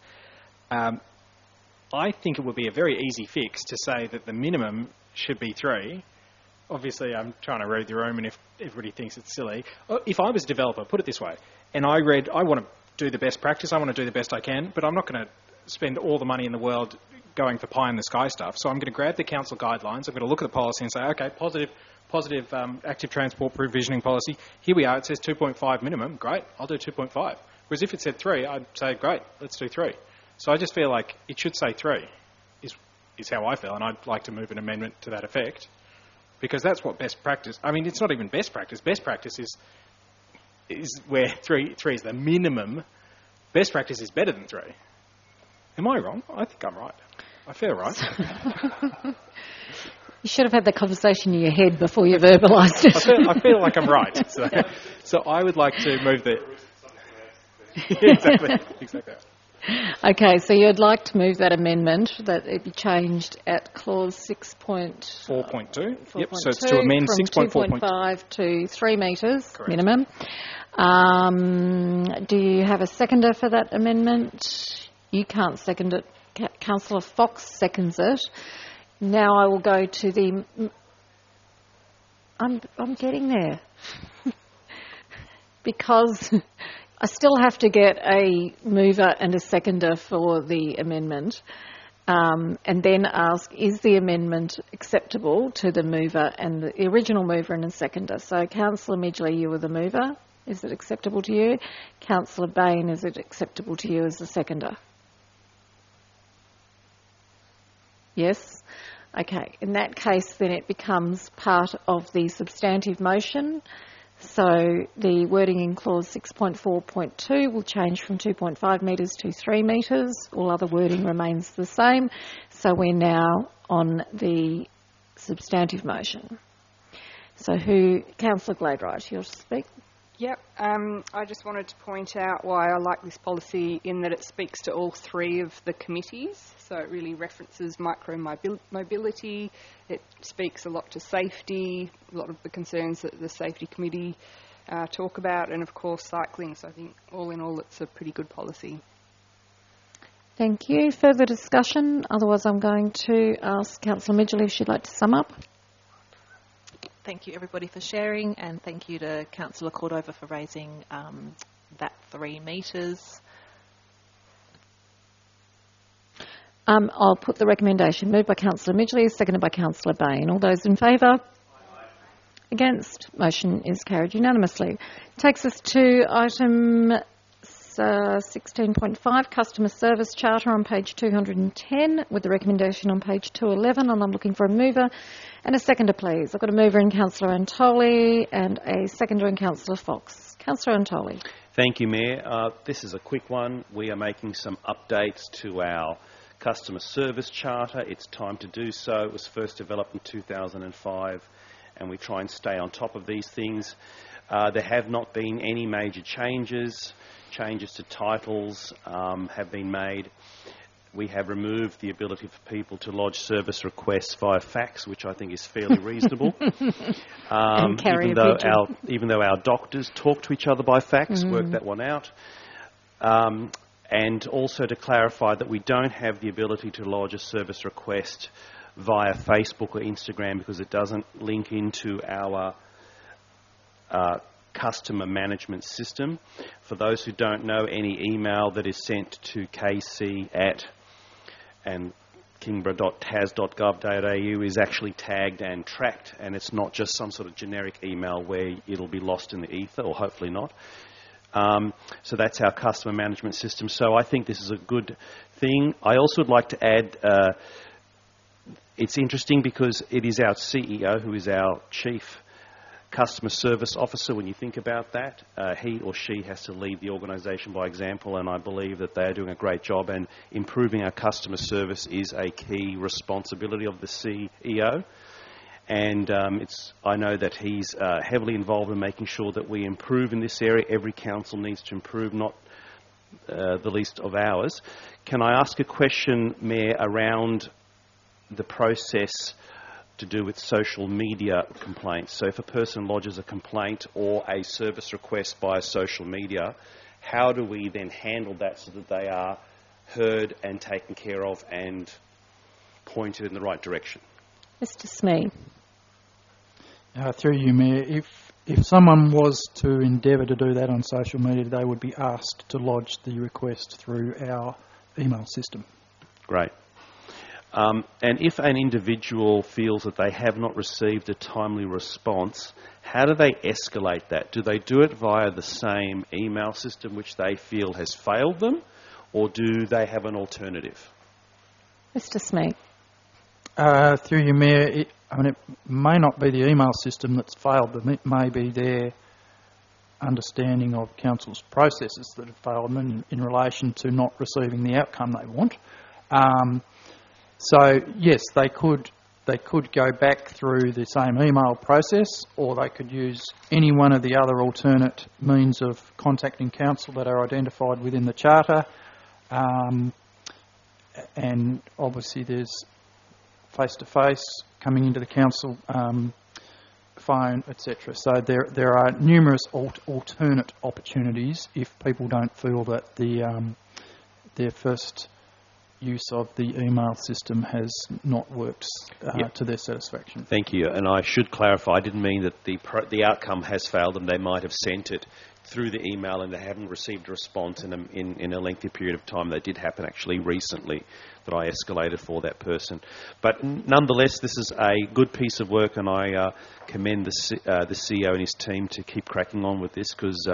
I think it would be a very easy fix to say that the minimum should be 3. Obviously, I'm trying to read the room, and if everybody thinks it's silly. If I was a developer, put it this way, and I want to do the best practice, I want to do the best I can, but I'm not going to spend all the money in the world going for pie-in-the-sky stuff. So I'm going to grab the council guidelines, I'm going to look at the policy and say, okay, positive active transport provisioning policy. Here we are, it says 2.5 minimum. Great, I'll do 2.5. Whereas if it said 3, I'd say, great, let's do 3. So I just feel like it should say 3, is how I feel, and I'd like to move an amendment to that effect. Because that's what best practice... I mean, it's not even best practice. Best practice is where 3 is the minimum. Best practice is better than 3. Am I wrong? I think I'm right. I feel right. You should have had the conversation in your head before you verbalised it. I feel like I'm right. So I would like to move the... Exactly. Okay, so you'd like to move that amendment that it be changed at clause 6.4.2. Yep, so it's to amend 6.4.5 to 3 metres minimum. Do you have a seconder for that amendment? You can't second it. Councillor Fox seconds it. Now I will go to the... I'm getting there. Because... I still have to get a mover and a seconder for the amendment and then ask, is the amendment acceptable to the mover and the original mover and the seconder? So, Councillor Midgley, you were the mover. Is it acceptable to you? Councillor Bain, is it acceptable to you as the seconder? Yes? Okay. In that case, then it becomes part of the substantive motion. So the wording in clause 6.4.2 will change from 2.5 metres to 3 metres. All other wording remains the same. So we're now on the substantive motion. So Councillor Gladright, you'll speak. Yep. I just wanted to point out why I like this policy in that it speaks to all 3 of the committees. So it really references micro-mobility. It speaks a lot to safety, a lot of the concerns that the Safety Committee talk about, and of course cycling. So I think all in all it's a pretty good policy. Thank you. Further discussion? Otherwise I'm going to ask Councillor Midgley if she'd like to sum up. Thank you everybody for sharing, and thank you to Councillor Cordova for raising that 3 metres. I'll put the recommendation. Moved by Councillor Midgley, seconded by Councillor Bain. All those in favour? Against? Motion is carried unanimously. Takes us to item 16.5, Customer Service Charter on page 210, with the recommendation on page 211, and I'm looking for a mover and a seconder, please. I've got a mover in Councillor Antoli and a seconder in Councillor Fox. Councillor Antoli. Thank you, Mayor. This is a quick one. We are making some updates to our Customer Service Charter. It's time to do so. It was first developed in 2005, and we try and stay on top of these things. There have not been any major changes. Changes to titles have been made. We have removed the ability for people to lodge service requests via fax, which I think is fairly reasonable. Even though our doctors talk to each other by fax, work that one out. And also to clarify that we don't have the ability to lodge a service request via Facebook or Instagram because it doesn't link into our customer management system. For those who don't know, any email that is sent to kc@kingborough.tas.gov.au is actually tagged and tracked, and it's not just some sort of generic email where it'll be lost in the ether, or hopefully not. So that's our customer management system. So I think this is a good thing. I also would like to add, it's interesting because it is our CEO who is our chief customer service officer. When you think about that, he or she has to lead the organisation by example, and I believe that they are doing a great job, and improving our customer service is a key responsibility of the CEO. And I know that he's heavily involved in making sure that we improve in this area. Every council needs to improve, not the least of ours. Can I ask a question, Mayor, around the process to do with social media complaints? So if a person lodges a complaint or a service request via social media, how do we then handle that so that they are heard and taken care of and pointed in the right direction? Mr. Smee. Through you, Mayor, if someone was to endeavour to do that on social media, they would be asked to lodge the request through our email system. Great. And if an individual feels that they have not received a timely response, how do they escalate that? Do they do it via the same email system which they feel has failed them, or do they have an alternative? Mr. Smee. Through you, Mayor, it may not be the email system that's failed them. It may be their understanding of council's processes that have failed them in relation to not receiving the outcome they want. So yes, they could go back through the same email process, or they could use any one of the other alternate means of contacting council that are identified within the charter. And obviously there's face-to-face, coming into the council, phone, etc. So there are numerous alternate opportunities if people don't feel that their first use of the email system has not worked to their satisfaction. Thank you. And I should clarify, I didn't mean that the outcome has failed them. They might have sent it through the email and they haven't received a response in a lengthy period of time. That did happen actually recently, that I escalated for that person. But nonetheless, this is a good piece of work, and I commend the CEO and his team to keep cracking on with this, because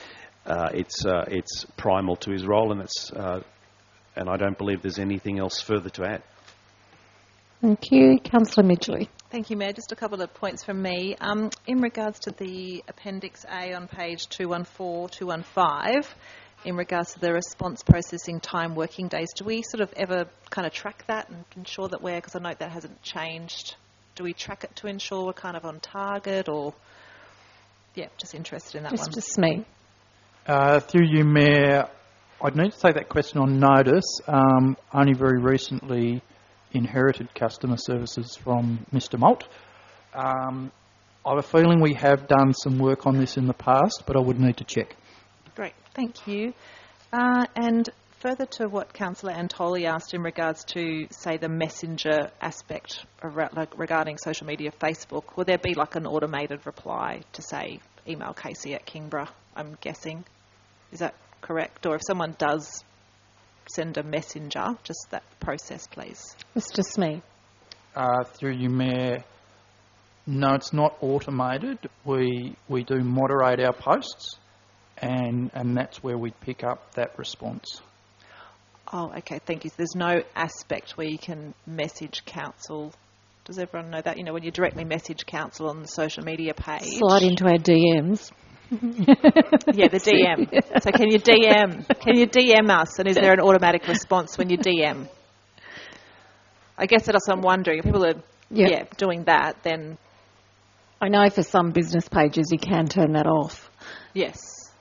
it's primal to his role, and and I don't believe there's anything else further to add. Thank you. Councillor Midgley. Thank you, Mayor. Just a couple of points from me. In regards to the Appendix A on page 214, 215, in regards to the response processing time working days, do we sort of ever kind of track that and ensure that we're, because I note that hasn't changed, do we track it to ensure we're kind of on target, or, yeah, just interested in that one. Mr. Smee. Through you, Mayor, I'd need to take that question on notice. Only very recently inherited customer services from Mr. Malt. I have a feeling we have done some work on this in the past, but I would need to check. Great, thank you. And further to what Councillor Antoli asked in regards to, say, the messenger aspect regarding social media, Facebook, will there be like an automated reply to, say, email Casey at Kingborough, I'm guessing? Is that correct? Or if someone does send a messenger, just that process, please. Mr. Smee. Through you, Mayor, no, it's not automated. We do moderate our posts, and that's where we pick up that response. Oh, okay, thank you. So there's no aspect where you can message council. Does everyone know that? You know, when you directly message council on the social media page. Slide into our DMs. Yeah, the DM. So can you DM us, and is there an automatic response when you DM? I guess that's what I'm wondering. If people are doing that, then... I know for some business pages you can turn that off. Yes.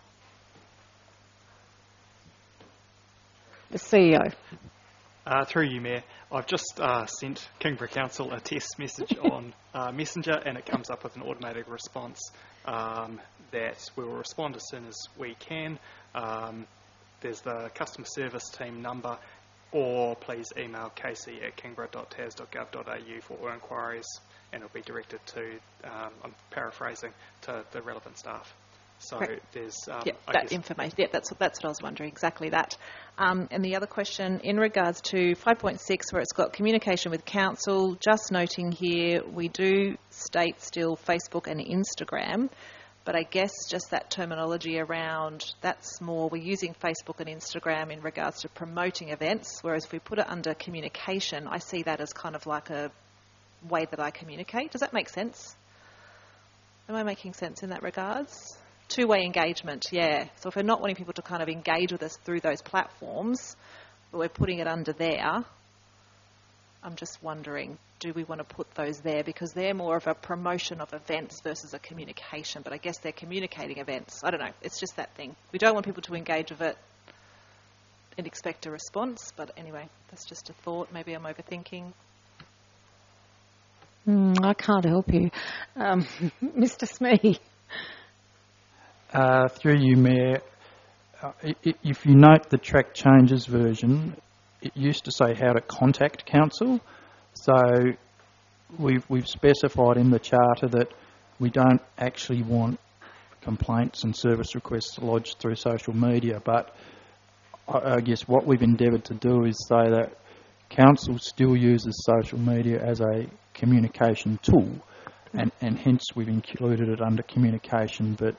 The CEO. Through you, Mayor, I've just sent Kingborough Council a test message on Messenger, and it comes up with an automated response that we will respond as soon as we can. There's the customer service team number, or please email casey@kingborough.tas.gov.au for all inquiries, and it'll be directed to, I'm paraphrasing, to the relevant staff. So there's information. Yeah, that's what I was wondering, exactly that. And the other question, in regards to 5.6, where it's got communication with council, just noting here, we do state still Facebook and Instagram, but I guess just that terminology around, that's more, we're using Facebook and Instagram in regards to promoting events, whereas if we put it under communication, I see that as kind of like a way that I communicate. Does that make sense? Am I making sense in that regards? Two-way engagement, yeah. So if we're not wanting people to kind of engage with us through those platforms, but we're putting it under there, I'm just wondering, do we want to put those there? Because they're more of a promotion of events versus a communication, but I guess they're communicating events. I don't know. It's just that thing. We don't want people to engage with it and expect a response, but anyway, that's just a thought. Maybe I'm overthinking. I can't help you. Mr. Smee. Through you, Mayor, if you note the track changes version, it used to say how to contact council. So we've specified in the charter that we don't actually want complaints and service requests lodged through social media, but I guess what we've endeavoured to do is say that council still uses social media as a communication tool, and hence we've included it under communication, but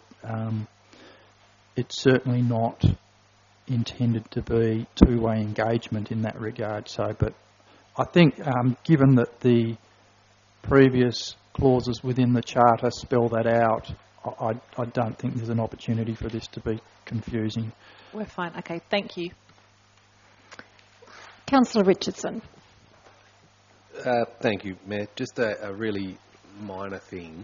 it's certainly not intended to be two-way engagement in that regard. So, but I think given that the previous clauses within the charter spell that out, I don't think there's an opportunity for this to be confusing. We're fine. Okay, thank you. Councillor Richardson. Thank you, Mayor. Just a really minor thing.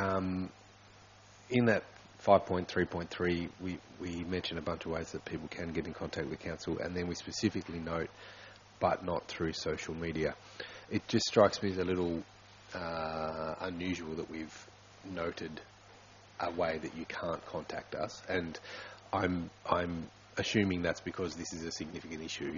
In that 5.3.3, we mention a bunch of ways that people can get in contact with council, and then we specifically note, but not through social media. It just strikes me as a little unusual that we've noted a way that you can't contact us, and I'm assuming that's because this is a significant issue.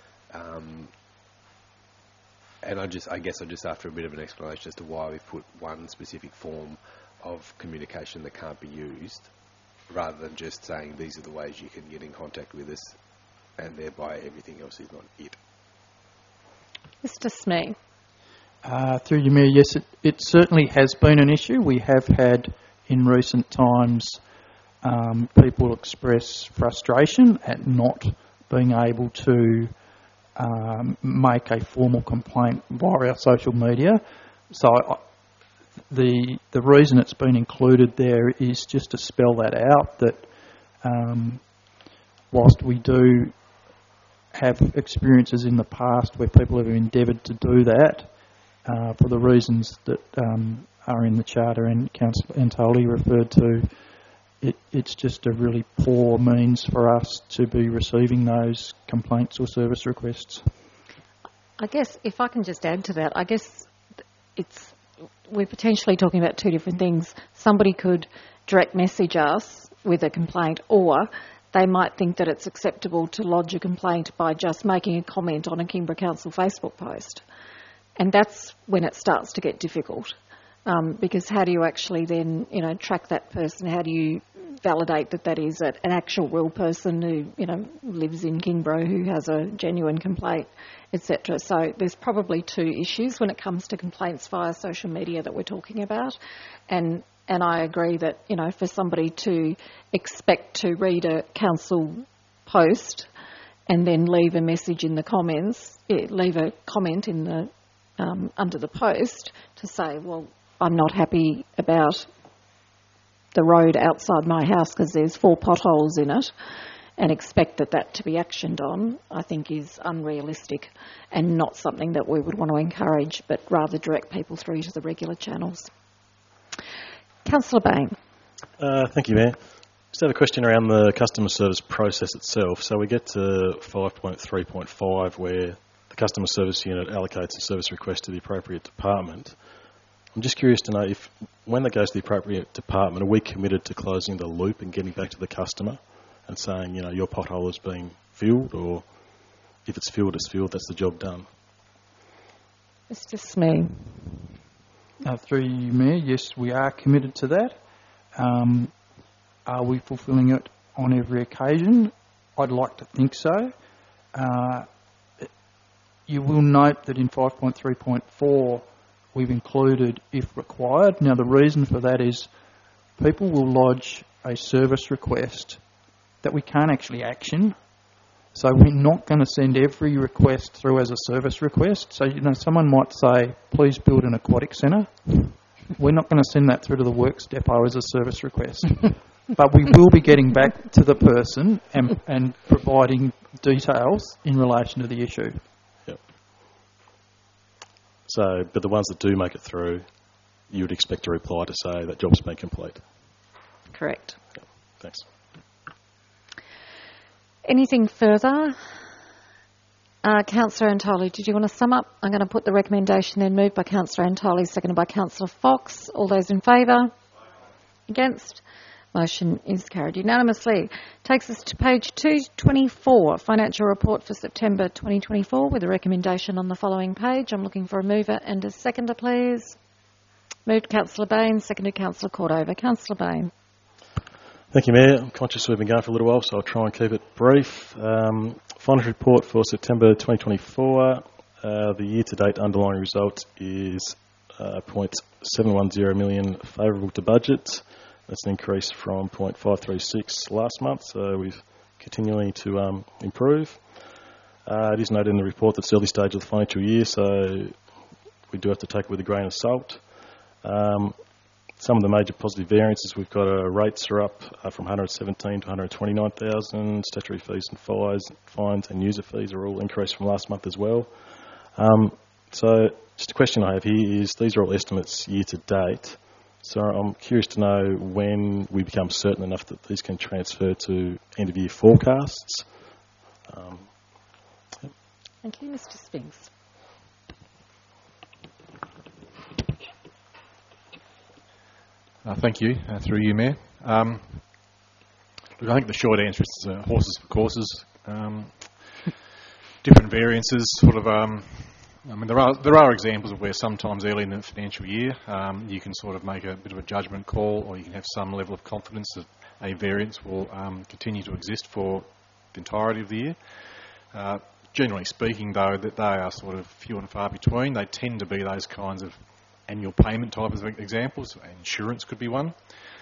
And I guess I'm just after a bit of an explanation as to why we've put one specific form of communication that can't be used, rather than just saying these are the ways you can get in contact with us, and thereby everything else is not it. Mr. Smee. Through you, Mayor, yes, it certainly has been an issue. We have had in recent times people express frustration at not being able to make a formal complaint via our social media. So the reason it's been included there is just to spell that out, that whilst we do have experiences in the past where people have endeavoured to do that, for the reasons that are in the Charter and Councillor Antoli referred to, it's just a really poor means for us to be receiving those complaints or service requests. I guess if I can just add to that, I guess we're potentially talking about two different things. Somebody could direct message us with a complaint, or they might think that it's acceptable to lodge a complaint by just making a comment on a Kingborough Council Facebook post. And that's when it starts to get difficult, because how do you actually then, track that person? How do you validate that that is an actual real person who, lives in Kingborough, who has a genuine complaint, etc. So there's probably two issues when it comes to complaints via social media that we're talking about. And I agree that, for somebody to expect to read a council post and then leave a message in the comments, leave a comment in the under the post to say, well, I'm not happy about the road outside my house because there's 4 potholes in it, and expect that to be actioned on, I think is unrealistic and not something that we would want to encourage, but rather direct people through to the regular channels. Councillor Bain. Thank you, Mayor. Just have a question around the customer service process itself. So we get to 5.3.5 where the customer service unit allocates a service request to the appropriate department. I'm just curious to know if, when that goes to the appropriate department, are we committed to closing the loop and getting back to the customer and saying, your pothole is being filled, or if it's filled, that's the job done? Mr. Smee. Through you, Mayor, yes, we are committed to that. Are we fulfilling it on every occasion? I'd like to think so. You will note that in 5.3.4 we've included if required. Now the reason for that is people will lodge a service request that we can't actually action. So we're not going to send every request through as a service request. So, someone might say, please build an aquatic centre. We're not going to send that through to the works depot as a service request. But we will be getting back to the person and providing details in relation to the issue. Yep. So, but the ones that do make it through, you would expect a reply to say that job's been complete. Correct. Yep. Thanks. Anything further? Councillor Antoli, did you want to sum up? I'm going to put the recommendation then, moved by Councillor Antoli, seconded by Councillor Fox. All those in favour? Against? Motion is carried unanimously. Takes us to page 224, Financial Report for September 2024, with a recommendation on the following page. I'm looking for a mover and a seconder, please. Moved Councillor Bain, seconded Councillor Cordova. Councillor Bain. Thank you, Mayor. I'm conscious we've been going for a little while, so I'll try and keep it brief. Financial report for September 2024. The year-to-date underlying result is 0.710 million favourable to budget. That's an increase from 0.536 last month, so we're continuing to improve. It is noted in the report that it's early stage of the financial year, so we do have to take it with a grain of salt. Some of the major positive variances we've got rates are up from 117 to 129,000. Statutory fees and fines and user fees are all increased from last month as well. So just a question I have here is, these are all estimates year to date. So I'm curious to know when we become certain enough that these can transfer to end of year forecasts. Thank you, Mr. Spinks. Thank you. Through you, Mayor. Look, I think the short answer is horses for courses. Different variances, there are examples of where sometimes early in the financial year you can sort of make a bit of a judgment call, or you can have some level of confidence that a variance will continue to exist for the entirety of the year. Generally speaking, though, that they are sort of few and far between. They tend to be those kinds of annual payment type of examples. Insurance could be one.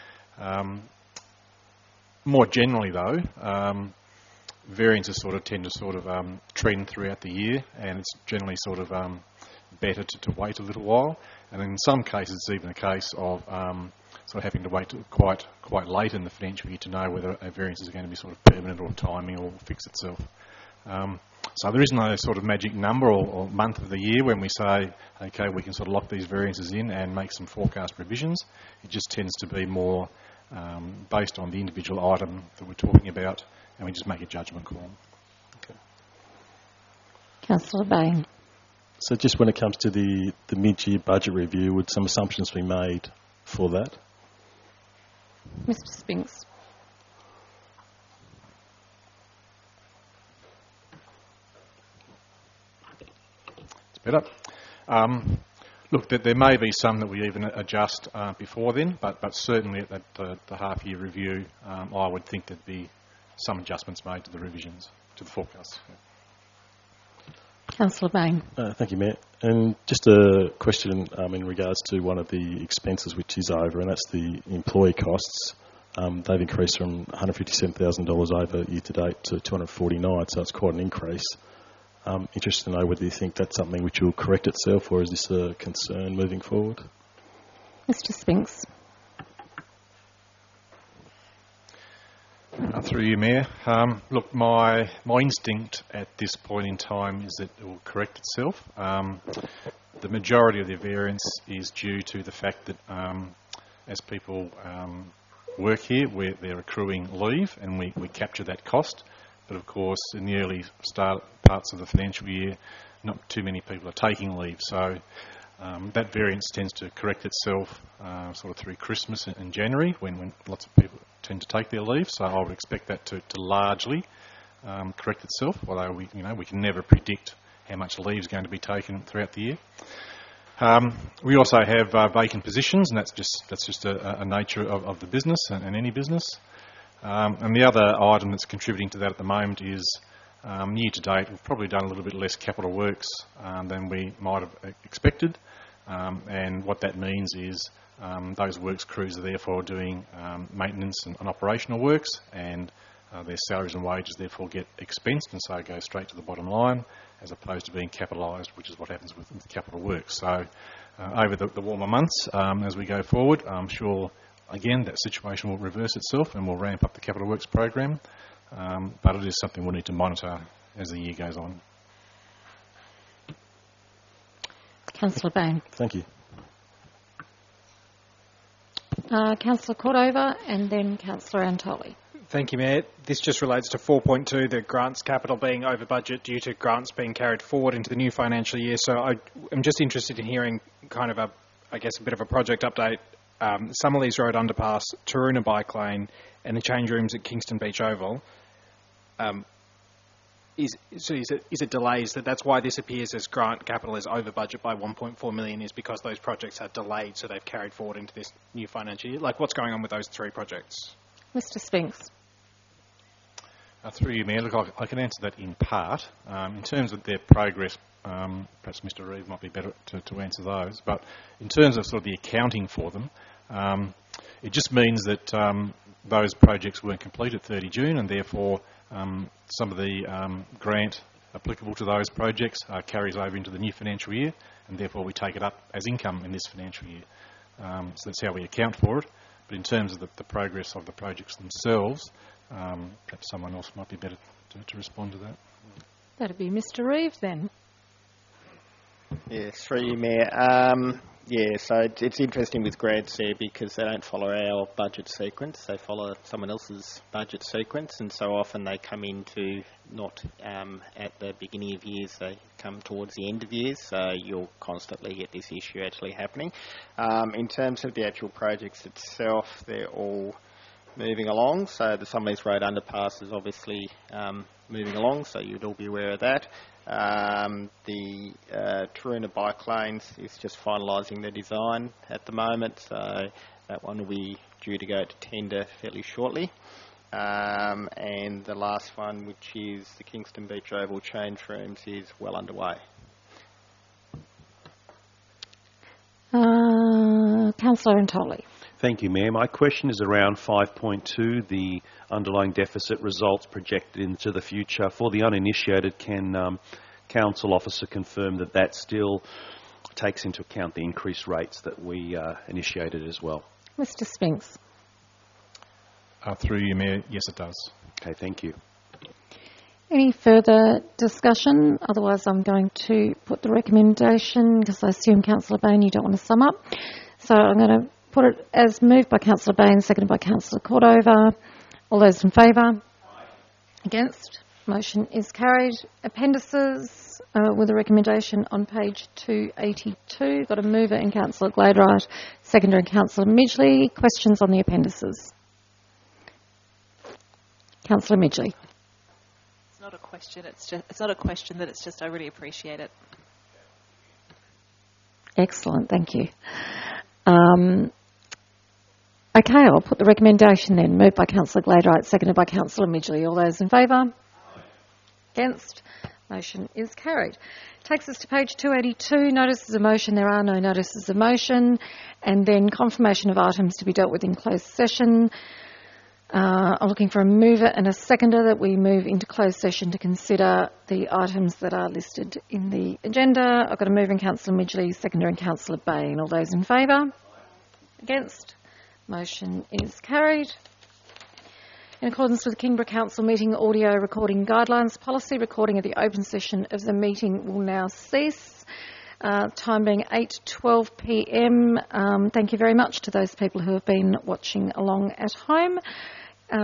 More generally, though, variances tend to trend throughout the year, and it's generally better to wait a little while. And in some cases, it's even a case of having to wait till quite late in the financial year to know whether a variance is going to be permanent or timing or fix itself. So there is no magic number or month of the year when we say, okay, we can lock these variances in and make some forecast provisions. It just tends to be more based on the individual item that we're talking about, and we just make a judgment call. Okay. Councillor Bain. So just when it comes to the mid-year budget review, would some assumptions be made for that? Mr. Spinks. It's better. Look, there may be some that we even adjust before then, but certainly at the half-year review, I would think there'd be some adjustments made to the revisions, to the forecast. Councillor Bain. Thank you, Mayor. And just a question in regards to one of the expenses which is over, and that's the employee costs. They've increased from $157,000 over year to date to $249,000, so it's quite an increase. Interested to know whether you think that's something which will correct itself, or is this a concern moving forward? Mr. Spinks. Through you, Mayor. Look, my instinct at this point in time is that it will correct itself. The majority of the variance is due to the fact that as people work here, they're accruing leave, and we capture that cost. But of course, in the early start parts of the financial year, not too many people are taking leave. So that variance tends to correct itself sort of through Christmas and January, when lots of people tend to take their leave. So I would expect that to largely correct itself, although we can never predict how much leave is going to be taken throughout the year. We also have vacant positions, and that's just a nature of the business and any business. And the other item that's contributing to that at the moment is year to date we've probably done a little bit less capital works than we might have expected, and what that means is those works crews are therefore doing maintenance and operational works, and their salaries and wages therefore get expensed, and so go straight to the bottom line as opposed to being capitalised, which is what happens with capital works. So over the warmer months, as we go forward, I'm sure again that situation will reverse itself and we'll ramp up the capital works program, but it is something we'll need to monitor as the year goes on. Councillor Bain. Thank you. Councillor Cordova and then Councillor Antoli. Thank you, Mayor. This just relates to 4.2, the grants capital being over budget due to grants being carried forward into the new financial year. So I'm just interested in hearing kind of a bit of a project update. Summerlees Road Underpass, Taroona Bike Lane and the change rooms at Kingston Beach Oval. Is it delays? That's why this appears as grant capital is over budget by 1.4 million, is because those projects are delayed, so they've carried forward into this new financial year? Like, what's going on with those three projects? Mr. Spinks. Through you, Mayor, look, I can answer that in part. In terms of their progress, perhaps Mr. Reeve might be better to answer those, but in terms of sort of the accounting for them, it just means that those projects weren't complete at 30 June, and therefore some of the grant applicable to those projects carries over into the new financial year, and therefore we take it up as income in this financial year. So that's how we account for it. But in terms of the progress of the projects themselves, perhaps someone else might be better to respond to that. That'd be Mr. Reeve then. Yes, through you, Mayor. So it's interesting with grants there because they don't follow our budget sequence. They follow someone else's budget sequence, and so often they come into not at the beginning of years, they come towards the end of years, so you'll constantly get this issue actually happening. In terms of the actual projects itself, they're all moving along. So the Summerlees Road Underpass is obviously moving along, so you'd all be aware of that. The Taroona Bike Lanes is just finalising the design at the moment, so that one will be due to go to tender fairly shortly. And the last one, which is the Kingston Beach Oval change rooms, is well underway. Councillor Antoli. Thank you, Mayor. My question is around 5.2, the underlying deficit results projected into the future. For the uninitiated, can Council Officer confirm that still takes into account the increased rates that we initiated as well? Mr. Spinks. Through you, Mayor, yes it does. Okay, thank you. Any further discussion? Otherwise I'm going to put the recommendation, because I assume Councillor Bain, you don't want to sum up. So I'm going to put it as moved by Councillor Bain, seconded by Councillor Cordova. All those in favour? Aye. Against? Motion is carried. Appendices. with a recommendation on page 282. Got a mover in Councillor Gladwright, seconder in Councillor Midgley. Questions on the appendices? Councillor Midgley. It's not a question. It's not a question. That it's just I really appreciate it. Excellent, thank you. Okay, I'll put the recommendation then. Moved by Councillor Gladwright, seconded by Councillor Midgley. All those in favour? Against? Motion is carried. Takes us to page 282. Notices of motion. There are no notices of motion. And then confirmation of items to be dealt with in closed session. I'm looking for a mover and a seconder that we move into closed session to consider the items that are listed in the agenda. I've got a mover in Councillor Midgley, seconder in Councillor Bain. All those in favour? Against? Motion is carried. In accordance with the Kingborough Council meeting audio recording guidelines policy, recording of the open session of the meeting will now cease. Time being 8:12 p.m. Thank you very much to those people who have been watching along at home.